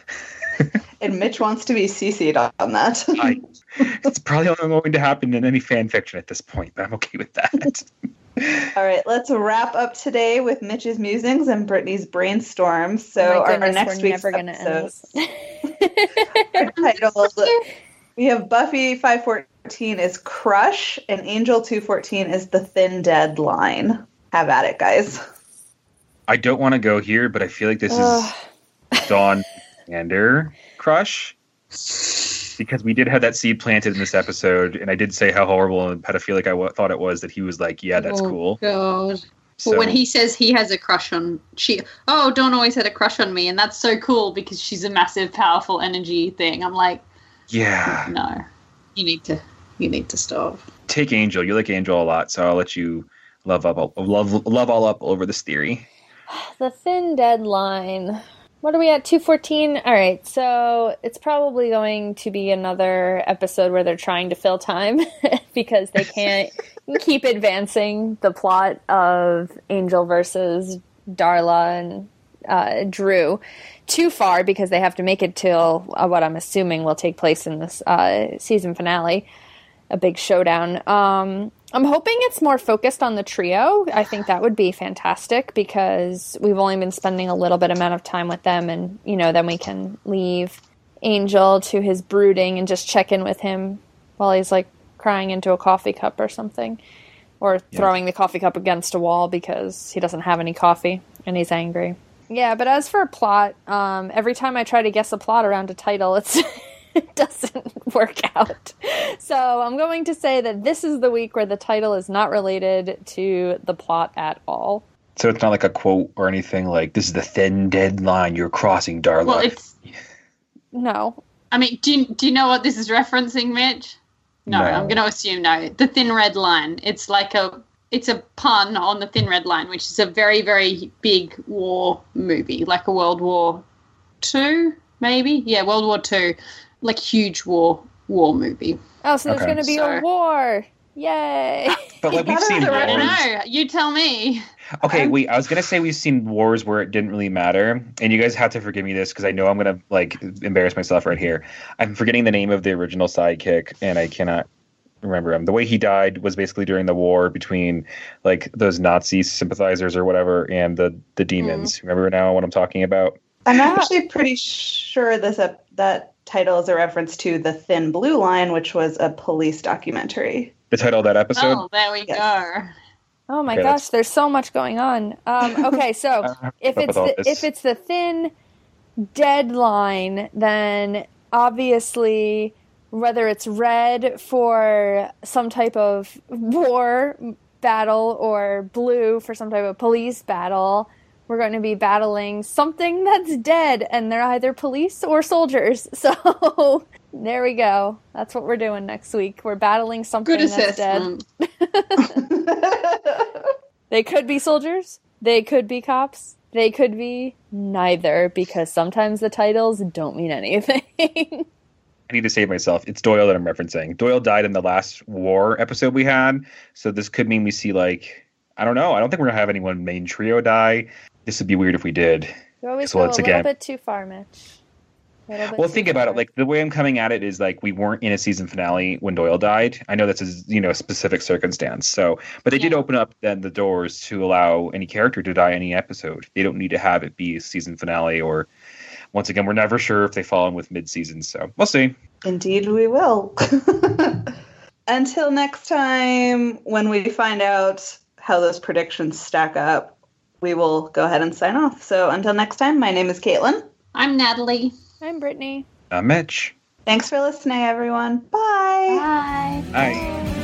And Mitch wants to be C C'd on that. I, it's probably only going to happen in any fan fiction at this point, but I'm okay with that. All right, let's wrap up today with Mitch's musings and Brittany's brainstorm. So oh goodness, our next we're week's never gonna episode, our title, we have Buffy five fourteen is Crush, and Angel two fourteen is The Thin Dead Line. Have at it, guys. I don't want to go here, but I feel like this is Dawn Sander Crush, because we did have that seed planted in this episode, and I did say how horrible and pedophilic I w- thought it was that he was like, yeah, that's oh, cool. God. So, well, when he says he has a crush on she, oh, Dawn always had a crush on me, and that's so cool because she's a massive, powerful energy thing. I'm like, yeah, no, you need to, you need to stop. Take Angel. You like Angel a lot, so I'll let you love up, love, love all up over this theory. The Thin Dead Line. What are we at? two fourteen? All right, so it's probably going to be another episode where they're trying to fill time because they can't keep advancing the plot of Angel versus Darla and uh, Drew too far because they have to make it till uh, what I'm assuming will take place in this uh, season finale, a big showdown. Um, I'm hoping it's more focused on the trio. I think that would be fantastic because we've only been spending a little bit amount of time with them, and, you know, then we can leave Angel to his brooding and just check in with him while he's, like, crying into a coffee cup or something, or yeah. throwing the coffee cup against a wall because he doesn't have any coffee and he's angry. Yeah, but as for a plot, um, every time I try to guess a plot around a title, it's... it doesn't work out. So I'm going to say that this is the week where the title is not related to the plot at all. So it's not like a quote or anything like, this is the thin dead line you're crossing, Darla. Well, it's... No. I mean, do you, do you know what this is referencing, Mitch? No, no. I'm going to assume no. The Thin Red Line. It's like a... It's a pun on the Thin Red Line, which is a very, very big war movie, like a World War Two, maybe? Yeah, World War Two. Like huge war war movie. Oh, so there's okay. going to be so. a war. Yay. But like we've seen wars. I don't know. You tell me. Okay, wait. I was going to say we've seen wars where it didn't really matter. And you guys have to forgive me this because I know I'm going to like embarrass myself right here. I'm forgetting the name of the original sidekick and I cannot remember him. The way he died was basically during the war between like those Nazi sympathizers or whatever and the, the demons. Mm. Remember now what I'm talking about? I'm actually pretty sure this uh, that title is a reference to The Thin Blue Line, which was a police documentary. The title of that episode? Oh, there we yes. go. Oh my okay, gosh, that's... there's so much going on. Um, okay, so if it's the, if it's the Thin Dead Line, then obviously whether it's red for some type of war battle, or blue for some type of police battle. We're going to be battling something that's dead, and they're either police or soldiers. So there we go. That's what we're doing next week. We're battling something Good that's dead. assessment. They could be soldiers. They could be cops. They could be neither, because sometimes the titles don't mean anything. I need to save myself. It's Doyle that I'm referencing. Doyle died in the last war episode we had, so this could mean we see, like, I don't know. I don't think we're going to have anyone main trio die. This would be weird if we did. You always So go once a little again- bit too far, Mitch. A little bit Well, too think about far. it. Like, the way I'm coming at it is, like, we weren't in a season finale when Doyle died. I know that's a, you know, specific circumstance. So, but they did Yeah. open up then the doors to allow any character to die any episode. They don't need to have it be a season finale, or once again, we're never sure if they fall in with mid-season. So we'll see. Indeed, we will. Until next time, when we find out how those predictions stack up, we will go ahead and sign off. So until next time, my name is Caitlin. I'm Natalie. I'm Brittany. Uh, Mitch. Thanks for listening, everyone. Bye. Bye. Bye.